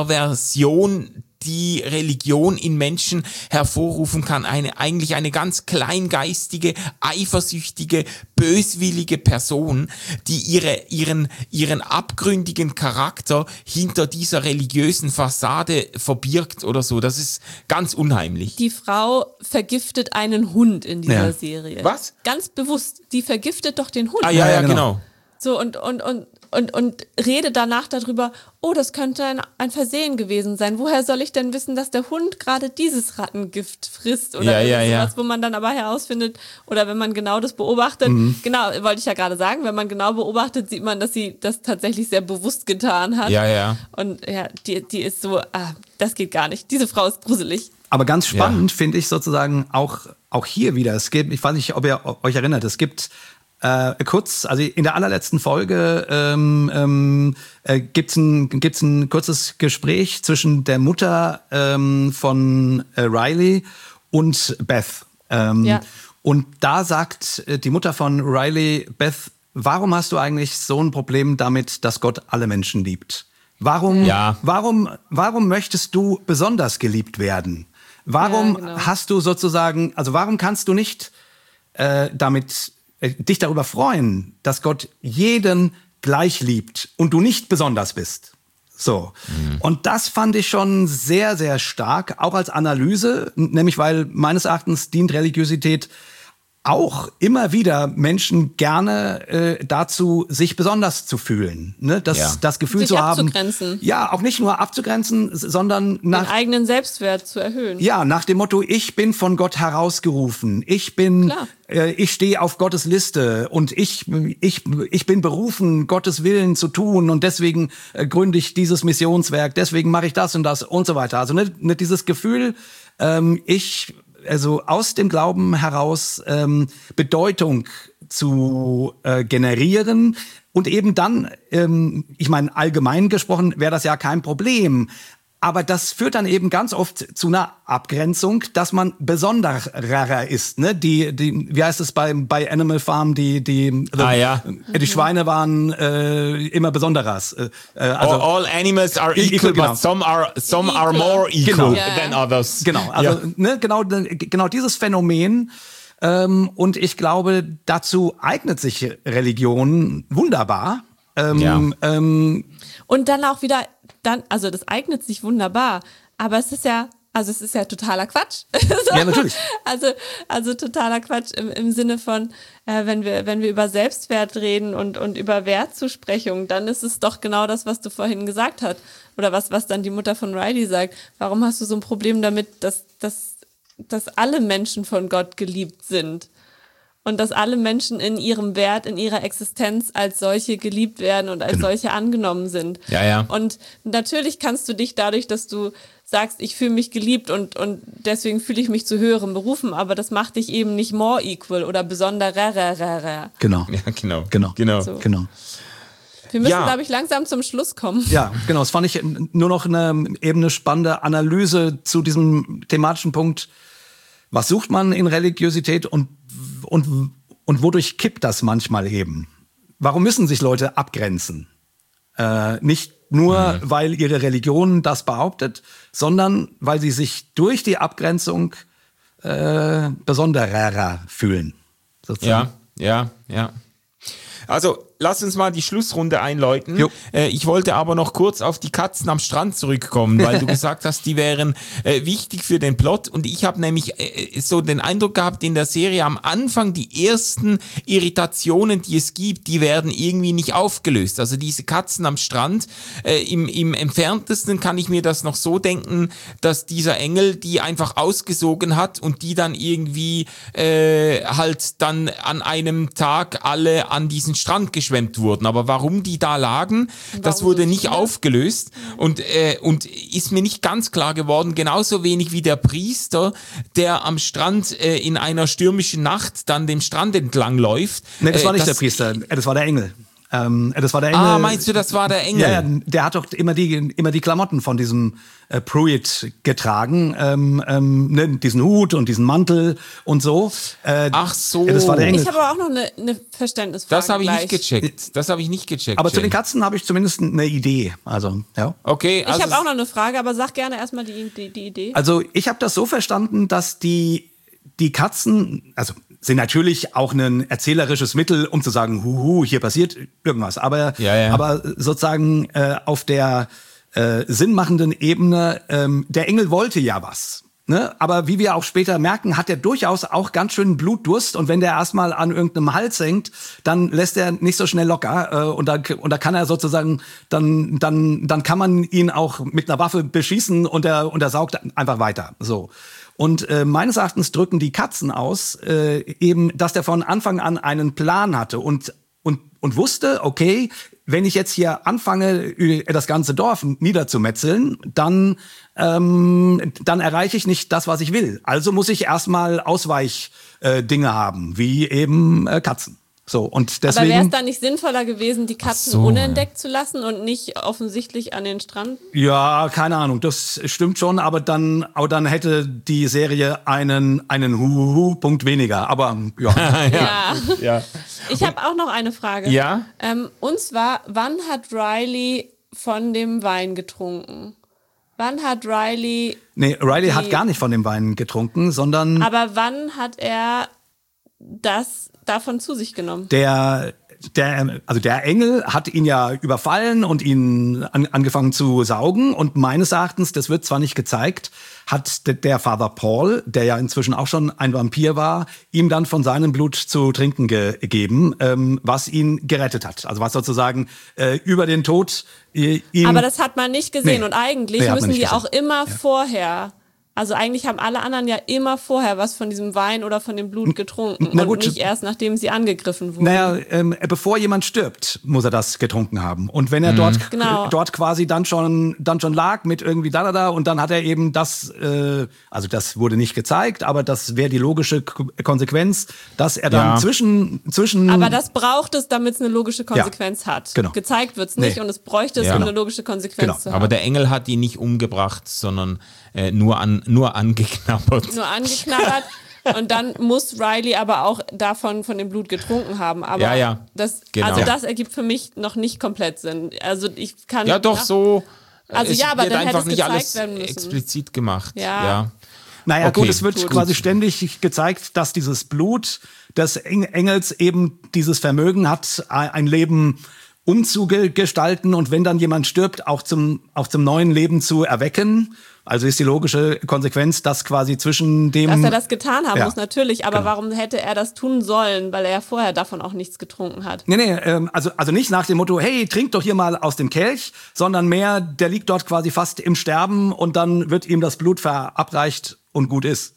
Perversion, die Religion in Menschen hervorrufen kann. Eine, eigentlich eine ganz kleingeistige, eifersüchtige, böswillige Person, die ihre, ihren, ihren abgründigen Charakter hinter dieser religiösen Fassade verbirgt oder so. Das ist ganz unheimlich. Die Frau vergiftet einen Hund in dieser Ja. Serie. Was? Ganz bewusst. Die vergiftet doch den Hund. Ah, ja, Ja, ja, ja, genau. genau. So, und, und, und, und, und redet danach darüber, oh, das könnte ein, ein Versehen gewesen sein. Woher soll ich denn wissen, dass der Hund gerade dieses Rattengift frisst? Oder Ja, ja, ja. sowas, wo man dann aber herausfindet, oder wenn man genau das beobachtet, Mhm. genau, wollte ich ja gerade sagen, wenn man genau beobachtet, sieht man, dass sie das tatsächlich sehr bewusst getan hat. Ja, ja. Und ja, die, die ist so, ah, das geht gar nicht. Diese Frau ist gruselig. Aber ganz spannend Ja. finde ich sozusagen auch, auch hier wieder. Es gibt, ich weiß nicht, ob ihr euch erinnert, es gibt äh, kurz, also in der allerletzten Folge ähm, ähm, äh, gibt's ein, gibt's ein kurzes Gespräch zwischen der Mutter ähm, von äh, Riley und Beth. Ähm, Ja. Und da sagt äh, die Mutter von Riley, Beth, warum hast du eigentlich so ein Problem damit, dass Gott alle Menschen liebt? Warum, Ja. warum, warum möchtest du besonders geliebt werden? Warum Ja, genau. hast du sozusagen, also warum kannst du nicht äh, damit äh, dich darüber freuen, dass Gott jeden gleich liebt und du nicht besonders bist? So. Und das fand ich schon sehr, sehr stark, auch als Analyse, n- nämlich weil meines Erachtens dient Religiosität auch immer wieder Menschen gerne äh, dazu, sich besonders zu fühlen, ne? das, Ja. das Gefühl Sich zu haben, abzugrenzen. ja, auch nicht nur abzugrenzen, s- sondern Den nach eigenen Selbstwert zu erhöhen. ja, nach dem Motto, ich bin von Gott herausgerufen. Ich bin, Klar. äh, ich stehe auf Gottes Liste und ich, ich, ich bin berufen, Gottes Willen zu tun und deswegen äh, gründe ich dieses Missionswerk, deswegen mache ich das und das und so weiter. Also nicht, nicht dieses Gefühl, ähm, ich, also aus dem Glauben heraus ähm, Bedeutung zu äh, generieren. Und eben dann, ähm, ich meine, allgemein gesprochen wäre das ja kein Problem. aber das führt dann eben ganz oft zu einer Abgrenzung, dass man besonderer ist. Ne? Die, die, wie heißt es bei, bei Animal Farm? Die, die, ah, ja. die Schweine waren äh, immer besonderes. Äh, also all, all animals are equal, equal genau. but some are some equal. are more equal genau. than others. Genau, also ja. ne, genau, genau dieses Phänomen. Ähm, und ich glaube, dazu eignet sich Religion wunderbar. Ähm, ja. ähm, und dann auch wieder, dann, also das eignet sich wunderbar, aber es ist ja, also es ist ja totaler Quatsch. so. Ja, natürlich. Also, also totaler Quatsch im, im Sinne von, äh, wenn wir, wenn wir über Selbstwert reden und, und über Wertzusprechung, dann ist es doch genau das, was du vorhin gesagt hast. Oder was, was dann die Mutter von Riley sagt. Warum hast du so ein Problem damit, dass, dass, dass alle Menschen von Gott geliebt sind? Und dass alle Menschen in ihrem Wert, in ihrer Existenz als solche geliebt werden und als genau. solche angenommen sind. Ja, ja. Und natürlich kannst du dich dadurch, dass du sagst, ich fühle mich geliebt und, und deswegen fühle ich mich zu höheren Berufen, aber das macht dich eben nicht more equal oder besonderer. Genau. Ja, genau. Genau. Genau. So. genau. Wir müssen, ja. glaube ich, langsam zum Schluss kommen. Ja, genau. Das fand ich nur noch eine eben eine spannende Analyse zu diesem thematischen Punkt. Was sucht man in Religiosität und, und, und wodurch kippt das manchmal eben? Warum müssen sich Leute abgrenzen? Äh, nicht nur, mhm. weil ihre Religion das behauptet, sondern weil sie sich durch die Abgrenzung äh, besonderer fühlen. Sozusagen. Ja, ja, ja. Also, lass uns mal die Schlussrunde einläuten. Äh, ich wollte aber noch kurz auf die Katzen am Strand zurückkommen, weil du gesagt hast, die wären äh, wichtig für den Plot. Und ich habe nämlich äh, so den Eindruck gehabt, in der Serie am Anfang die ersten Irritationen, die es gibt, die werden irgendwie nicht aufgelöst. Also diese Katzen am Strand, äh, im, im entferntesten kann ich mir das noch so denken, dass dieser Engel die einfach ausgesogen hat und die dann irgendwie äh, halt dann an einem Tag alle an diesen Strand geschwemmt wurden. Aber warum die da lagen, warum das wurde nicht viele? aufgelöst und, äh, und ist mir nicht ganz klar geworden, genauso wenig wie der Priester, der am Strand äh, in einer stürmischen Nacht dann dem Strand entlang läuft. Nee, das war nicht äh, das, der Priester, das war der Engel. Ähm, das war der Engel. Ah, meinst du, das war der Engel? Ja, der hat doch immer die immer die Klamotten von diesem äh, Pruitt getragen, ähm, ähm, ne, diesen Hut und diesen Mantel und so. Äh, Ach so. Ja, das war der Engel. Ich habe aber auch noch eine, eine Verständnisfrage. Das habe ich gleich. nicht gecheckt. Das habe ich nicht gecheckt. Aber Jane. Zu den Katzen habe ich zumindest eine Idee. Also ja. Okay. Also ich habe auch noch eine Frage, aber sag gerne erstmal die, die, die Idee. Also ich habe das so verstanden, dass die die Katzen, also sind natürlich auch ein erzählerisches Mittel, um zu sagen, huhu, hier passiert irgendwas. Aber, ja, ja. aber sozusagen äh, auf der äh, sinnmachenden Ebene, ähm, der Engel wollte ja was. Ne? Aber wie wir auch später merken, hat er durchaus auch ganz schön Blutdurst. Und wenn der erstmal an irgendeinem Hals hängt, dann lässt er nicht so schnell locker. Äh, und, da, und da kann er sozusagen, dann, dann, dann kann man ihn auch mit einer Waffe beschießen und er, und er saugt einfach weiter. So. Und äh, meines Erachtens drücken die Katzen aus, äh, eben, dass der von Anfang an einen Plan hatte und, und, und wusste, okay, wenn ich jetzt hier anfange, das ganze Dorf niederzumetzeln, dann, ähm, dann erreiche ich nicht das, was ich will. Also muss ich erstmal Ausweichdinge äh, haben, wie eben äh, Katzen. So, und deswegen, aber wäre es dann nicht sinnvoller gewesen, die Katzen so, unentdeckt zu lassen und nicht offensichtlich an den Strand? Ja, keine Ahnung, das stimmt schon, aber dann, aber dann hätte die Serie einen, einen Huhu-Punkt weniger. Aber ja. ja. ja. Ich habe auch noch eine Frage. Ja? Ähm, und zwar, wann hat Riley von dem Wein getrunken? Wann hat Riley... Nee, Riley die, hat gar nicht von dem Wein getrunken, sondern... Aber wann hat er das davon zu sich genommen? Der, der, also der Engel hat ihn ja überfallen und ihn an, angefangen zu saugen. Und meines Erachtens, das wird zwar nicht gezeigt, hat der, der Father Paul, der ja inzwischen auch schon ein Vampir war, ihm dann von seinem Blut zu trinken ge- gegeben, ähm, was ihn gerettet hat. Also was sozusagen äh, über den Tod äh, ihm... Aber das hat man nicht gesehen. Nee, und eigentlich nee, müssen die gesehen. auch immer ja. vorher Also eigentlich haben alle anderen ja immer vorher was von diesem Wein oder von dem Blut getrunken Na und gut, nicht erst, nachdem sie angegriffen wurden. Naja, ähm, bevor jemand stirbt, muss er das getrunken haben. Und wenn er mhm. dort, genau. dort quasi dann schon, dann schon lag mit irgendwie da, da, da und dann hat er eben das, äh, also das wurde nicht gezeigt, aber das wäre die logische K- Konsequenz, dass er dann Ja. zwischen, zwischen... Aber das braucht es, damit es eine logische Konsequenz ja, hat. Genau. Gezeigt wird es nicht Nee. und es bräuchte es, Ja. um eine logische Konsequenz Genau. zu haben. Aber der Engel hat ihn nicht umgebracht, sondern äh, nur, an, nur angeknabbert. Nur angeknabbert. Und dann muss Riley aber auch davon von dem Blut getrunken haben. Aber Ja, ja. Das, Genau. also Ja. das ergibt für mich noch nicht komplett Sinn. Also ich kann Ja, doch, nach- so. äh, Also es ja, aber wird dann hätte einfach es nicht gezeigt alles werden müssen. explizit gemacht. Ja. ja. Naja, Okay, gut, es wird gut. quasi ständig gezeigt, dass dieses Blut des Engels eben dieses Vermögen hat, ein Leben umzugestalten und wenn dann jemand stirbt, auch zum, auch zum neuen Leben zu erwecken. Also ist die logische Konsequenz, dass quasi zwischen dem... Dass er das getan haben Ja, muss, natürlich. Aber genau. warum hätte er das tun sollen? Weil er ja vorher davon auch nichts getrunken hat. Nee, nee, ähm, also, also nicht nach dem Motto, hey, trink doch hier mal aus dem Kelch, sondern mehr, der liegt dort quasi fast im Sterben und dann wird ihm das Blut verabreicht und gut ist.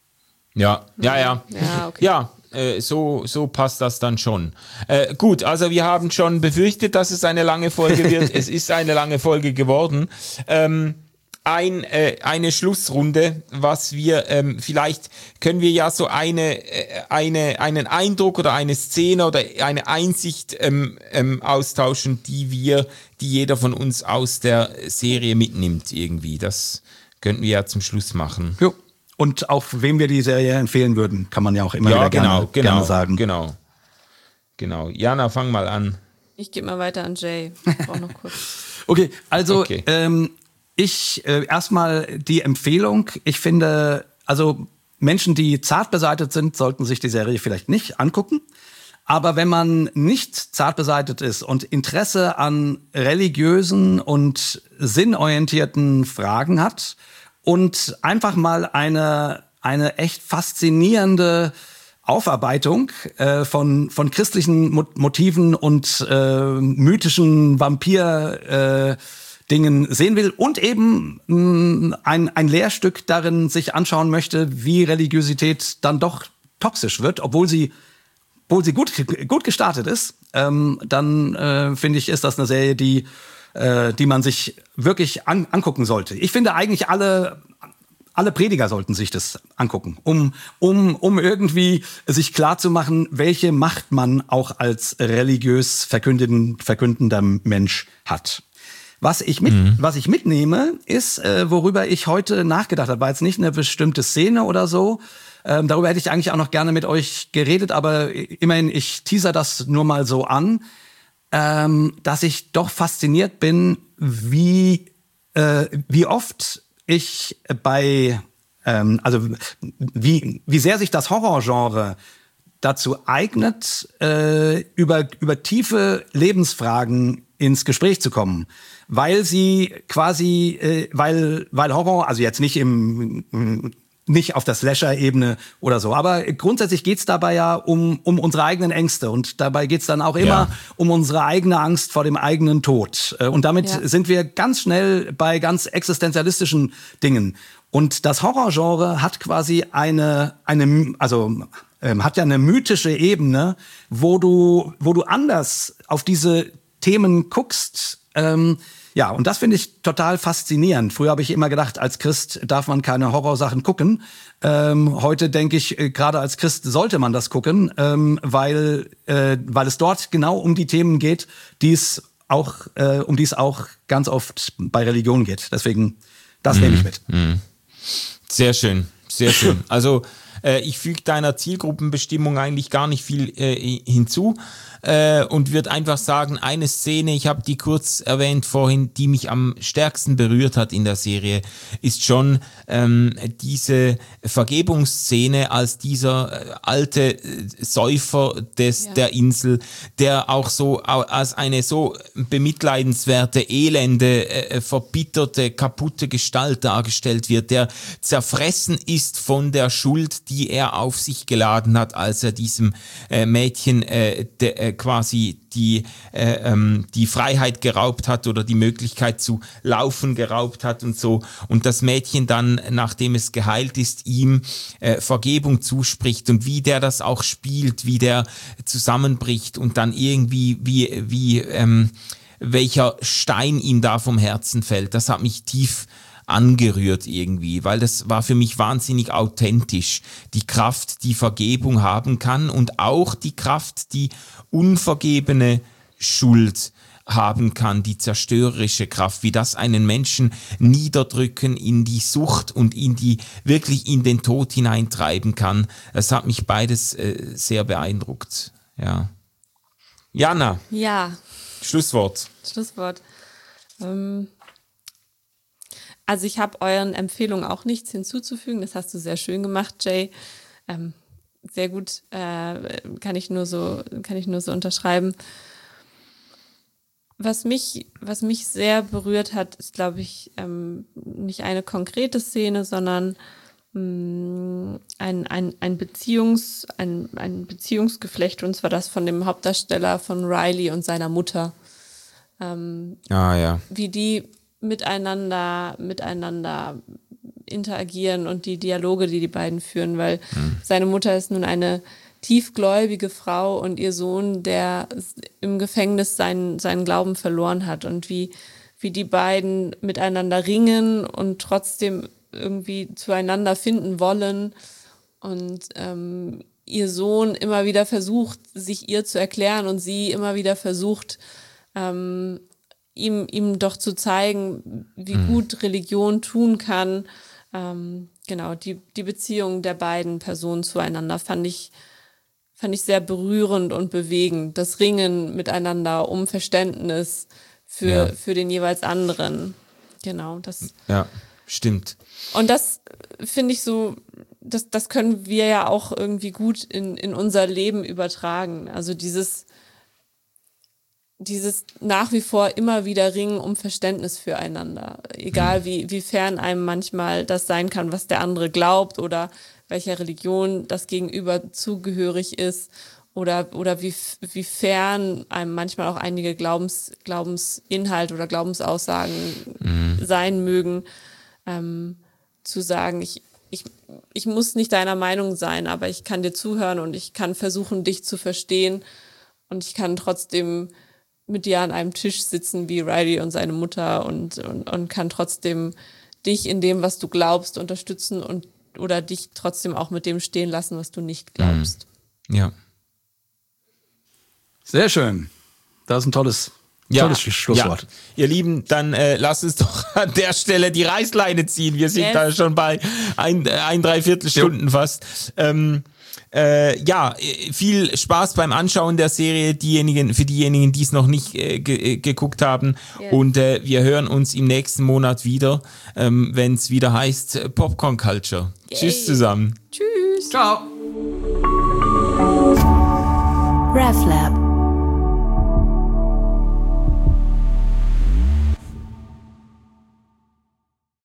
Ja, ja, ja. Ja, okay. Ja, äh, so, so passt das dann schon. Äh, gut, also wir haben schon befürchtet, dass es eine lange Folge wird. Es ist eine lange Folge geworden. Ähm, ein, äh, eine Schlussrunde, was wir, ähm, vielleicht können wir ja so eine, äh, eine, einen Eindruck oder eine Szene oder eine Einsicht ähm, ähm, austauschen, die wir, die jeder von uns aus der Serie mitnimmt irgendwie. Das könnten wir ja zum Schluss machen. Jo. Und auch wem wir die Serie empfehlen würden, kann man ja auch immer Ja, wieder genau, gerne, genau, gerne sagen. genau. Genau. Jana, fang mal an. Ich gebe mal weiter an Jay. Ich brauche noch kurz. Okay, also Okay. Ähm, ich äh, erstmal die Empfehlung. Ich finde, also Menschen, die zart beseitet sind, sollten sich die Serie vielleicht nicht angucken. Aber wenn man nicht zart beseitet ist und Interesse an religiösen und sinnorientierten Fragen hat und einfach mal eine, eine echt faszinierende Aufarbeitung äh, von, von christlichen Mo- Motiven und äh, mythischen Vampir- äh, Dingen sehen will und eben mh, ein, ein Lehrstück darin sich anschauen möchte, wie Religiosität dann doch toxisch wird, obwohl sie, obwohl sie gut, gut gestartet ist, ähm, dann äh, finde ich, ist das eine Serie, die, äh, die man sich wirklich an, angucken sollte. Ich finde eigentlich alle Alle Prediger sollten sich das angucken, um, um, um irgendwie sich klarzumachen, welche Macht man auch als religiös verkündeten, verkündender Mensch hat. Was ich, mit, mhm. was ich mitnehme, ist, äh, worüber ich heute nachgedacht habe, war jetzt nicht eine bestimmte Szene oder so. Ähm, darüber hätte ich eigentlich auch noch gerne mit euch geredet, aber immerhin, ich teaser das nur mal so an, ähm, dass ich doch fasziniert bin, wie, äh, wie oft ich bei, ähm, also wie, wie sehr sich das Horrorgenre dazu eignet, äh, über, über tiefe Lebensfragen ins Gespräch zu kommen, weil sie quasi, äh, weil, weil Horror, also jetzt nicht im, nicht auf der Slasher-Ebene oder so, aber grundsätzlich geht's dabei ja um, um unsere eigenen Ängste und dabei geht's dann auch immer Ja. um unsere eigene Angst vor dem eigenen Tod. Und damit Ja. sind wir ganz schnell bei ganz existenzialistischen Dingen. Und das Horrorgenre hat quasi eine, eine, also ähm, hat ja eine mythische Ebene, wo du, wo du anders auf diese Themen guckst. Ähm, ja, und das finde ich total faszinierend. Früher habe ich immer gedacht, als Christ darf man keine Horrorsachen gucken. Ähm, heute denke ich, äh, gerade als Christ sollte man das gucken, ähm, weil, äh, weil es dort genau um die Themen geht, die es auch, äh, um die es auch ganz oft bei Religion geht. Deswegen, das nehme ich mit. Sehr schön, sehr schön. Also äh, ich füge deiner Zielgruppenbestimmung eigentlich gar nicht viel äh, hinzu äh, und würde einfach sagen, eine Szene, ich habe die kurz erwähnt vorhin, die mich am stärksten berührt hat in der Serie, ist schon ähm, diese Vergebungsszene, als dieser äh, alte äh, Säufer des, Ja. der Insel, der auch so au- als eine so bemitleidenswerte, elende, äh, verbitterte, kaputte Gestalt dargestellt wird, der zerfressen ist von der Schuld, die er auf sich geladen hat, als er diesem äh, Mädchen äh, de, äh, quasi die, äh, ähm, die Freiheit geraubt hat oder die Möglichkeit zu laufen geraubt hat und so. Und das Mädchen dann, nachdem es geheilt ist, ihm äh, Vergebung zuspricht und wie der das auch spielt, wie der zusammenbricht und dann irgendwie, wie, wie, ähm, welcher Stein ihm da vom Herzen fällt. Das hat mich tief angerührt irgendwie, weil das war für mich wahnsinnig authentisch. Die Kraft, die Vergebung haben kann und auch die Kraft, die unvergebene Schuld haben kann, die zerstörerische Kraft, wie das einen Menschen niederdrücken, in die Sucht und in die, wirklich in den Tod hineintreiben kann. Das hat mich beides äh, sehr beeindruckt. Ja. Jana. Ja. Schlusswort. Schlusswort. Ähm, also ich habe euren Empfehlungen auch nichts hinzuzufügen. Das hast du sehr schön gemacht, Jay. Ähm, sehr gut, äh, kann ich nur so, kann ich nur so unterschreiben. Was mich, was mich sehr berührt hat, ist, glaube ich, ähm, nicht eine konkrete Szene, sondern mh, ein, ein, ein, Beziehungs, ein, ein Beziehungsgeflecht, und zwar das von dem Hauptdarsteller von Riley und seiner Mutter. Ähm, ah ja. Wie die miteinander, miteinander interagieren und die Dialoge, die die beiden führen, weil mhm. seine Mutter ist nun eine tiefgläubige Frau und ihr Sohn, der im Gefängnis seinen, seinen Glauben verloren hat, und wie, wie die beiden miteinander ringen und trotzdem irgendwie zueinander finden wollen, und ähm, ihr Sohn immer wieder versucht, sich ihr zu erklären, und sie immer wieder versucht, ähm, ihm, ihm doch zu zeigen, wie mhm. gut Religion tun kann. Ähm, genau, die, die Beziehung der beiden Personen zueinander fand ich, fand ich sehr berührend und bewegend. Das Ringen miteinander um Verständnis für, ja. für den jeweils anderen. Genau, das. Ja, stimmt. Und das finde ich so, das, das können wir ja auch irgendwie gut in, in unser Leben übertragen. Also dieses, dieses nach wie vor immer wieder Ringen um Verständnis füreinander. Egal mhm. wie, wie fern einem manchmal das sein kann, was der andere glaubt oder welcher Religion das Gegenüber zugehörig ist, oder, oder wie, wie fern einem manchmal auch einige Glaubens, Glaubensinhalte oder Glaubensaussagen mhm. sein mögen, ähm, zu sagen, ich, ich, ich muss nicht deiner Meinung sein, aber ich kann dir zuhören und ich kann versuchen, dich zu verstehen, und ich kann trotzdem mit dir an einem Tisch sitzen wie Riley und seine Mutter und, und, und kann trotzdem dich in dem, was du glaubst, unterstützen und oder dich trotzdem auch mit dem stehen lassen, was du nicht glaubst. Ja. Sehr schön. Das ist ein tolles, tolles ja, Schlusswort. Ja. Ihr Lieben, dann äh, lasst uns doch an der Stelle die Reißleine ziehen. Wir sind yes. da schon bei ein, ein Dreiviertel Stunden jo. fast. Ähm, Äh, ja, viel Spaß beim Anschauen der Serie, diejenigen, für diejenigen, die es noch nicht äh, ge- geguckt haben. Yes. Und äh, wir hören uns im nächsten Monat wieder, ähm, wenn es wieder heißt Popcorn Culture. Yay. Tschüss zusammen. Tschüss. Ciao. RefLab.